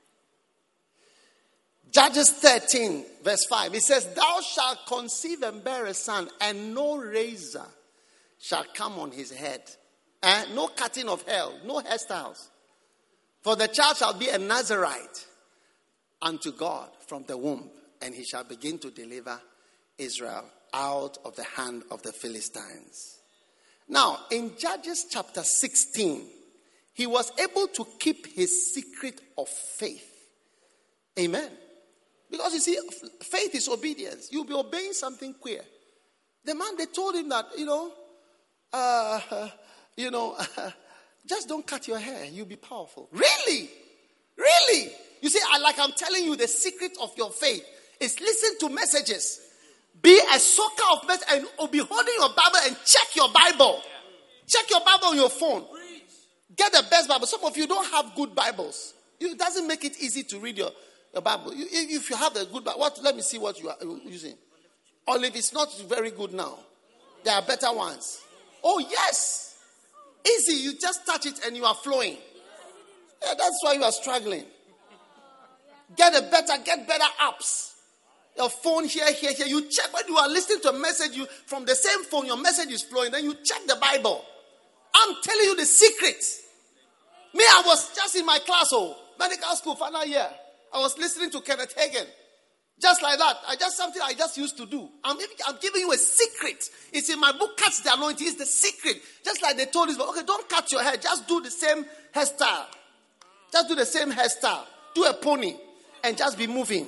Judges thirteen, verse five. It says, thou shalt conceive and bear a son, and no razor shall come on his head. Eh? No cutting of hair, no hairstyles. For the child shall be a Nazarite unto God from the womb, and he shall begin to deliver Israel out of the hand of the Philistines. Now, in Judges chapter sixteen, he was able to keep his secret of faith. Amen. Because you see, faith is obedience. You'll be obeying something queer. The man, they told him that, you know, uh, uh, you know, uh, just don't cut your hair. You'll be powerful. Really? Really? You see, I, like I'm telling you, the secret of your faith is listen to messages. Be a soaker of messages and or be holding your Bible and check your Bible. Check your Bible on your phone. Get the best Bible. Some of you don't have good Bibles. It doesn't make it easy to read your, your Bible. You, if you have the good Bible, what, let me see what you are using. Olive is not very good now. There are better ones. Oh, yes. Easy. You just touch it and you are flowing. Yeah, that's why you are struggling. Get a better, get better apps. Your phone here, here, here. You check when you are listening to a message you from the same phone, your message is flowing. Then you check the Bible. I'm telling you the secret. Me, I was just in my class, oh, medical school, final year. I was listening to Kenneth Hagin. Just like that. I just something I just used to do. I'm, I'm giving you a secret. It's in my book, Catch the Anointing. It's the secret. Just like they told us, okay, don't cut your hair. Just do the same hairstyle. Just do the same hairstyle. Do a pony. And just be moving.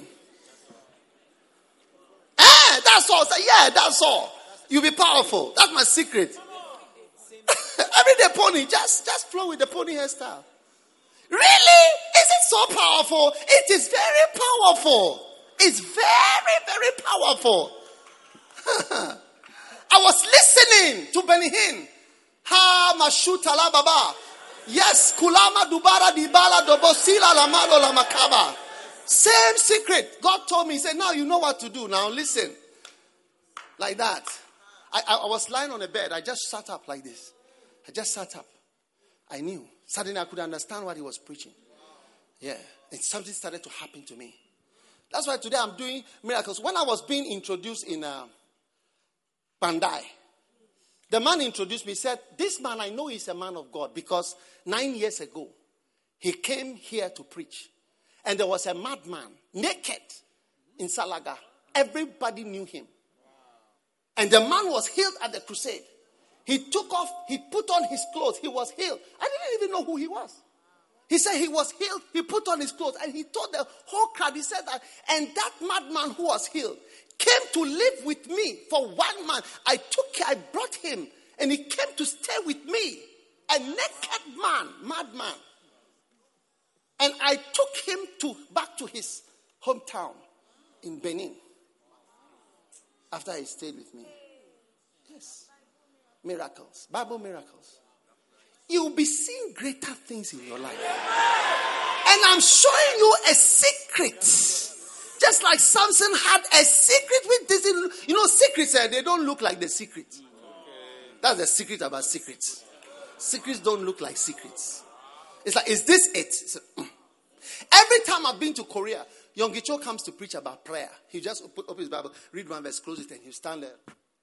Eh, that's all. Say, yeah, that's all. You'll be powerful. That's my secret. Everyday pony. Just, just flow with the pony hairstyle. Really? Is it so powerful? It is very powerful. It's very, very powerful. I was listening to Benny Hinn. Ha mashuta la baba. Yes, kulama dubara dibala dobosila lamalo lamakaba. Same secret. God told me, he said, now you know what to do. Now listen. Like that. I, I, I was lying on a bed. I just sat up like this. I just sat up. I knew. Suddenly I could understand what he was preaching. Yeah. And something started to happen to me. That's why today I'm doing miracles. When I was being introduced in uh, Bandai, the man introduced me, said, this man, I know he's a man of God because nine years ago, he came here to preach. And there was a madman, naked, in Salaga. Everybody knew him. And the man was healed at the crusade. He took off, he put on his clothes. He was healed. I didn't even know who he was. He said he was healed. He put on his clothes. And he told the whole crowd, he said that, and that madman who was healed came to live with me for one month. I took care, I brought him. And he came to stay with me. A naked man, madman. And I took him to back to his hometown in Benin. After he stayed with me. Yes. Miracles. Bible miracles. You'll be seeing greater things in your life. And I'm showing you a secret. Just like Samson had a secret with this. You know, secrets, they don't look like the secret. That's the secret about secrets. Secrets don't look like secrets. It's like, is this it? It's like, mm. Every time I've been to Korea, Yonggi Cho comes to preach about prayer. He just open, open his Bible, read one verse, close it, and he'll stand there.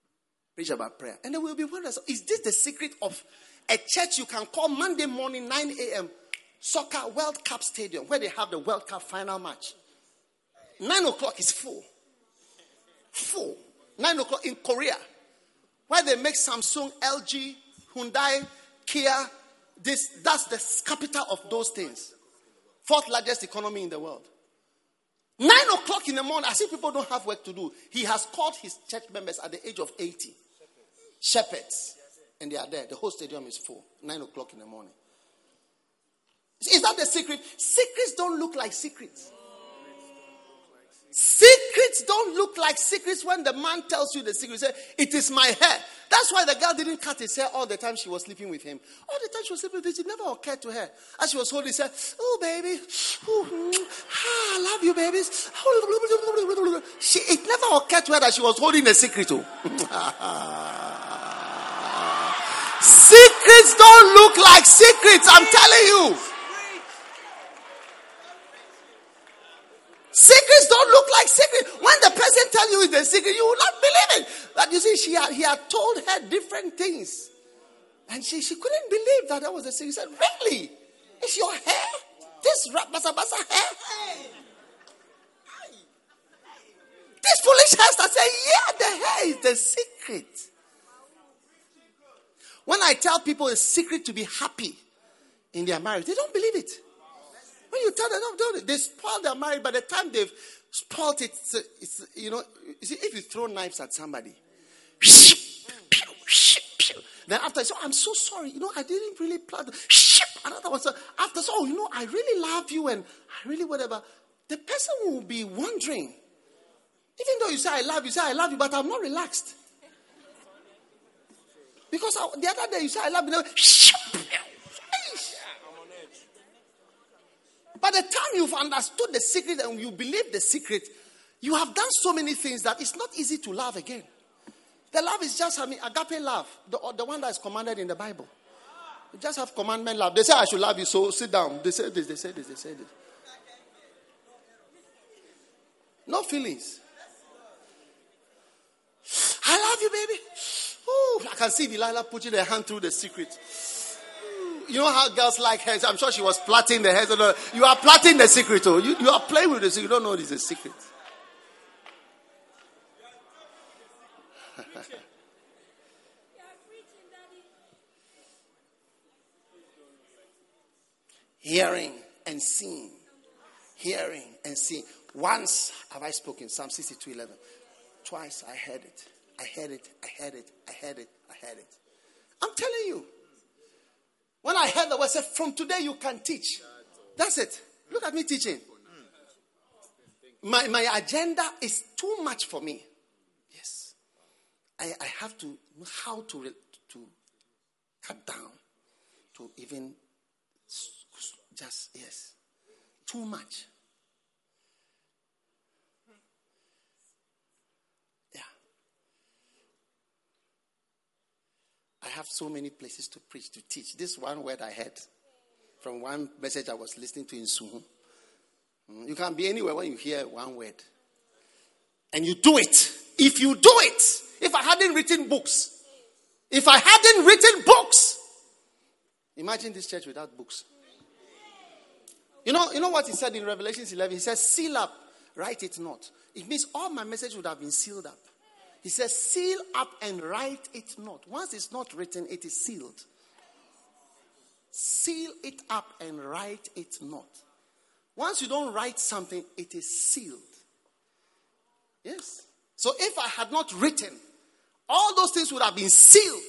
Preach about prayer. And then we'll be wondering, so is this the secret of a church you can call Monday morning, nine a.m., soccer World Cup stadium, where they have the World Cup final match? Nine o'clock is full. Full. Nine o'clock in Korea, where they make Samsung, L G, Hyundai, Kia. This, that's the capital of those things. Fourth largest economy in the world. Nine o'clock in the morning, I see people don't have work to do. He has called his church members at the age of eighty. Shepherds. And they are there. The whole stadium is full. Nine o'clock in the morning. Is that the secret? Secrets don't look like secrets. Secrets don't look like secrets when the man tells you the secret. Say, it is my hair. That's why the girl didn't cut his hair all the time she was sleeping with him. All the time she was sleeping with him, it never occurred to her. As she was holding, she said, oh, baby. Oh, ah, I love you, babies. She, it never occurred to her that she was holding a secret. Oh. Secrets don't look like secrets, I'm telling you. Secrets don't look like secrets. When the person tells you it's a secret, you will not believe it. But you see, she had, he had told her different things. And she, she couldn't believe that that was a secret. She said, really? It's your hair? This basa basa hair? This foolish hairstyle said, yeah, the hair is the secret. When I tell people a secret to be happy in their marriage, they don't believe it. When you tell them, no, don't, they spoil their marriage. By the time they've spoiled it, it's, it's, you know, you see, if you throw knives at somebody, then after, so I'm so sorry, you know, I didn't really plan to, another one, so after, so, oh, you know, I really love you and I really whatever. The person will be wondering, even though you say I love you, say I love you, but I'm not relaxed. Because I, the other day you say I love you, by the time you've understood the secret and you believe the secret, you have done so many things that it's not easy to love again. The love is just, I mean, agape love, the, the one that is commanded in the Bible. You just have commandment love. They say I should love you, so sit down. They say this, they say this, they say this. No feelings. I love you, baby. Ooh, I can see Delilah putting her hand through the secret. You know how girls like hairs? I'm sure she was plaiting the hairs. You are plaiting the secret. Oh. You, you are playing with the secret. You don't know it's a secret. Hearing and seeing. Hearing and seeing. Once have I spoken, Psalm sixty-two eleven. Twice I heard it. I heard it. I heard it. I heard it. I heard it. I'm telling you. When I heard the word, I said, from today you can teach. That's it. Look at me teaching. My, my agenda is too much for me. Yes. I, I have to know how to, to cut down. To even just, yes. Too much. I have so many places to preach, to teach. This one word I heard from one message I was listening to in Suhu. You can be anywhere when you hear one word. And you do it. If you do it, if I hadn't written books, if I hadn't written books, imagine this church without books. You know, you know what he said in Revelation eleven? He says, seal up, write it not. It means all my message would have been sealed up. He says, seal up and write it not. Once it's not written, it is sealed. Seal it up and write it not. Once you don't write something, it is sealed. Yes. So if I had not written, all those things would have been sealed.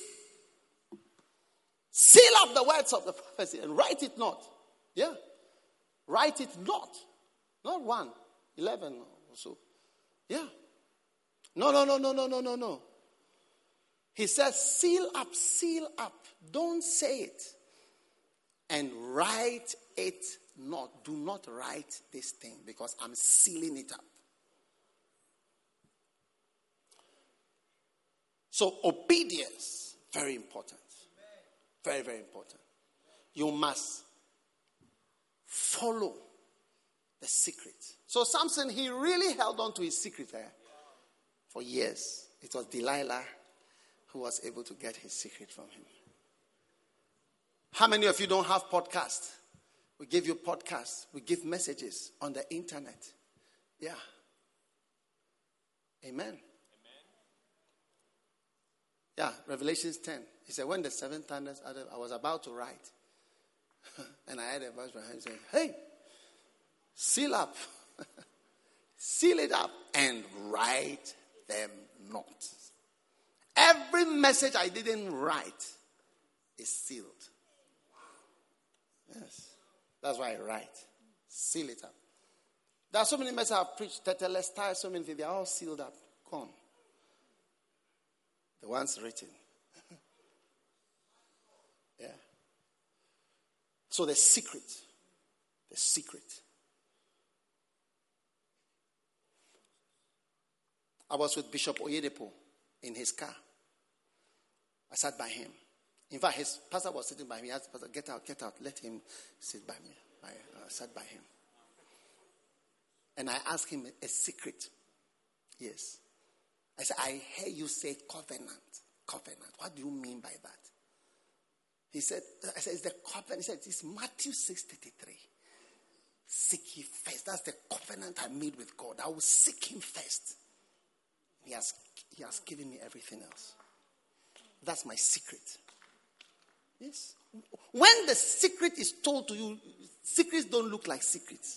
Seal up the words of the prophecy and write it not. Yeah. Write it not. Not one, eleven or so. Yeah. No, no, no, no, no, no, no, no. He says, seal up, seal up. Don't say it. And write it not. Do not write this thing because I'm sealing it up. So obedience, very important. Very, very important. You must follow the secret. So Samson, he really held on to his secret there. For years, it was Delilah who was able to get his secret from him. How many of you don't have podcasts? We give you podcasts. We give messages on the internet. Yeah. Amen. Amen. Yeah, Revelations ten. He said, when the seven thunders, I was about to write. And I heard a voice behind me saying, hey, seal up. Seal it up and write them not. Every message I didn't write is sealed. Yes. That's why I write. Seal it up. There are so many messages I've preached. Tetelestai, so many things. They are all sealed up. Gone. The ones written. Yeah. So the secret. The secret. I was with Bishop Oyedepo in his car. I sat by him. In fact, his pastor was sitting by me. He asked the pastor, get out, get out. Let him sit by me. I uh, sat by him. And I asked him a, a secret. Yes. I said, I hear you say covenant. Covenant. What do you mean by that? He said, I said, it's the covenant. He said, it's Matthew six thirty-three. Seek ye first. That's the covenant I made with God. I will seek him first. He has, he has given me everything else. That's my secret. Yes. When the secret is told to you, secrets don't look like secrets.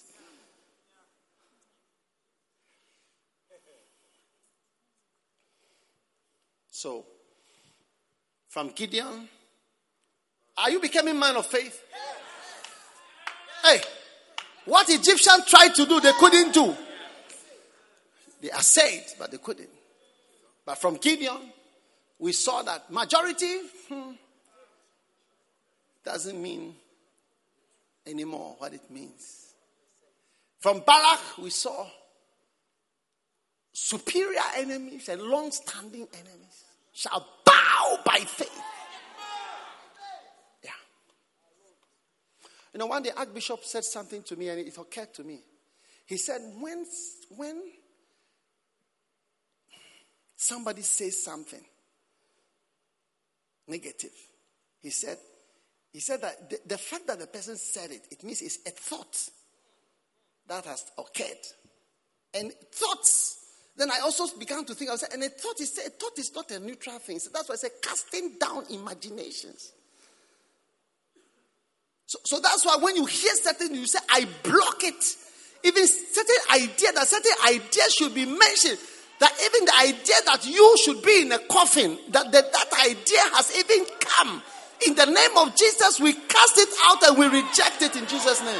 So, from Gideon, are you becoming man of faith? Hey, what Egyptians tried to do, they couldn't do. They essayed, but they couldn't. But from Gideon, we saw that majority hmm, doesn't mean anymore what it means. From Barak, we saw superior enemies and long-standing enemies shall bow by faith. Yeah. You know, one day Archbishop said something to me and it occurred to me. He said, when, when somebody says something negative, he said, he said that the, the fact that the person said it, it means it's a thought that has occurred. And thoughts, then I also began to think, I said, and a thought is a thought is not a neutral thing. So that's why I said casting down imaginations. So, so that's why when you hear something, you say, I block it. Even certain idea, that certain ideas should be mentioned. That even the idea that you should be in a coffin, that, that that idea has even come. In the name of Jesus, we cast it out and we reject it in Jesus' name.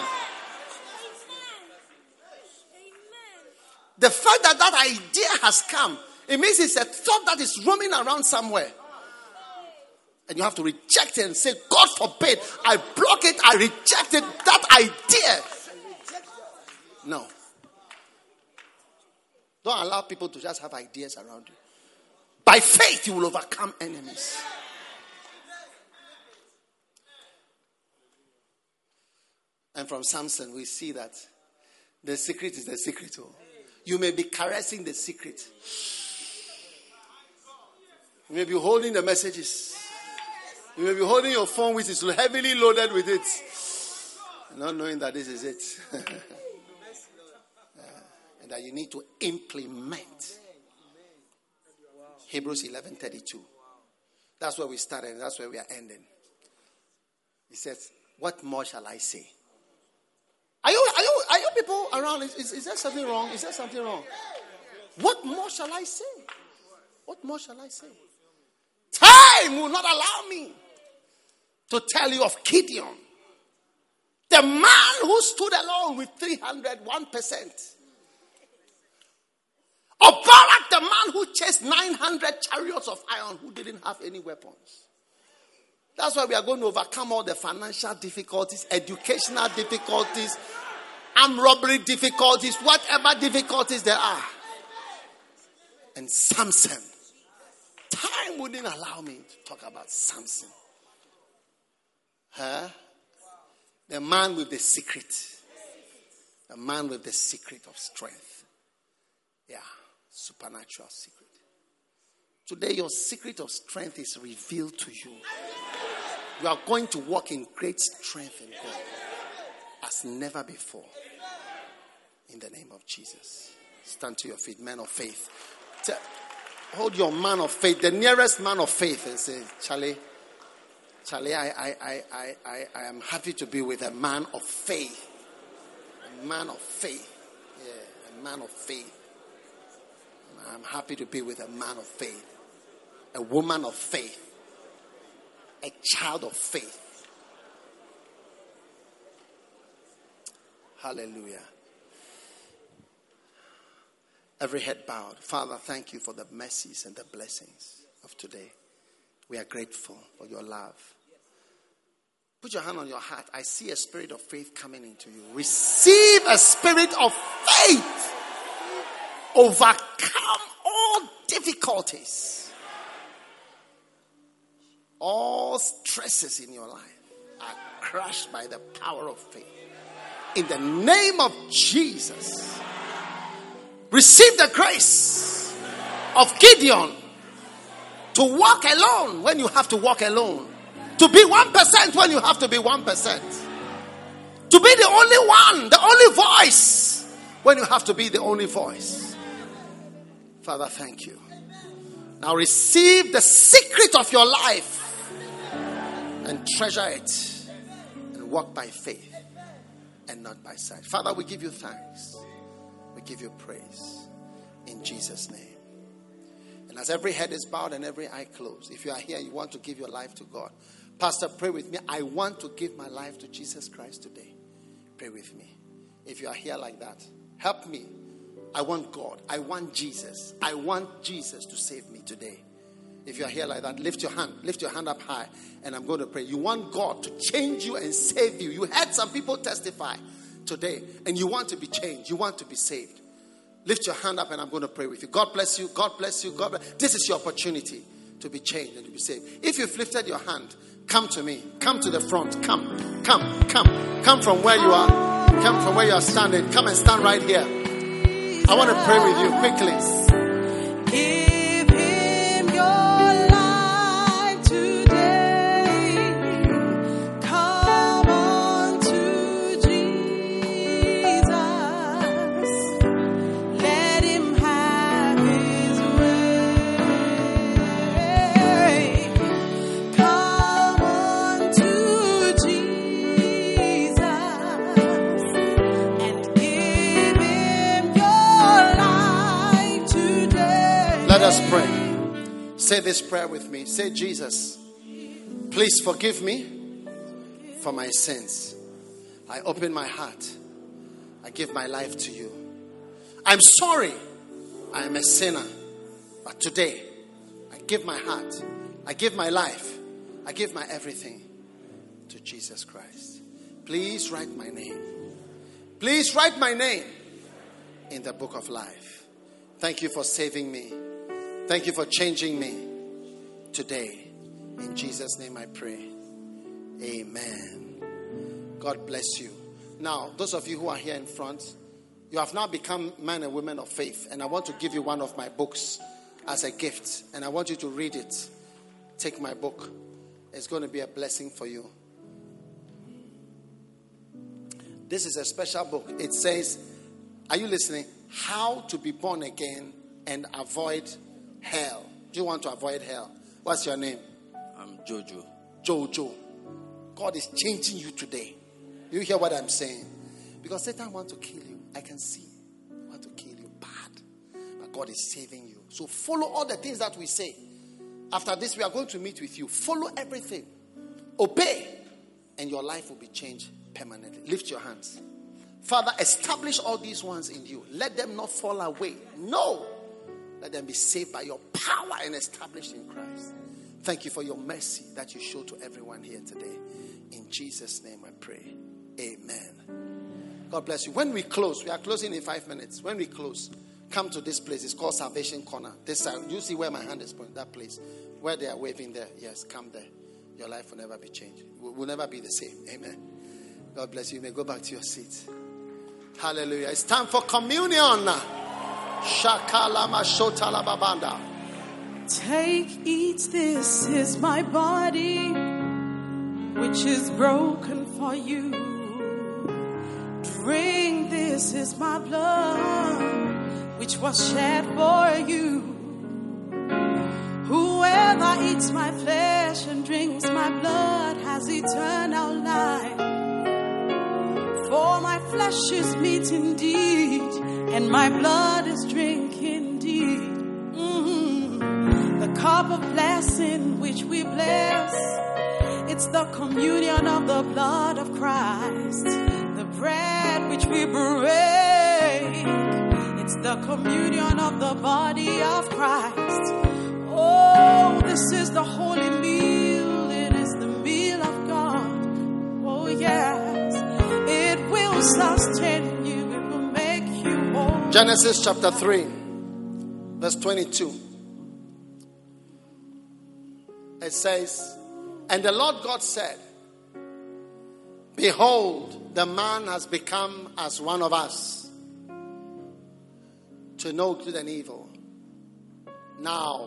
The fact that that idea has come, it means it's a thought that is roaming around somewhere. And you have to reject it and say, God forbid, I block it, I reject it, that idea. No. Don't allow people to just have ideas around you. By faith, you will overcome enemies. And from Samson, we see that the secret is the secret. Oh. You may be caressing the secret. You may be holding the messages. You may be holding your phone, which is heavily loaded with it, not knowing that this is it. uh, and that you need to implement. Hebrews eleven thirty-two. That's where we started, and that's where we are ending. He says, what more shall I say? Are you, are you, are you people around? Is, is, is there something wrong? Is there something wrong? What more shall I say? What more shall I say? Time will not allow me to tell you of Gideon, the man who stood alone with three hundred one percent. Of Barak, the man who chased nine hundred chariots of iron who didn't have any weapons. That's why we are going to overcome all the financial difficulties, educational difficulties, armed robbery difficulties, whatever difficulties there are. And Samson. Time wouldn't allow me to talk about Samson. Huh? The man with the secret. The man with the secret of strength. Yeah. Supernatural secret. Today, your secret of strength is revealed to you. You are going to walk in great strength in God as never before. In the name of Jesus. Stand to your feet, man of faith. Tell, hold your man of faith, the nearest man of faith, and say, Charlie, Charlie, I, I, I, I, I, I am happy to be with a man of faith. A man of faith. Yeah, a man of faith. I'm happy to be with a man of faith. A woman of faith. A child of faith. Hallelujah. Every head bowed. Father, thank you for the mercies and the blessings of today. We are grateful for your love. Put your hand on your heart. I see a spirit of faith coming into you. Receive a spirit of faith. Overcome all difficulties. All stresses in your life are crushed by the power of faith. In the name of Jesus. Receive the grace of Gideon to walk alone when you have to walk alone. To be one percent when you have to be one percent. To be the only one, the only voice when you have to be the only voice. Father, thank you. Now receive the secret of your life and treasure it and walk by faith and not by sight. Father, we give you thanks. We give you praise in Jesus' name. And as every head is bowed and every eye closed, if you are here, you want to give your life to God. Pastor, pray with me. I want to give my life to Jesus Christ today. Pray with me. If you are here like that, help me. I want God. I want Jesus. I want Jesus to save me today. If you are here like that, lift your hand. Lift your hand up high. And I'm going to pray. You want God to change you and save you. You heard some people testify today. And you want to be changed. You want to be saved. Lift your hand up and I'm going to pray with you. God bless you. God bless you. God bless. This is your opportunity to be changed and to be saved. If you've lifted your hand, come to me. Come to the front. Come. Come. Come. Come from where you are. Come from where you are standing. Come and stand right here. I want to pray with you quickly. Give him your life today. Come on to Jesus. Let him have his way. Come on to Jesus and give him your life today. Let us pray. Say this prayer with me. Say, Jesus, please forgive me for my sins. I open my heart. I give my life to you. I'm sorry. I am a sinner. But today, I give my heart. I give my life. I give my everything to Jesus Christ. Please write my name. Please write my name in the book of life. Thank you for saving me. Thank you for changing me today. In Jesus' name I pray. Amen. God bless you. Now, those of you who are here in front, you have now become men and women of faith. And I want to give you one of my books as a gift. And I want you to read it. Take my book. It's going to be a blessing for you. This is a special book. It says, are you listening? How to be born again and avoid hell. Do you want to avoid hell? What's your name? I'm Jojo. Jojo. God is changing you today. You hear what I'm saying? Because Satan wants to kill you. I can see. He wants to kill you bad. But God is saving you. So follow all the things that we say. After this, we are going to meet with you. Follow everything. Obey. And your life will be changed permanently. Lift your hands. Father, establish all these ones in you. Let them not fall away. No. Let them be saved by your power and established in Christ. Thank you for your mercy that you show to everyone here today. In Jesus' name I pray. Amen. God bless you. When we close, we are closing in five minutes. When we close, come to this place. It's called Salvation Corner. This side. You see where my hand is pointing? That place. Where they are waving there. Yes, come there. Your life will never be changed. Will, will never be the same. Amen. God bless you. You may go back to your seat. Hallelujah. It's time for communion. Shakalama Shotalababanda. Take, eat, this is my body, which is broken for you. Drink, this is my blood, which was shed for you. Whoever eats my flesh and drinks my blood has eternal life. For my flesh is meat indeed, and my blood is drink indeed. Mm-hmm. The cup of blessing which we bless, it's the communion of the blood of Christ. The bread which we break, it's the communion of the body of Christ. Oh, this is the holy meal. It is the meal of God. Oh, yes. It will sustain you. It will make you whole. Genesis chapter three, verse twenty-two. It says, and the Lord God said, behold, the man has become as one of us, to know good and evil. Now,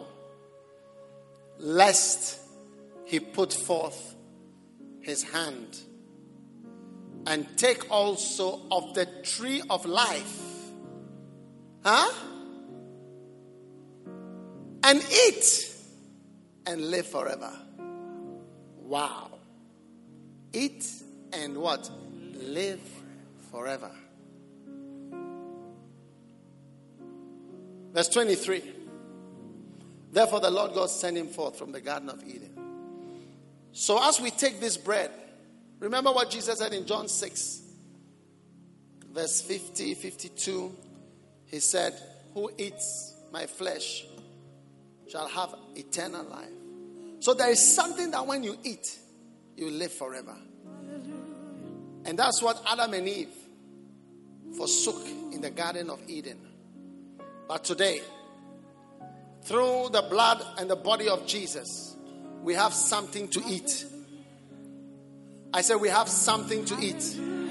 lest he put forth his hand and take also of the tree of life, huh? And eat and live forever. Wow. Eat and what? Live forever. Verse twenty-three. Therefore the Lord God sent him forth from the Garden of Eden. So as we take this bread, remember what Jesus said in John six, verse fifty, fifty-two. He said, who eats my flesh shall have eternal life. So there is something that when you eat, you live forever. And that's what Adam and Eve forsook in the Garden of Eden. But today, through the blood and the body of Jesus, we have something to eat. I said we have something to eat.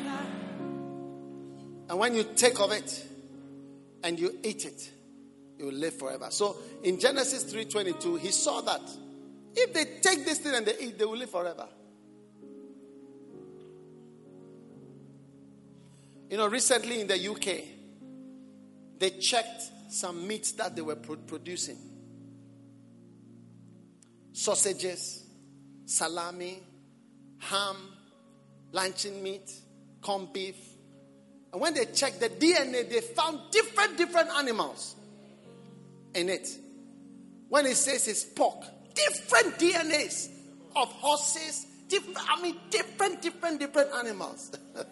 And when you take of it and you eat it, you will live forever. So in Genesis three twenty-two, he saw that if they take this thing and they eat, they will live forever. You know, recently in the U K, they checked some meats that they were pro- producing. Sausages, salami, ham, luncheon meat, corned beef. And when they checked the D N A, they found different, different animals in it. When it says it's pork, different D N As of horses, different, I mean, different, different, different animals.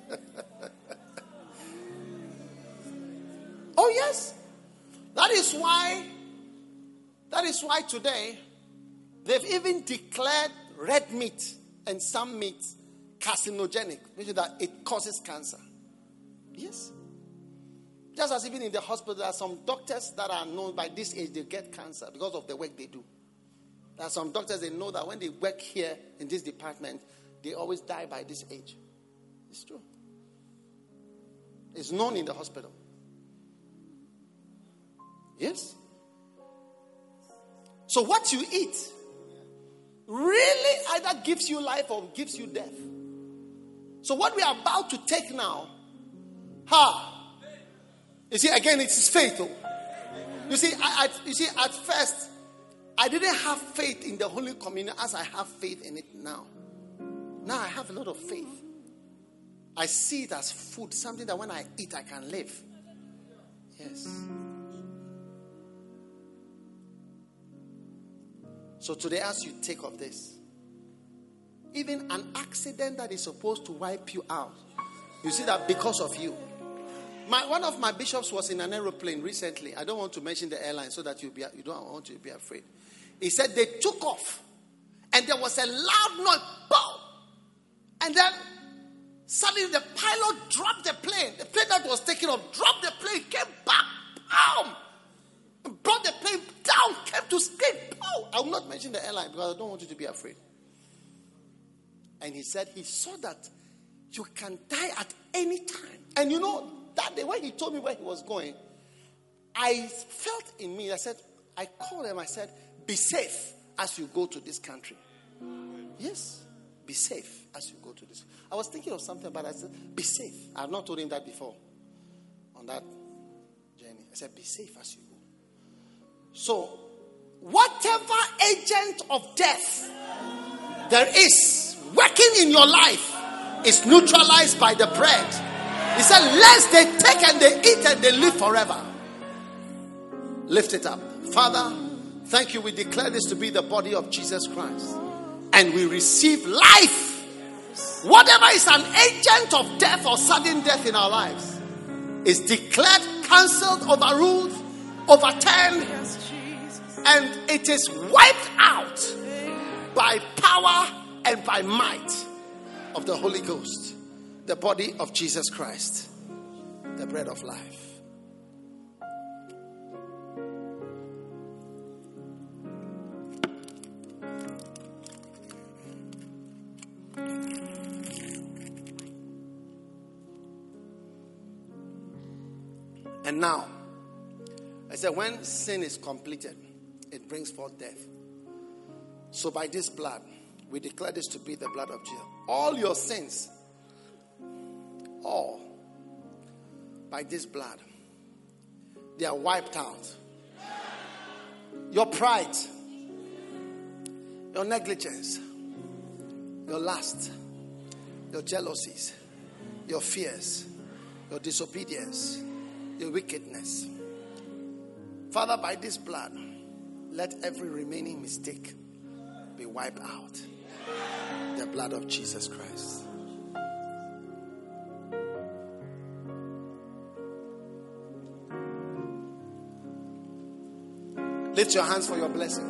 Oh, yes. That is why, that is why today, they've even declared red meat and some meat carcinogenic, which is that it causes cancer. Yes. Just as even in the hospital, there are some doctors that are known by this age, they get cancer because of the work they do. There are some doctors, they know that when they work here in this department, they always die by this age. It's true. It's known in the hospital. Yes. So what you eat really either gives you life or gives you death. So what we are about to take now, ha, you see, again, it's faith. Oh. You see, I, I, you see, at first, I didn't have faith in the Holy Communion as I have faith in it now. Now I have a lot of faith. I see it as food, something that when I eat, I can live. Yes. So today, as you take of this, even an accident that is supposed to wipe you out, you see that because of you. My, one of my bishops was in an aeroplane recently. I don't want to mention the airline so that you be, you don't want to be afraid. He said they took off, and there was a loud noise, boom, and then suddenly the pilot dropped the plane. The plane that was taking off dropped the plane, came back, boom. Brought the plane down, came to skate. Oh, I will not mention the airline because I don't want you to be afraid. And he said he saw that you can die at any time. And you know, that day when he told me where he was going, I felt in me, I said, I called him, I said, Be safe as you go to this country. Yes. Be safe as you go to this. I was thinking of something, but I said, be safe. I have not told him that before. On that journey. I said, be safe as you go. So, whatever agent of death there is working in your life is neutralized by the bread. He said, lest they take and they eat and they live forever. Lift it up. Father, thank you. We declare this to be the body of Jesus Christ. And we receive life. Whatever is an agent of death or sudden death in our lives is declared, cancelled, overruled, overturned, and it is wiped out by power and by might of the Holy Ghost, the body of Jesus Christ, the bread of life. And now, I said, when sin is completed, it brings forth death. So by this blood, we declare this to be the blood of Jesus. All your sins, all, by this blood, they are wiped out. Your pride, your negligence, your lust, your jealousies, your fears, your disobedience, your wickedness. Father, by this blood, let every remaining mistake be wiped out. The blood of Jesus Christ. Lift your hands for your blessing.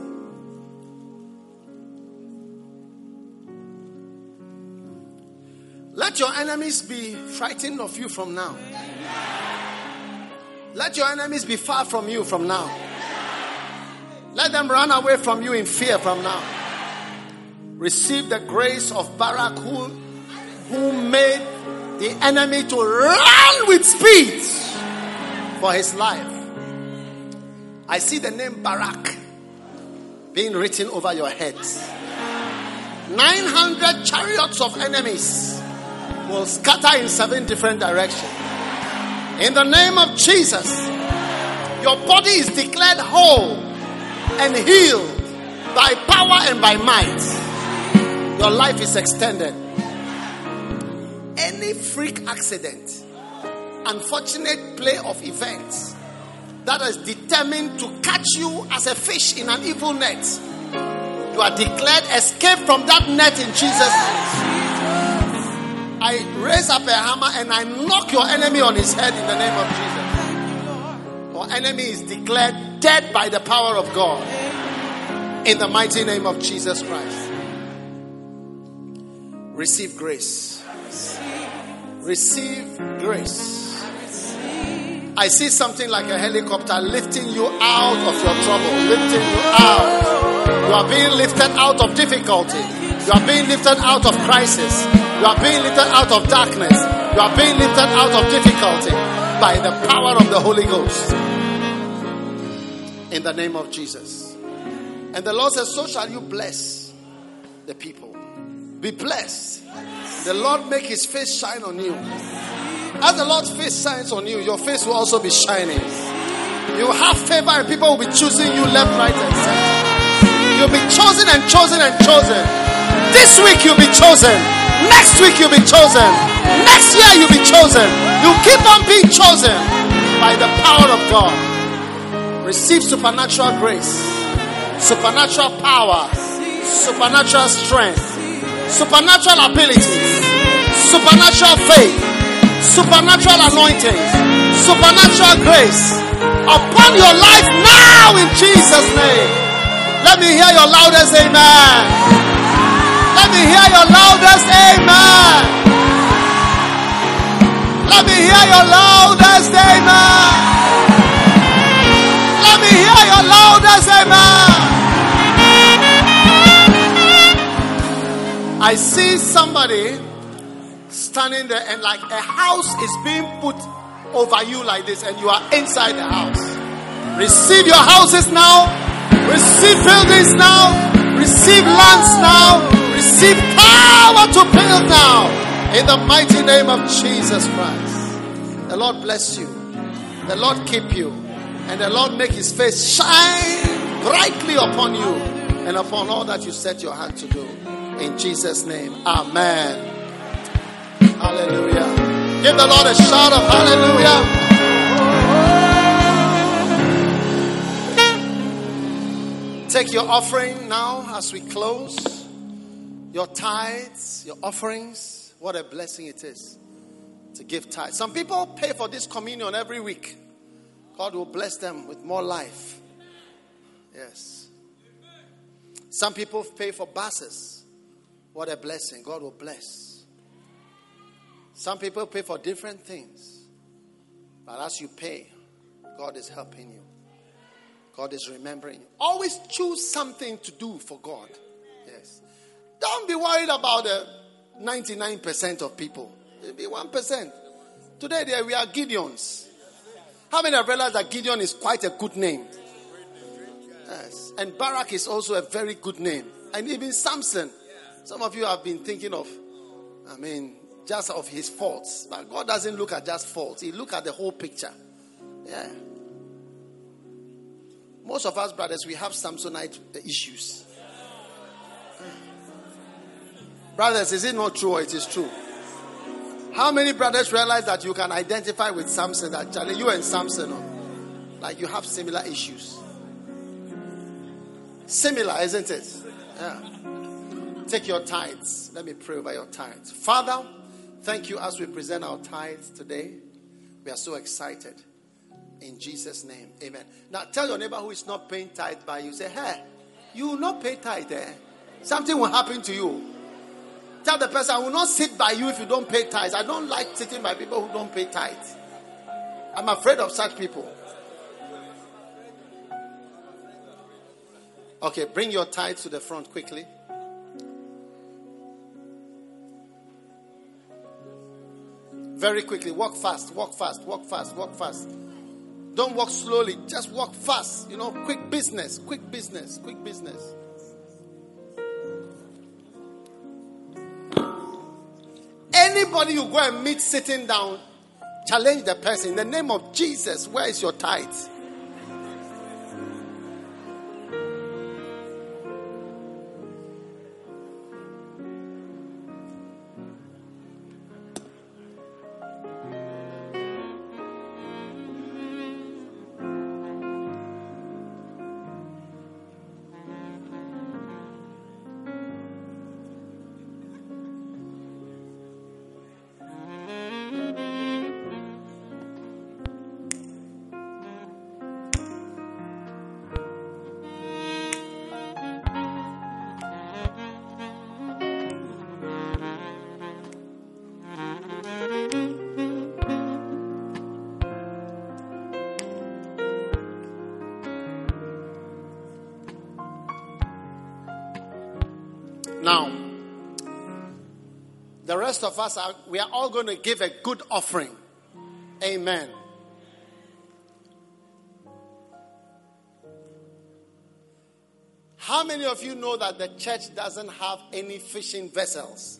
Let your enemies be frightened of you from now. Let your enemies be far from you from now. Let them run away from you in fear from now. Receive the grace of Barak, who, who made the enemy to run with speed for his life. I see the name Barak being written over your heads. nine hundred chariots of enemies will scatter in seven different directions. In the name of Jesus, your body is declared whole and healed by power and by might. Your life is extended. Any freak accident, unfortunate play of events that is determined to catch you as a fish in an evil net, you are declared escape from that net in Jesus' name. I raise up a hammer and I knock your enemy on his head in the name of Jesus. Your enemy is declared dead by the power of God in the mighty name of Jesus Christ. Receive grace. Receive grace. I see something like a helicopter lifting you out of your trouble, lifting you out. You are being lifted out of difficulty. You are being lifted out of crisis. You are being lifted out of darkness. You are being lifted out of difficulty by the power of the Holy Ghost. In the name of Jesus. And the Lord says, so shall you bless the people. Be blessed. The Lord make his face shine on you. As the Lord's face shines on you, your face will also be shining. You will have favor and people will be choosing you left, right, and center. You'll be chosen and chosen and chosen. This week you'll be chosen. Next week you'll be chosen. Next year you'll be chosen. You keep on being chosen by the power of God. Receive supernatural grace, supernatural power, supernatural strength, supernatural abilities, supernatural faith, supernatural anointing, supernatural grace upon your life now in Jesus' name. Let me hear your loudest amen. Let me hear your loudest amen. Let me hear your loudest amen. Let me hear your loudest amen. I see somebody standing there and like a house is being put over you like this and you are inside the house. Receive your houses now. Receive buildings now. Receive lands now. Receive power to build now. In the mighty name of Jesus Christ. The Lord bless you. The Lord keep you. And the Lord make his face shine brightly upon you and upon all that you set your hand to do. In Jesus' name. Amen. Hallelujah. Give the Lord a shout of hallelujah. Take your offering now as we close. Your tithes, your offerings. What a blessing it is to give tithes. Some people pay for this communion every week. God will bless them with more life. Yes. Some people pay for buses. What a blessing. God will bless. Some people pay for different things. But as you pay, God is helping you. God is remembering you. Always choose something to do for God. Yes. Don't be worried about the ninety-nine percent of people. It'll be one percent. Today there we are Gideons. How many have realized that Gideon is quite a good name? Yes. And Barak is also a very good name. And even Samson. Some of you have been thinking of, I mean, just of his faults. But God doesn't look at just faults. He looks at the whole picture. Yeah. Most of us, brothers, we have Samsonite issues. Brothers, is it not true or it is true? How many brothers realize that you can identify with Samson? That Charlie, you and Samson, oh, like you have similar issues. Similar, isn't it? Yeah. Take your tithes. Let me pray over your tithes. Father, thank you as we present our tithes today. We are so excited. In Jesus' name, amen. Now tell your neighbor who is not paying tithe by you. Say, hey, you will not pay tithe. Eh? Something will happen to you. Tell the person, I will not sit by you if you don't pay tithes. I don't like sitting by people who don't pay tithes. I'm afraid of such people. Okay, bring your tithes to the front quickly. Very quickly. Walk fast, walk fast, walk fast, walk fast. Don't walk slowly. Just walk fast. You know, quick business, quick business, quick business. Anybody you go and meet sitting down, challenge the person. In the name of Jesus, where is your tithe? Now, the rest of us, are, we are all going to give a good offering. Amen. How many of you know that the church doesn't have any fishing vessels?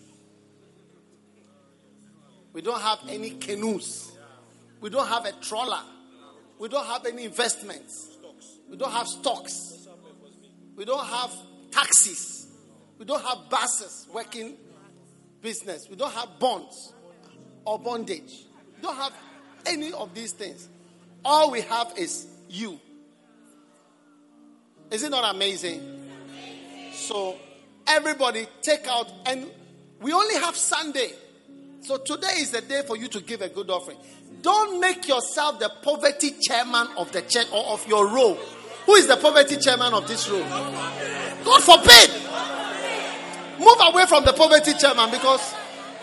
We don't have any canoes. We don't have a trawler. We don't have any investments. We don't have stocks. We don't have taxis. We don't have buses working business. We don't have bonds or bondage. We don't have any of these things. All we have is you. Is it not amazing? So everybody take out, and we only have Sunday. So today is the day for you to give a good offering. Don't make yourself the poverty chairman of the church or of your row. Who is the poverty chairman of this row? God forbid. Move away from the poverty chairman because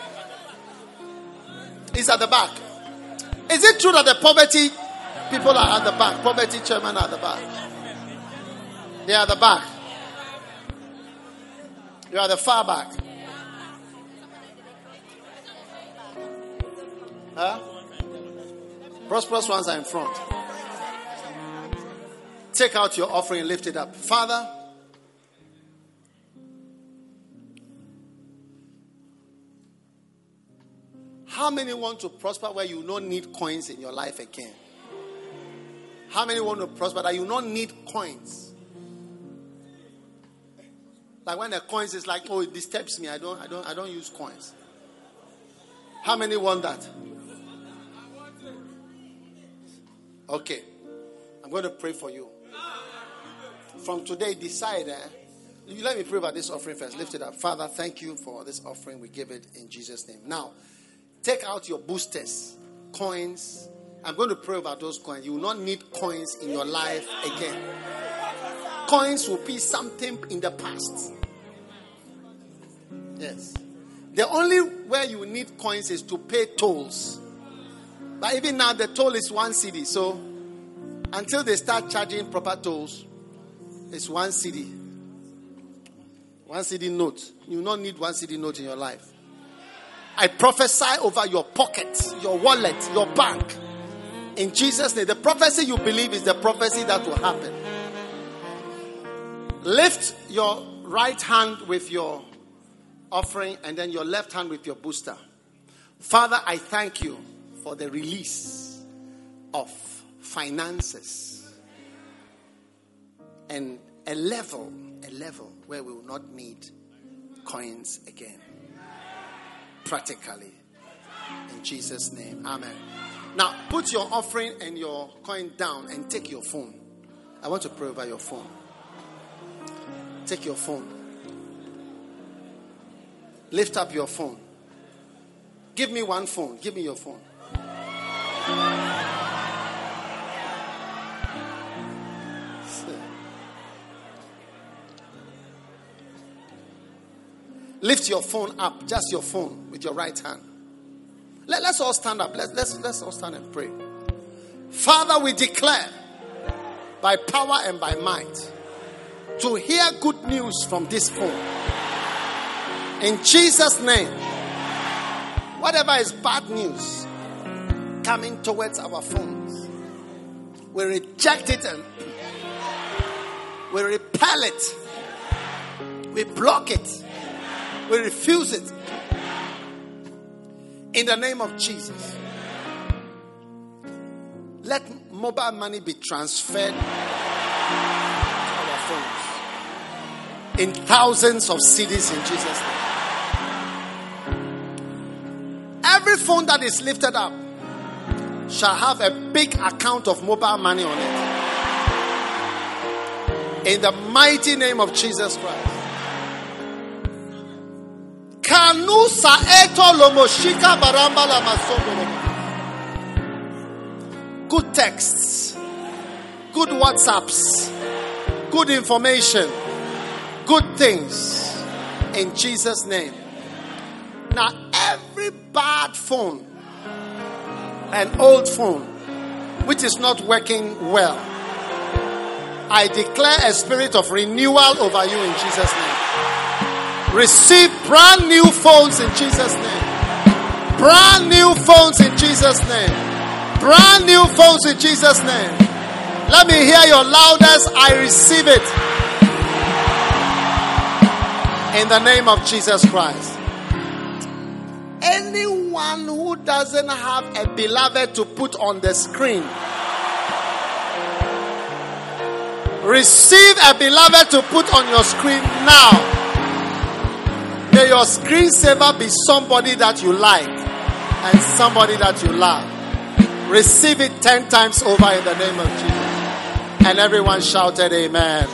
he's at the back. Is it true that the poverty people are at the back? Poverty chairman are at the back. They are at the back. You are the far back. Huh? Prosperous ones are in front. Take out your offering and lift it up. Father, how many want to prosper where you don't need coins in your life again? How many want to prosper that you don't need coins? Like when the coins is like, oh, it disturbs me. I don't, I don't, I don't use coins. How many want that? Okay. I'm going to pray for you. From today, decide. Eh? Let me pray about this offering first. Lift it up. Father, thank you for this offering. We give it in Jesus' name. Now, take out your boosters, coins. I'm going to pray about those coins. You will not need coins in your life again. Coins will be something in the past. Yes. The only way you need coins is to pay tolls. But even now, the toll is one cedi. So, until they start charging proper tolls, it's one cedi. One cedi note. You will not need one cedi note in your life. I prophesy over your pocket, your wallet, your bank. In Jesus' name. The prophecy you believe is the prophecy that will happen. Lift your right hand with your offering and then your left hand with your booster. Father, I thank you for the release of finances and a level, a level where we will not need coins again. Practically. In Jesus' name. Amen. Now, put your offering and your coin down and take your phone. I want to pray over your phone. Take your phone. Lift up your phone. Give me one phone. Give me your phone. Lift your phone up, just your phone with your right hand. Let, let's all stand up. Let's, let's, let's all stand and pray. Father, we declare by power and by might to hear good news from this phone. In Jesus' name, whatever is bad news coming towards our phones, we reject it and we repel it. We block it. We refuse it. In the name of Jesus. Let mobile money be transferred to our phones. In thousands of cities in Jesus' name. Every phone that is lifted up shall have a big account of mobile money on it. In the mighty name of Jesus Christ. Kanusa eto lomoshika baramba la masondo. Good texts, good WhatsApps, good information, good things in Jesus' name. Now, every bad phone, an old phone, which is not working well, I declare a spirit of renewal over you in Jesus' name. Receive brand new phones in Jesus' name. Brand new phones in Jesus' name. Brand new phones in Jesus' name. Let me hear your loudest, I receive it. In the name of Jesus Christ. Anyone who doesn't have a beloved to put on the screen, receive a beloved to put on your screen now. May your screensaver be somebody that you like and somebody that you love. Receive it ten times over in the name of Jesus. And everyone shouted amen.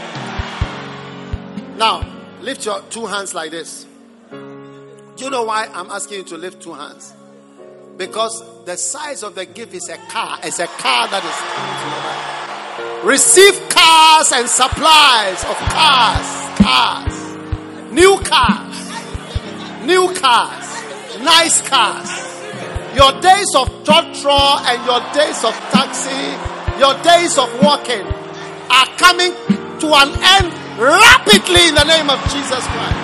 Now, lift your two hands like this. Do you know why I'm asking you to lift two hands? Because the size of the gift is a car. It's a car that is coming to your life. Receive cars and supplies of cars. Cars. New cars. New cars. Nice cars. Your days of trotro and your days of taxi, your days of walking are coming to an end rapidly in the name of Jesus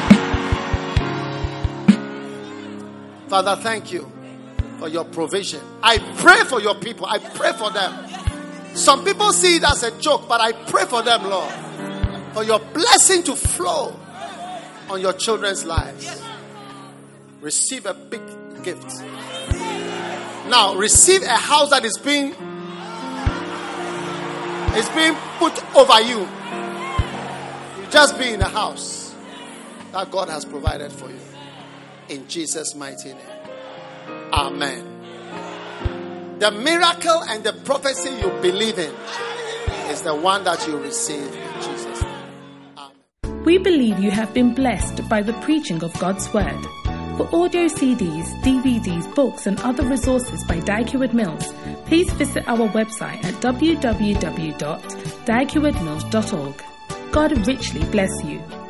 Christ. Father, thank you for your provision. I pray for your people. I pray for them. Some people see it as a joke, but I pray for them, Lord, for your blessing to flow on your children's lives. Receive a big gift. Now, receive a house that is being is being put over you. You just be in a house that God has provided for you. In Jesus' mighty name. Amen. The miracle and the prophecy you believe in is the one that you receive in Jesus' name. Amen. We believe you have been blessed by the preaching of God's Word. For audio C Ds, D V Ds, books and other resources by Dag Heward Mills, please visit our website at w w w dot dag heward mills dot org. God richly bless you.